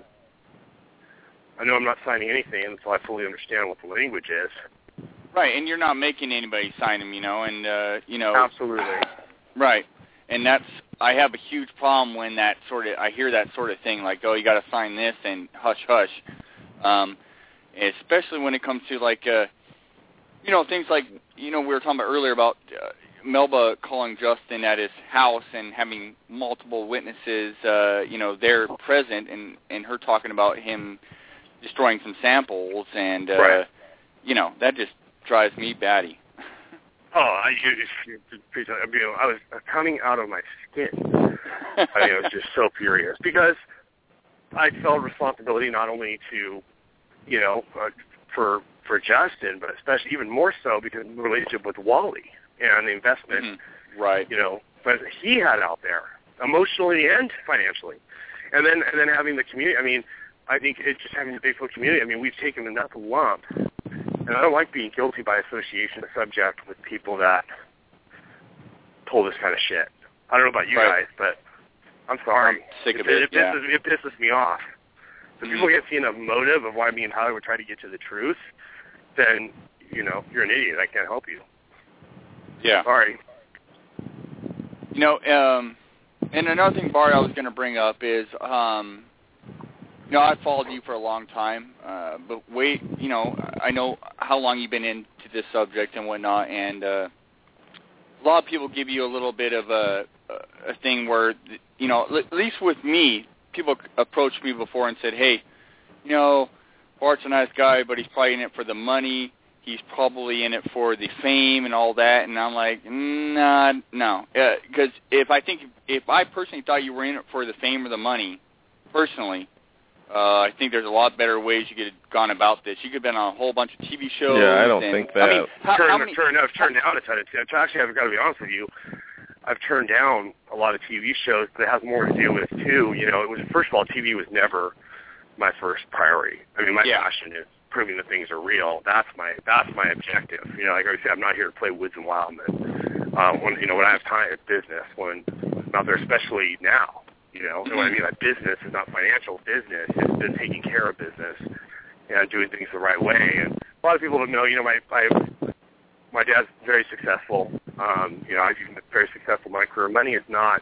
[SPEAKER 4] I know I'm not signing anything until I fully understand what the language is.
[SPEAKER 3] Right, and you're not making anybody sign them, you know, and uh, you know.
[SPEAKER 4] Absolutely.
[SPEAKER 3] Right, and that's I have a huge problem when that sort of I hear that sort of thing like, oh, you got to sign this and hush hush, um, especially when it comes to like, uh, you know, things like you know we were talking about earlier about. Uh, Melba calling Justin at his house and having multiple witnesses, uh, you know, there present, and, and her talking about him destroying some samples, and, uh,
[SPEAKER 4] right.
[SPEAKER 3] you know, that just drives me batty.
[SPEAKER 4] Oh, I, you, you, you, you know, I was coming out of my skin. I mean, I was just so furious because I felt responsibility not only to, you know, uh, for for Justin, but especially even more so because of the relationship with Wally. And the investment,
[SPEAKER 3] mm-hmm. right?
[SPEAKER 4] You know, but he had out there emotionally and financially, and then and then having the community. I mean, I think it's just having the Bigfoot community. I mean, we've taken enough lump, and I don't like being guilty by association of subject with people that pull this kind of shit. I don't know about you
[SPEAKER 3] right.
[SPEAKER 4] guys, but I'm sorry.
[SPEAKER 3] I'm sick
[SPEAKER 4] it,
[SPEAKER 3] of it.
[SPEAKER 4] It,
[SPEAKER 3] yeah.
[SPEAKER 4] pisses, it pisses me off. If people get seen a motive of why me and Tyler would try to get to the truth, then you know you're an idiot. I can't help you.
[SPEAKER 3] Yeah.
[SPEAKER 4] Sorry.
[SPEAKER 3] You know, um, and another thing, Bart, I was going to bring up is, um, you know, I've followed you for a long time, uh, but wait, you know, I know how long you've been into this subject and whatnot, and uh, a lot of people give you a little bit of a, a thing where, you know, at least with me, people approached me before and said, hey, you know, Bart's a nice guy, but he's probably in it for the money. He's probably in it for the fame and all that, and I'm like, nah, no, because uh, if I think if I personally thought you were in it for the fame or the money, personally, uh, I think there's a lot better ways you could have gone about this. You could have been on a whole bunch of T V shows.
[SPEAKER 2] Yeah, I don't
[SPEAKER 3] and,
[SPEAKER 2] think that.
[SPEAKER 3] I mean, how,
[SPEAKER 4] turn,
[SPEAKER 3] how many,
[SPEAKER 4] turn, I've turned down a ton of. Actually, I've got to be honest with you. I've turned down a lot of T V shows that has more to do with too. You know, it was first of all, T V was never my first priority. I mean, my
[SPEAKER 3] yeah.
[SPEAKER 4] passion is proving that things are real. That's my that's my objective. You know, like I said, I'm not here to play Woods and Wildman. Uh, when you know when I have time, it's business. When I'm out there, especially now, you know, and what I mean by business is not financial business. It's been taking care of business and doing things the right way. And a lot of people don't know. You know, my my my dad's very successful. Um, you know, I've been very successful in my career. Money is not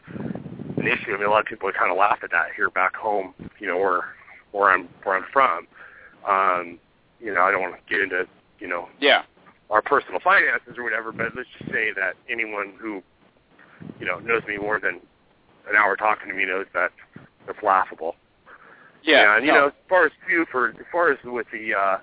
[SPEAKER 4] an issue. I mean, a lot of people kind of laugh at that here back home. You know, where where I'm where I'm from. Um, you know, I don't want to get into, you know,
[SPEAKER 3] yeah.
[SPEAKER 4] our personal finances or whatever, but let's just say that anyone who, you know, knows me more than an hour talking to me knows that it's laughable.
[SPEAKER 3] Yeah.
[SPEAKER 4] And, you
[SPEAKER 3] no.
[SPEAKER 4] know, as far as you, for, as far as with the, uh,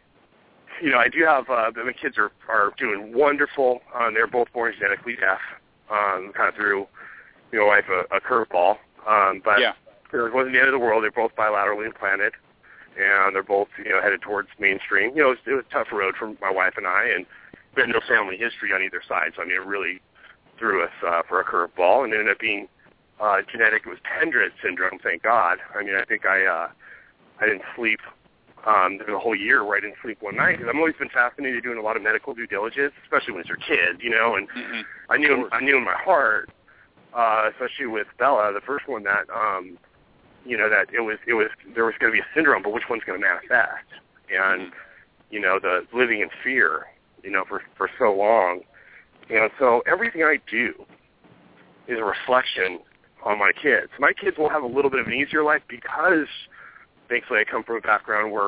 [SPEAKER 4] you know, I do have, uh, my kids are, are doing wonderful. Um, they're both born genetically deaf, um, kind of threw, you know, life a, a curveball. Um, but
[SPEAKER 3] yeah.
[SPEAKER 4] it wasn't the end of the world. They're both bilaterally implanted. And they're both, you know, headed towards mainstream. You know, it was, it was a tough road for my wife and I, and we had no family history on either side. So, I mean, it really threw us uh, for a curveball, and it ended up being uh, genetic. It was Pendred syndrome, thank God. I mean, I think I uh, I didn't sleep. Um, there was a whole year where I didn't sleep one night because I've always been fascinated doing a lot of medical due diligence, especially when you're a kid, you know. And
[SPEAKER 3] mm-hmm.
[SPEAKER 4] I knew I knew in my heart, uh, especially with Bella, the first one, that. Um, You know, that it was, it was, there was going to be a syndrome, but which one's going to manifest? and, you know, the living in fear, you know, for, for so long. And so everything I do is a reflection on my kids. My kids will have a little bit of an easier life because, thankfully, I come from a background where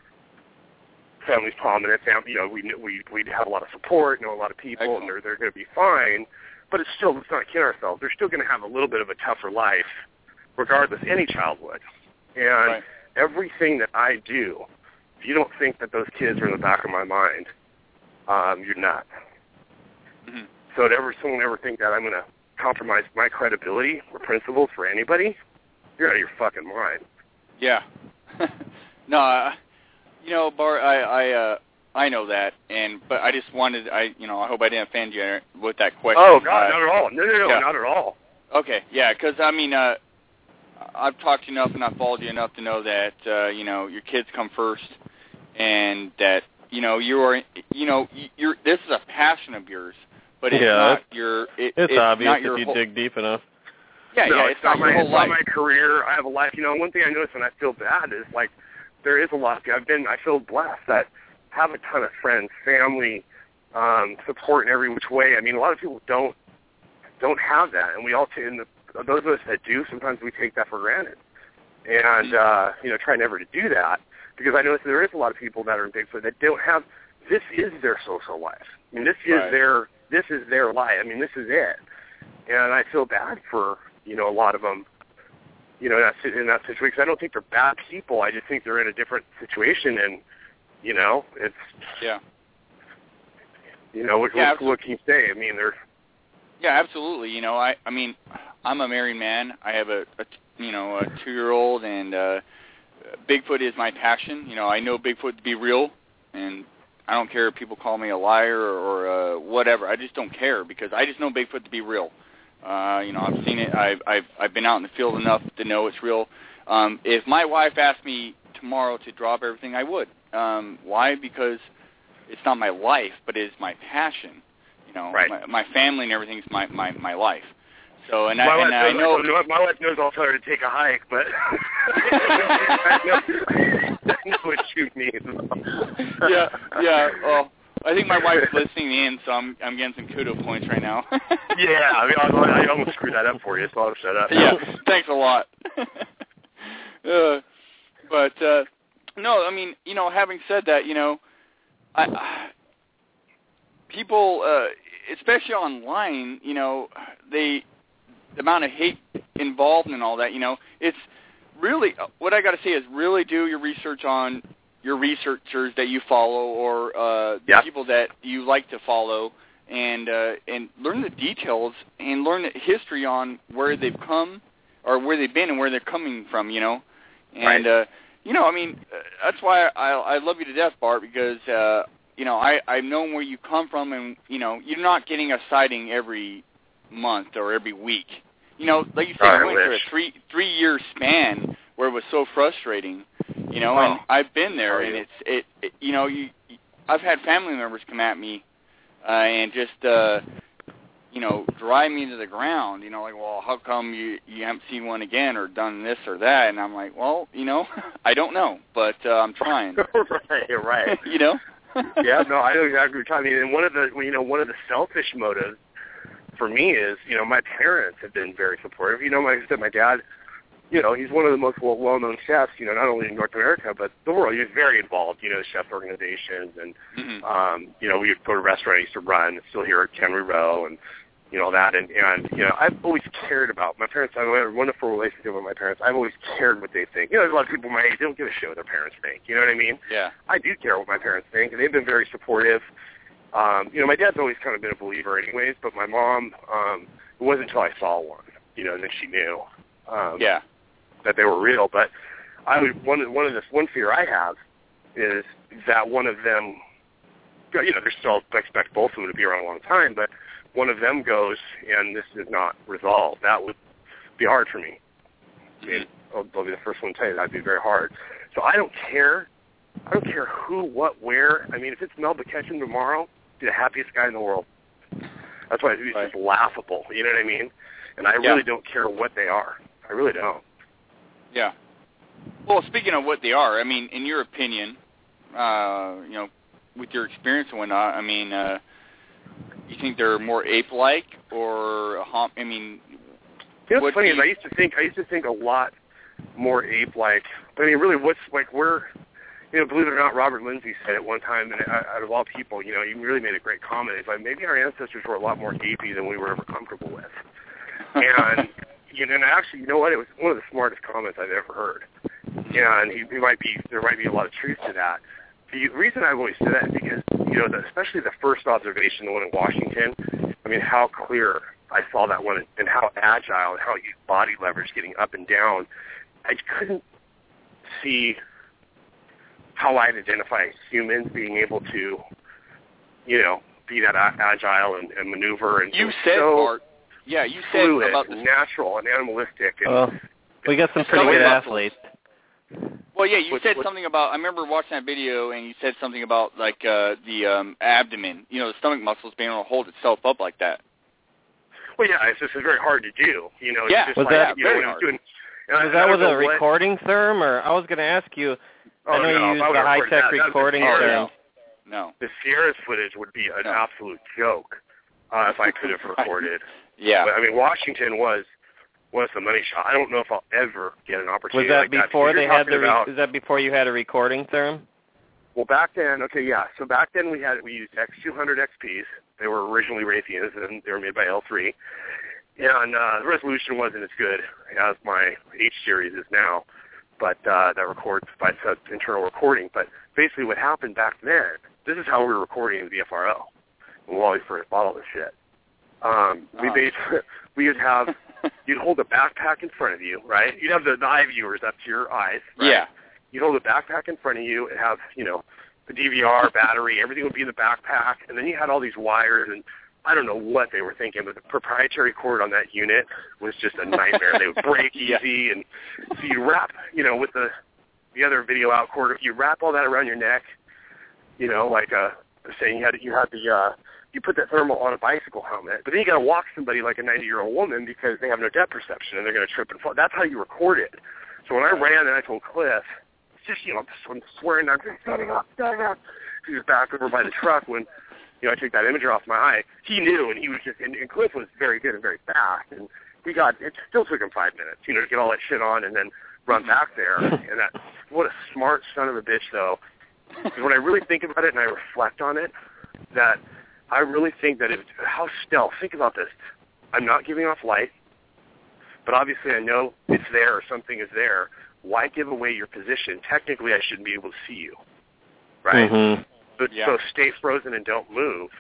[SPEAKER 4] family's prominent. Family, you know, we we we have a lot of support, know a lot of people,
[SPEAKER 3] Excellent.
[SPEAKER 4] and they're they're going to be fine. But it's still, let's not kid ourselves. They're still going to have a little bit of a tougher life, regardless. Any child would. And
[SPEAKER 3] Right.
[SPEAKER 4] everything that I do, if you don't think that those kids are in the back of my mind, um, you're not.
[SPEAKER 3] Mm-hmm.
[SPEAKER 4] So to ever someone ever think that I'm going to compromise my credibility or principles for anybody, you're out of your fucking mind.
[SPEAKER 3] Yeah. no, uh, you know, Bart, I I uh, I know that, and but I just wanted, I you know, I hope I didn't offend you with that question.
[SPEAKER 4] Oh God,
[SPEAKER 3] uh,
[SPEAKER 4] not at all. No, no, no,
[SPEAKER 3] yeah.
[SPEAKER 4] not at all.
[SPEAKER 3] Okay, yeah, because I mean, uh, I've talked to you enough and I've followed you enough to know that uh, you know your kids come first, and that you know you are, you know, you're. This is a passion of yours, but it's
[SPEAKER 2] Yeah,
[SPEAKER 3] not
[SPEAKER 2] it's-
[SPEAKER 3] your. It,
[SPEAKER 2] It's,
[SPEAKER 3] it's
[SPEAKER 2] obvious
[SPEAKER 3] not
[SPEAKER 2] if
[SPEAKER 3] your
[SPEAKER 2] you
[SPEAKER 3] whole,
[SPEAKER 2] dig deep enough.
[SPEAKER 3] Yeah,
[SPEAKER 4] no,
[SPEAKER 3] yeah,
[SPEAKER 4] it's,
[SPEAKER 3] it's not,
[SPEAKER 4] not
[SPEAKER 3] your
[SPEAKER 4] my,
[SPEAKER 3] whole
[SPEAKER 4] it's
[SPEAKER 3] life.
[SPEAKER 4] not my career. I have a life. You know, one thing I notice and I feel bad is like there is a lot. I've been. I feel blessed that have a ton of friends, family, um, support in every which way. I mean, a lot of people don't don't have that, and we all t- in the, those of us that do, sometimes we take that for granted, and uh, you know, try never to do that because I notice there is a lot of people that are in Bigfoot that don't have. This is their social life. I mean, this is
[SPEAKER 3] Right.
[SPEAKER 4] their this is their life. I mean, this is it, and I feel bad for you know a lot of them. You know, in that, in that situation, 'cause I don't think they're bad people. I just think they're in a different situation, and you know, it's
[SPEAKER 3] Yeah.
[SPEAKER 4] you know, what,
[SPEAKER 3] Yeah,
[SPEAKER 4] what, what can you say? I mean, they're
[SPEAKER 3] Yeah, absolutely. You know, I I mean, I'm a married man. I have a, a you know a two-year-old, and uh, Bigfoot is my passion. You know, I know Bigfoot to be real, and I don't care if people call me a liar or, or uh, whatever. I just don't care because I just know Bigfoot to be real. Uh, you know, I've seen it. I've I've I've been out in the field enough to know it's real. Um, if my wife asked me tomorrow to drop everything, I would. Um, why? Because it's not my life, but it is my passion. You know,
[SPEAKER 4] Right.
[SPEAKER 3] my, my family and everything's my, my, my life. So, and
[SPEAKER 4] my
[SPEAKER 3] I,
[SPEAKER 4] wife
[SPEAKER 3] and I
[SPEAKER 4] knows,
[SPEAKER 3] know...
[SPEAKER 4] my wife knows I'll tell her to take a hike, but I, know, I know what you mean.
[SPEAKER 3] yeah, yeah. Well, I think my wife's listening in, so I'm I'm getting some kudo points right now.
[SPEAKER 4] Yeah, I mean, I, I almost screwed that up for you, so I'll shut up.
[SPEAKER 3] Yeah, thanks a lot. uh, but uh, no, I mean, you know, having said that, you know, I, I people, uh, especially online, you know, they the amount of hate involved and all that, you know, it's really what I got to say is really do your research on your researchers that you follow or uh, the
[SPEAKER 4] yep.
[SPEAKER 3] people that you like to follow, and uh, and learn the details and learn the history on where they've come or where they've been and where they're coming from, you know, and
[SPEAKER 4] right.
[SPEAKER 3] uh, you know, I mean, uh, that's why I I love you to death, Bart, because uh, you know I I've known where you come from, and you know you're not getting a sighting every month or every week. You know, like you said,
[SPEAKER 4] I
[SPEAKER 3] you went through
[SPEAKER 4] wish.
[SPEAKER 3] a three three year span where it was so frustrating. You know,
[SPEAKER 4] Oh.
[SPEAKER 3] and I've been there,
[SPEAKER 4] Oh,
[SPEAKER 3] and
[SPEAKER 4] yeah.
[SPEAKER 3] it's it, it. You know, you. I've had family members come at me, uh, and just uh, you know, drive me to the ground. You know, like, well, how come you you haven't seen one again or done this or that? And I'm like, well, you know, I don't know, but uh, I'm trying.
[SPEAKER 4] right, right.
[SPEAKER 3] You know.
[SPEAKER 4] Yeah, no, I know exactly what you're talking about. And one of the, you know, one of the selfish motives for me is, you know, my parents have been very supportive. You know, like I said, my dad. You know, he's one of the most well, well-known chefs, you know, not only in North America, but the world. He's very involved, you know, chef organizations. And,
[SPEAKER 3] Mm-hmm.
[SPEAKER 4] um, you know, we would go to a restaurant I used to run, still here at Henry Row, and, you know, all that. And, and, you know, I've always cared about my parents. I have a wonderful relationship with my parents. I've always cared what they think. You know, there's a lot of people my age, they don't give a shit what their parents think. You know what I mean?
[SPEAKER 3] Yeah.
[SPEAKER 4] I do care what my parents think, and they've been very supportive. Um, you know, my dad's always kind of been a believer anyways, but my mom, um, it wasn't until I saw one, you know, that she knew. Um,
[SPEAKER 3] Yeah.
[SPEAKER 4] that they were real, but I would one of one of this one fear I have is that one of them, you know, there's still I expect both of them to be around a long time, but one of them goes and this is not resolved. That would be hard for me. I mean, I'll, I'll be the first one to tell you that'd be very hard. So I don't care. I don't care who, what, where. I mean, if it's Mel Ketchum tomorrow, be the happiest guy in the world. That's why it's
[SPEAKER 3] Right.
[SPEAKER 4] just laughable. You know what I mean? And I
[SPEAKER 3] Yeah.
[SPEAKER 4] really don't care what they are. I really don't.
[SPEAKER 3] Yeah. Well, speaking of what they are, I mean, in your opinion, uh, you know, with your experience and whatnot, I mean, uh, you think they're more ape-like or, hom- I mean,
[SPEAKER 4] you know, what's
[SPEAKER 3] what
[SPEAKER 4] funny
[SPEAKER 3] you...
[SPEAKER 4] is I used to think I used to think a lot more ape-like. I mean, really, what's like we're, you know, believe it or not, Robert Lindsay said it one time, and out of all people, you know, he really made a great comment. He's like, maybe our ancestors were a lot more apey than we were ever comfortable with. And you know, and actually, you know what? It was one of the smartest comments I've ever heard. And he, he might be there might be a lot of truth to that. The reason I've always said that is because, you know, the, especially the first observation, the one in Washington, I mean, how clear I saw that one and how agile and how you body leverage getting up and down. I couldn't see how I'd identify humans being able to, you know, be that agile and, and maneuver. And
[SPEAKER 3] you said,
[SPEAKER 4] so
[SPEAKER 3] Bart, yeah, you said
[SPEAKER 4] fluid,
[SPEAKER 3] about the
[SPEAKER 4] natural and animalistic. And,
[SPEAKER 2] well, we got some pretty good athletes.
[SPEAKER 3] Well, yeah, you
[SPEAKER 4] what,
[SPEAKER 3] said
[SPEAKER 4] what,
[SPEAKER 3] something about, I remember watching that video, and you said something about, like, uh, the um, abdomen, you know, the stomach muscles being able to hold itself up like that.
[SPEAKER 4] Well, yeah, it's just it's very hard to do, you know.
[SPEAKER 3] Yeah,
[SPEAKER 4] it's just
[SPEAKER 2] was
[SPEAKER 4] like,
[SPEAKER 2] that,
[SPEAKER 4] you know,
[SPEAKER 3] very
[SPEAKER 4] when I
[SPEAKER 3] hard.
[SPEAKER 4] was doing,
[SPEAKER 2] was that with a recording therm, or I was going to ask you,
[SPEAKER 4] oh,
[SPEAKER 2] I know
[SPEAKER 4] no,
[SPEAKER 2] you use the high-tech recording
[SPEAKER 3] oh,
[SPEAKER 2] therm.
[SPEAKER 3] No.
[SPEAKER 4] The Sierra's footage would be an
[SPEAKER 3] no.
[SPEAKER 4] absolute joke uh, if I could have recorded.
[SPEAKER 3] Yeah.
[SPEAKER 4] But, I mean, Washington was was the money shot. I don't know if I'll ever get an opportunity
[SPEAKER 2] Was that
[SPEAKER 4] like
[SPEAKER 2] before
[SPEAKER 4] that.
[SPEAKER 2] they had the? Re-
[SPEAKER 4] about,
[SPEAKER 2] is that before you had a recording therm?
[SPEAKER 4] Well, back then, okay, yeah. So back then we had we used X two hundred X Ps. They were originally Raytheons, and they were made by L three. And uh, the resolution wasn't as good as my H series is now, but uh, that records by internal recording. But basically, what happened back then, this is how we were recording the V F R O when Wally first bought all this shit. Um, we
[SPEAKER 3] uh.
[SPEAKER 4] basically we would have. You'd hold a backpack in front of you, right? You'd have the, the eye viewers up to your eyes, right?
[SPEAKER 3] Yeah.
[SPEAKER 4] You'd hold a backpack in front of you and have, you know, the D V R, battery, everything would be in the backpack, and then you had all these wires, and I don't know what they were thinking, but the proprietary cord on that unit was just a nightmare. They would break easy, yeah. And so you wrap, you know, with the the other video out cord, you wrap all that around your neck, you know, like uh, saying you had you had the uh, you put that thermal on a bicycle helmet, but then you got to walk somebody like a ninety-year-old woman because they have no depth perception and they're going to trip and fall. That's how you record it. So when I ran and I told Cliff, it's just, you know, I'm swearing, I'm just standing up, standing up. He was back over by the truck when, you know, I took that imager off my eye. He knew, and he was just, and, and Cliff was very good and very fast, and we got, it still took him five minutes, you know, to get all that shit on and then run back there. And that, what a smart son of a bitch, though. Because when I really think about it and I reflect on it, that I really think that it, how stealth, think about this. I'm not giving off light, but obviously I know it's there or something is there. Why give away your position? Technically, I shouldn't be able to see you, right?
[SPEAKER 2] Mm-hmm.
[SPEAKER 4] But,
[SPEAKER 3] yeah.
[SPEAKER 4] So stay frozen and don't move.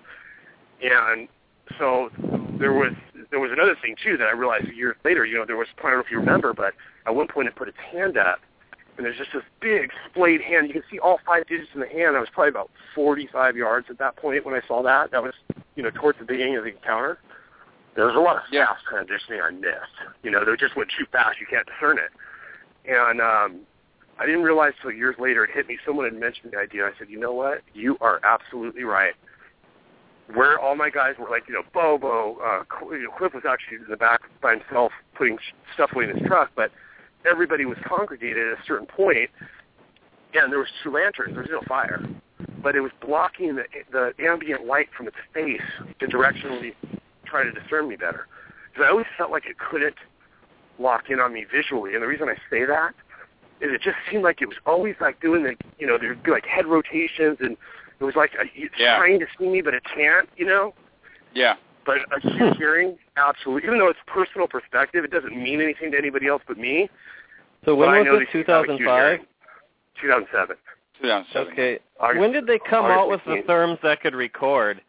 [SPEAKER 4] And so there was there was another thing, too, that I realized years later. You know, there was, I don't know if you remember, but at one point it put its hand up, and there's just this big splayed hand. You can see all five digits in the hand. I was probably about forty-five yards at that point when I saw that. That was, you know, towards the beginning of the encounter. There was a lot of
[SPEAKER 3] yeah.
[SPEAKER 4] fast transitioning on this. You know, they just went too fast. You can't discern it. And um, I didn't realize until years later it hit me. Someone had mentioned the idea. I said, you know what? You are absolutely right. Where all my guys were, like, you know, Bobo, uh, Cliff was actually in the back by himself putting stuff away in his truck, but everybody was congregated at a certain point, and there was two lanterns. There was no fire, but it was blocking the, the ambient light from its face to directionally try to discern me better. Because I always felt like it couldn't lock in on me visually, and the reason I say that is it just seemed like it was always like doing the, you know, there'd be like head rotations, and it was like it's
[SPEAKER 3] yeah.
[SPEAKER 4] trying to see me, but it can't, you know?
[SPEAKER 3] Yeah.
[SPEAKER 4] But acute hearing, absolutely. Even though it's personal perspective, it doesn't mean anything to anybody else but me.
[SPEAKER 2] So when
[SPEAKER 4] but
[SPEAKER 2] was this, two thousand five?
[SPEAKER 4] two thousand seven.
[SPEAKER 3] two thousand seven.
[SPEAKER 2] Okay.
[SPEAKER 4] August,
[SPEAKER 2] when did they come
[SPEAKER 4] August
[SPEAKER 2] out with the therms that could record?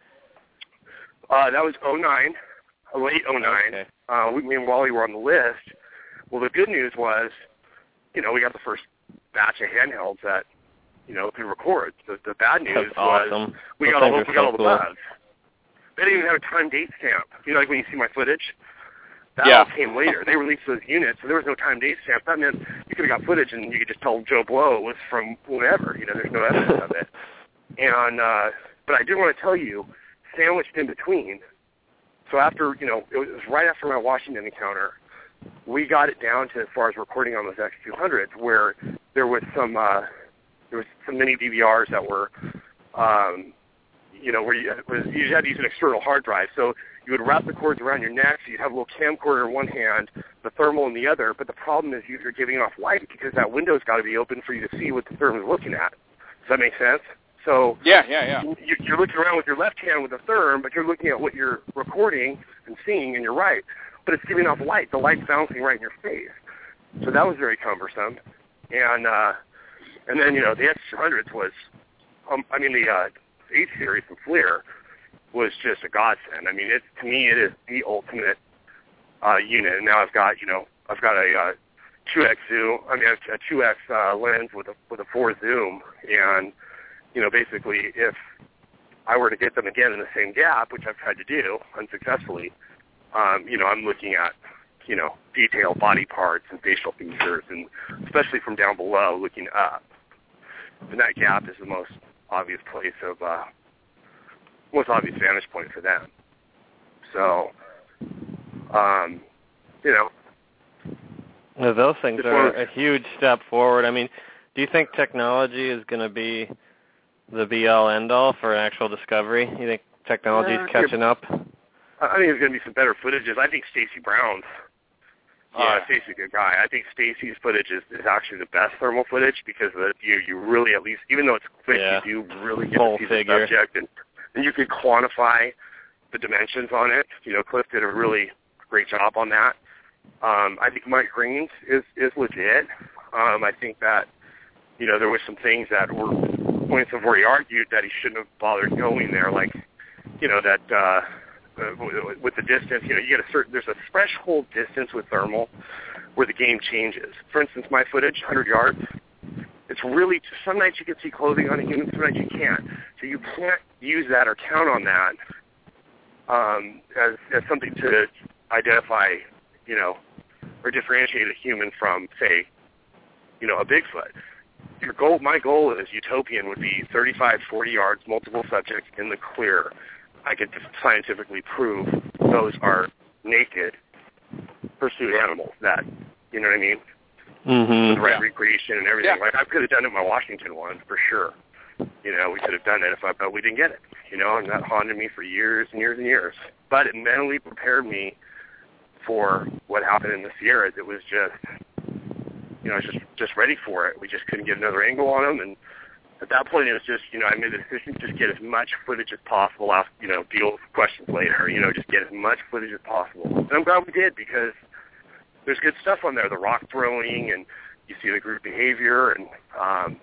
[SPEAKER 4] Uh, that was oh nine, late oh nine.
[SPEAKER 2] Okay.
[SPEAKER 4] Uh, we, me and Wally were on the list. Well, the good news was, you know, we got the first batch of handhelds that, you know, could record. The, the bad news
[SPEAKER 2] That's
[SPEAKER 4] was
[SPEAKER 2] awesome.
[SPEAKER 4] we
[SPEAKER 2] Those
[SPEAKER 4] got all,
[SPEAKER 2] things
[SPEAKER 4] we
[SPEAKER 2] are
[SPEAKER 4] got
[SPEAKER 2] so
[SPEAKER 4] all the
[SPEAKER 2] cool.
[SPEAKER 4] bugs. They didn't even have a time date stamp. You know, like when you see my footage? That
[SPEAKER 3] yeah.
[SPEAKER 4] all came later. They released those units, so there was no time date stamp. That meant you could have got footage and you could just tell Joe Blow it was from whatever. You know, there's no evidence of it. And uh, but I did want to tell you, sandwiched in between. So after, you know, it was right after my Washington encounter, we got it down to as far as recording on those X two hundreds, where there was some uh, there was some mini D V Rs that were, um, you know, where you, was, you had to use an external hard drive. So you would wrap the cords around your neck, so you'd have a little camcorder in one hand, the thermal in the other, but the problem is you're giving off light because that window's got to be open for you to see what the therm is looking at. Does that make sense? So
[SPEAKER 3] yeah, yeah, yeah.
[SPEAKER 4] You, you're looking around with your left hand with the therm, but you're looking at what you're recording and seeing in your right, but it's giving off light. The light's bouncing right in your face. So that was very cumbersome. And uh, and then, you know, the X two hundreds was, um, I mean, the uh, H series from FLIR was just a godsend. I mean, it, to me, it is the ultimate uh, unit. And now I've got, you know, I've got a uh, two X zoom, I mean, a two X uh, lens with a with a four zoom, and you know, basically, if I were to get them again in the same gap, which I've tried to do unsuccessfully, um, you know, I'm looking at, you know, detailed body parts and facial features, and especially from down below, looking up. And that gap is the most obvious place of, uh, most obvious vantage point for them. So, um, you know.
[SPEAKER 2] Well, those things are a huge step forward. I mean, do you think technology is going to be the be-all, end-all for actual discovery? You think technology is uh, catching up?
[SPEAKER 4] I think there's going to be some better footages. I think Stacy Brown's,
[SPEAKER 3] yeah.
[SPEAKER 4] uh, Stacy's a good guy. I think Stacy's footage is, is actually the best thermal footage because the, you you really at least, even though it's quick,
[SPEAKER 2] yeah.
[SPEAKER 4] you do really get
[SPEAKER 2] Full
[SPEAKER 4] to see
[SPEAKER 2] figure.
[SPEAKER 4] the subject, and, and you can quantify the dimensions on it. You know, Cliff did a really great job on that. Um, I think Mike Green's is, is legit. Um, I think that, you know, there were some things that were points of where he argued that he shouldn't have bothered going there, like, you know, that uh, uh, with the distance, you know, you get a certain, there's a threshold distance with thermal where the game changes. For instance, my footage, one hundred yards, it's really, some nights you can see clothing on a human, some nights you can't. So you can't use that or count on that um, as, as something to identify, you know, or differentiate a human from, say, you know, a Bigfoot. Your goal, my goal is utopian would be thirty-five, forty yards, multiple subjects in the clear. I could scientifically prove those are naked pursuit animals. That, you know what I mean?
[SPEAKER 2] Mm-hmm.
[SPEAKER 4] With the right
[SPEAKER 3] yeah.
[SPEAKER 4] recreation and everything.
[SPEAKER 3] Yeah.
[SPEAKER 4] Like I could have done it in my Washington one for sure. You know, we could have done it if I, but we didn't get it. You know, and that haunted me for years and years and years. But it mentally prepared me for what happened in the Sierras. It was just, you know, I was just, just ready for it. We just couldn't get another angle on them, and at that point it was just, you know, I made the decision to just get as much footage as possible, off, you know, deal with questions later, you know, just get as much footage as possible. And I'm glad we did because there's good stuff on there, the rock throwing, and you see the group behavior, and, um,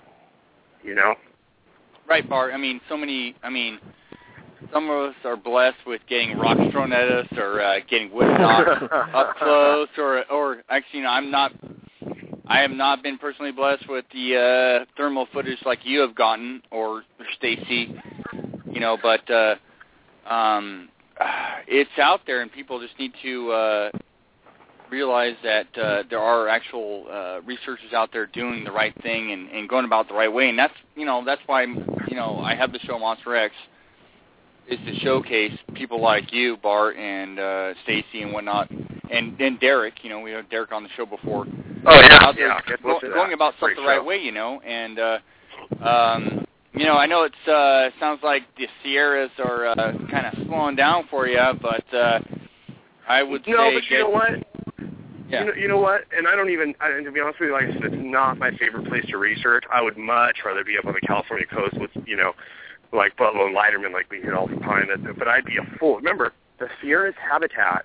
[SPEAKER 4] you know.
[SPEAKER 3] Right, Bart. I mean, so many, I mean, some of us are blessed with getting rocks thrown at us or uh, getting wood knocked up close, or, or actually, you know, I'm not, I have not been personally blessed with the uh, thermal footage like you have gotten, or, or Stacy, you know, but uh, um, it's out there, and people just need to uh, realize that uh, there are actual uh, researchers out there doing the right thing and, and going about the right way, and that's, you know, that's why, you know, I have the show Monster X, is to showcase people like you, Bart, and uh, Stacy and whatnot, and then Derek. You know, we had Derek on the show before.
[SPEAKER 4] Oh yeah,
[SPEAKER 3] out there
[SPEAKER 4] yeah.
[SPEAKER 3] go, going about stuff the right way, you know, and uh, um, you know, I know it's uh, sounds like the Sierras are uh, kind of slowing down for you, but uh, I would
[SPEAKER 4] no,
[SPEAKER 3] say,
[SPEAKER 4] but you know what?
[SPEAKER 3] Yeah.
[SPEAKER 4] You know, you know what? And I don't even, I, to be honest with you, like I said, it's not my favorite place to research. I would much rather be up on the California coast with, you know, like Butler and Leiderman, like we hit all the time. But I'd be a fool. Remember, the Sierras habitat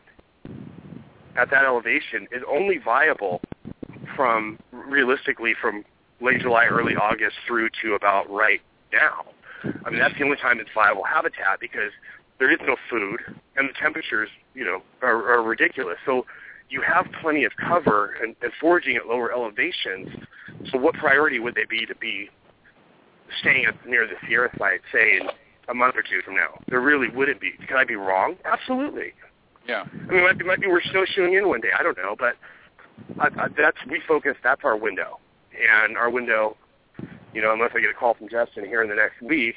[SPEAKER 4] at that elevation is only viable from, realistically, from late July, early August through to about right now. I mean, that's the only time it's viable habitat because there is no food and the temperatures, you know, are, are ridiculous. So you have plenty of cover and, and foraging at lower elevations. So what priority would they be to be staying at, near the Sierra site, say, in a month or two from now? There really wouldn't be. Can I be wrong? Absolutely.
[SPEAKER 3] Yeah.
[SPEAKER 4] I mean, it might be, might be we're snowshoeing in one day. I don't know, but I, I, that's we focus. That's our window, and our window, you know, unless I get a call from Justin here in the next week,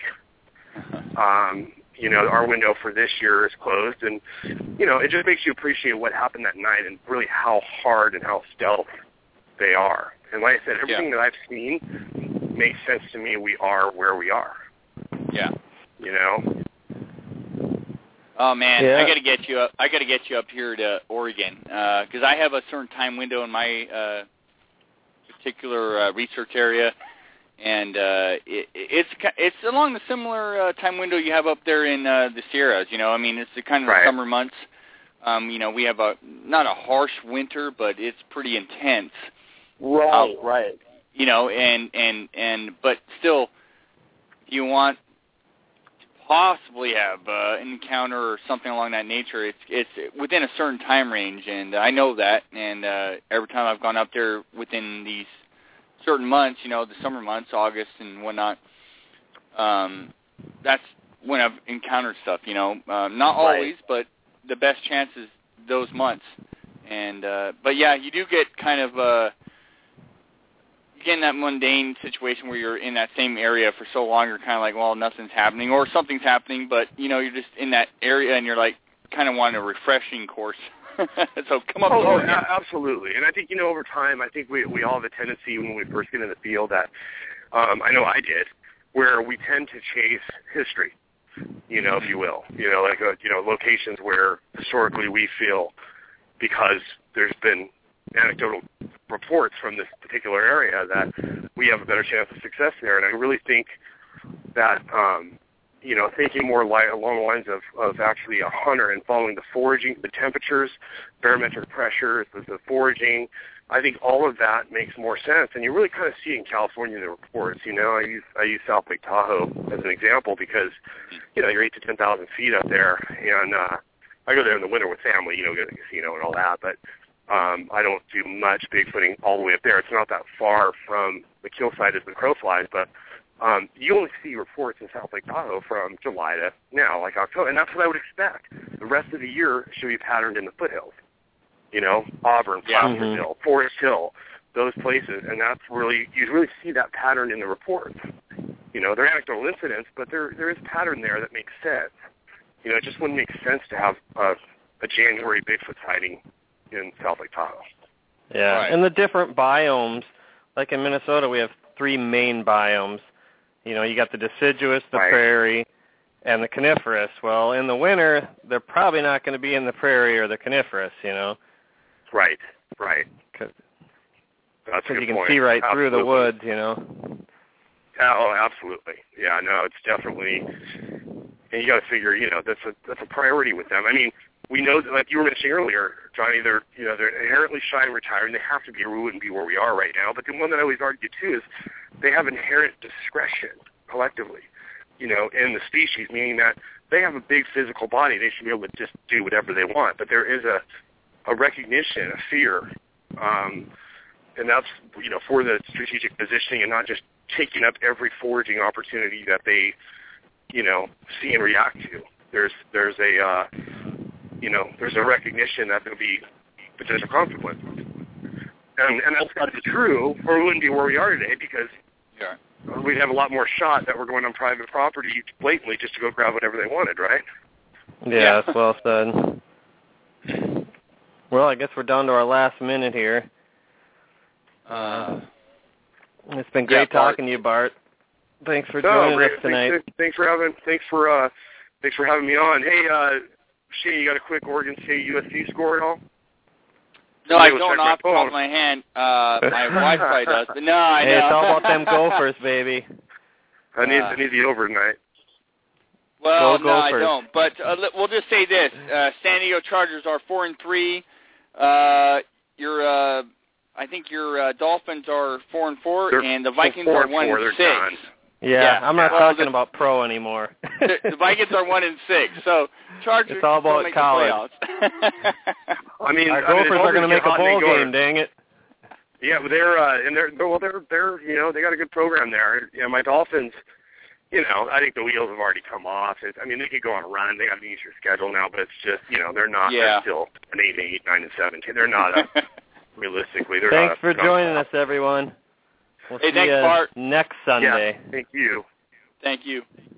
[SPEAKER 4] um, you know, our window for this year is closed, and you know, it just makes you appreciate what happened that night and really how hard and how stealth they are. And like I said, everything
[SPEAKER 3] yeah.
[SPEAKER 4] that I've seen makes sense to me we are where we are.
[SPEAKER 3] Yeah.
[SPEAKER 4] You know?
[SPEAKER 3] Oh man,
[SPEAKER 2] Yeah.
[SPEAKER 3] I got to get you up. I got to get you up here to Oregon because uh, I have a certain time window in my uh, particular uh, research area, and uh, it, it's it's along the similar uh, time window you have up there in uh, the Sierras. You know, I mean, it's the kind of
[SPEAKER 4] Right.
[SPEAKER 3] the summer months. Um, you know, we have a not a harsh winter, but it's pretty intense.
[SPEAKER 4] Right,
[SPEAKER 3] Um,
[SPEAKER 4] right.
[SPEAKER 3] You know, and and and but still, you want possibly have uh, an encounter or something along that nature. It's it's within a certain time range, and I know that. And uh, every time I've gone up there within these certain months, you know, the summer months, August and whatnot, um, that's when I've encountered stuff. You know, uh, not
[SPEAKER 4] Right.
[SPEAKER 3] always, but the best chances those months. And uh, but yeah, you do get kind of. Uh, get in that mundane situation where you're in that same area for so long, you're kind of like, well, nothing's happening, or something's happening, but, you know, you're just in that area and you're like, kind of wanting a refreshing course. So come up
[SPEAKER 4] oh,
[SPEAKER 3] to
[SPEAKER 4] oh,
[SPEAKER 3] Oregon.
[SPEAKER 4] a- absolutely. And I think, you know, over time, I think we we all have a tendency when we first get in the field that, um, I know I did, where we tend to chase history, you know, if you will. You know, like, uh, you know, locations where historically we feel because there's been anecdotal reports from this particular area that we have a better chance of success there. And I really think that, um, you know, thinking more li- along the lines of, of actually a hunter and following the foraging, the temperatures, barometric pressures, the, the foraging, I think all of that makes more sense. And you really kind of see in California the reports. You know, I use I use South Lake Tahoe as an example because, you know, you're eight to ten thousand feet up there, and uh, I go there in the winter with family, you know, go to the casino and all that, but Um, I don't do much bigfooting all the way up there. It's not that far from the kill site as the crow flies, but um, you only see reports in South Lake Tahoe from July to now, like October, and that's what I would expect. The rest of the year should be patterned in the foothills, you know, Auburn,
[SPEAKER 3] Yeah.
[SPEAKER 4] Placerville, Forest Hill, those places, and that's really, you really see that pattern in the reports. You know, they're anecdotal incidents, but there there is a pattern there that makes sense. You know, it just wouldn't make sense to have a, a January Bigfoot sighting in South Lake Tahoe.
[SPEAKER 2] Yeah,
[SPEAKER 3] Right.
[SPEAKER 2] and the different biomes, like in Minnesota, we have three main biomes. You know, you got the deciduous, the
[SPEAKER 4] Right.
[SPEAKER 2] prairie, and the coniferous. Well, in the winter, they're probably not going to be in the prairie or the coniferous, you know.
[SPEAKER 4] Right, right.
[SPEAKER 2] Because
[SPEAKER 4] That's a good
[SPEAKER 2] you can
[SPEAKER 4] point.
[SPEAKER 2] see right through the
[SPEAKER 4] Absolutely.
[SPEAKER 2] woods, you know.
[SPEAKER 4] Yeah, oh, absolutely. Yeah, no, it's definitely, and you got to figure, you know, that's a that's a priority with them. I mean, we know that, like you were mentioning earlier, Johnny, they're you know they're inherently shy and retiring. They have to be, or we wouldn't be where we are right now. But the one that I always argue too is they have inherent discretion collectively, you know, in the species, meaning that they have a big physical body. They should be able to just do whatever they want. But there is a a recognition, a fear, um, and that's you know for the strategic positioning and not just taking up every foraging opportunity that they you know see and react to. There's there's a uh, you know, there's a recognition that there'll be potential consequences. And, and that's got to be true, or we wouldn't be where we are today, because
[SPEAKER 3] Yeah.
[SPEAKER 4] we'd have a lot more shot that we're going on private property blatantly just to go grab whatever they wanted, right?
[SPEAKER 2] Yeah,
[SPEAKER 3] Yeah.
[SPEAKER 2] that's well said. Well, I guess we're down to our last minute here.
[SPEAKER 3] Uh,
[SPEAKER 2] It's been great
[SPEAKER 3] yeah, Bart.
[SPEAKER 2] talking to you, Bart. Thanks for
[SPEAKER 4] No,
[SPEAKER 2] joining
[SPEAKER 4] great.
[SPEAKER 2] us tonight.
[SPEAKER 4] Thanks, thanks for having, thanks for, uh, thanks for having me on. Hey, uh, Shane, you got a quick Oregon State U S C score at all?
[SPEAKER 3] no, I
[SPEAKER 4] Go
[SPEAKER 3] don't
[SPEAKER 4] check my
[SPEAKER 3] off the top
[SPEAKER 4] phone.
[SPEAKER 3] of my hand. Uh, my Wi-Fi does, but no, I
[SPEAKER 2] Hey,
[SPEAKER 3] know.
[SPEAKER 2] it's all about them Gophers, baby.
[SPEAKER 4] I need,
[SPEAKER 3] Uh,
[SPEAKER 4] I need the over tonight.
[SPEAKER 3] Well,
[SPEAKER 2] Go
[SPEAKER 3] no, I
[SPEAKER 2] Gophers.
[SPEAKER 3] don't. But uh, li- we'll just say this: uh, San Diego Chargers are four and three. Uh, your, uh, I think your uh, Dolphins are four and four,
[SPEAKER 4] They're
[SPEAKER 3] and the Vikings
[SPEAKER 4] four
[SPEAKER 3] are
[SPEAKER 4] and
[SPEAKER 3] one
[SPEAKER 4] four.
[SPEAKER 3] and
[SPEAKER 4] They're
[SPEAKER 3] six.
[SPEAKER 4] done.
[SPEAKER 2] Yeah,
[SPEAKER 3] Yeah.
[SPEAKER 2] I'm not
[SPEAKER 3] Well,
[SPEAKER 2] talking
[SPEAKER 3] the-
[SPEAKER 2] about pro anymore.
[SPEAKER 3] the, the Vikings are one and six. So Chargers
[SPEAKER 2] It's all
[SPEAKER 3] still
[SPEAKER 2] about
[SPEAKER 3] make
[SPEAKER 2] college.
[SPEAKER 3] the playoffs.
[SPEAKER 4] I mean,
[SPEAKER 2] Our
[SPEAKER 4] I mean,
[SPEAKER 2] Gophers are going to make a
[SPEAKER 4] hot and
[SPEAKER 2] bowl
[SPEAKER 4] they go-
[SPEAKER 2] game, dang it.
[SPEAKER 4] Yeah, but they're uh, and they're well, they're they're you know they got a good program there. You know, my Dolphins, you know, I think the wheels have already come off. It, I mean, they could go on a run. They got an easier schedule now, but it's just you know they're not.
[SPEAKER 3] Yeah.
[SPEAKER 4] They're still an eight, eight, nine, and seven. They're not a realistically. They're
[SPEAKER 2] Thanks
[SPEAKER 4] not a,
[SPEAKER 2] for
[SPEAKER 4] not
[SPEAKER 2] joining
[SPEAKER 4] a,
[SPEAKER 2] us, everyone. We'll
[SPEAKER 3] Hey,
[SPEAKER 2] see
[SPEAKER 3] thanks,
[SPEAKER 2] you
[SPEAKER 3] Bart.
[SPEAKER 2] next
[SPEAKER 4] Yeah,
[SPEAKER 2] Sunday.
[SPEAKER 4] thank you.
[SPEAKER 3] Thank you.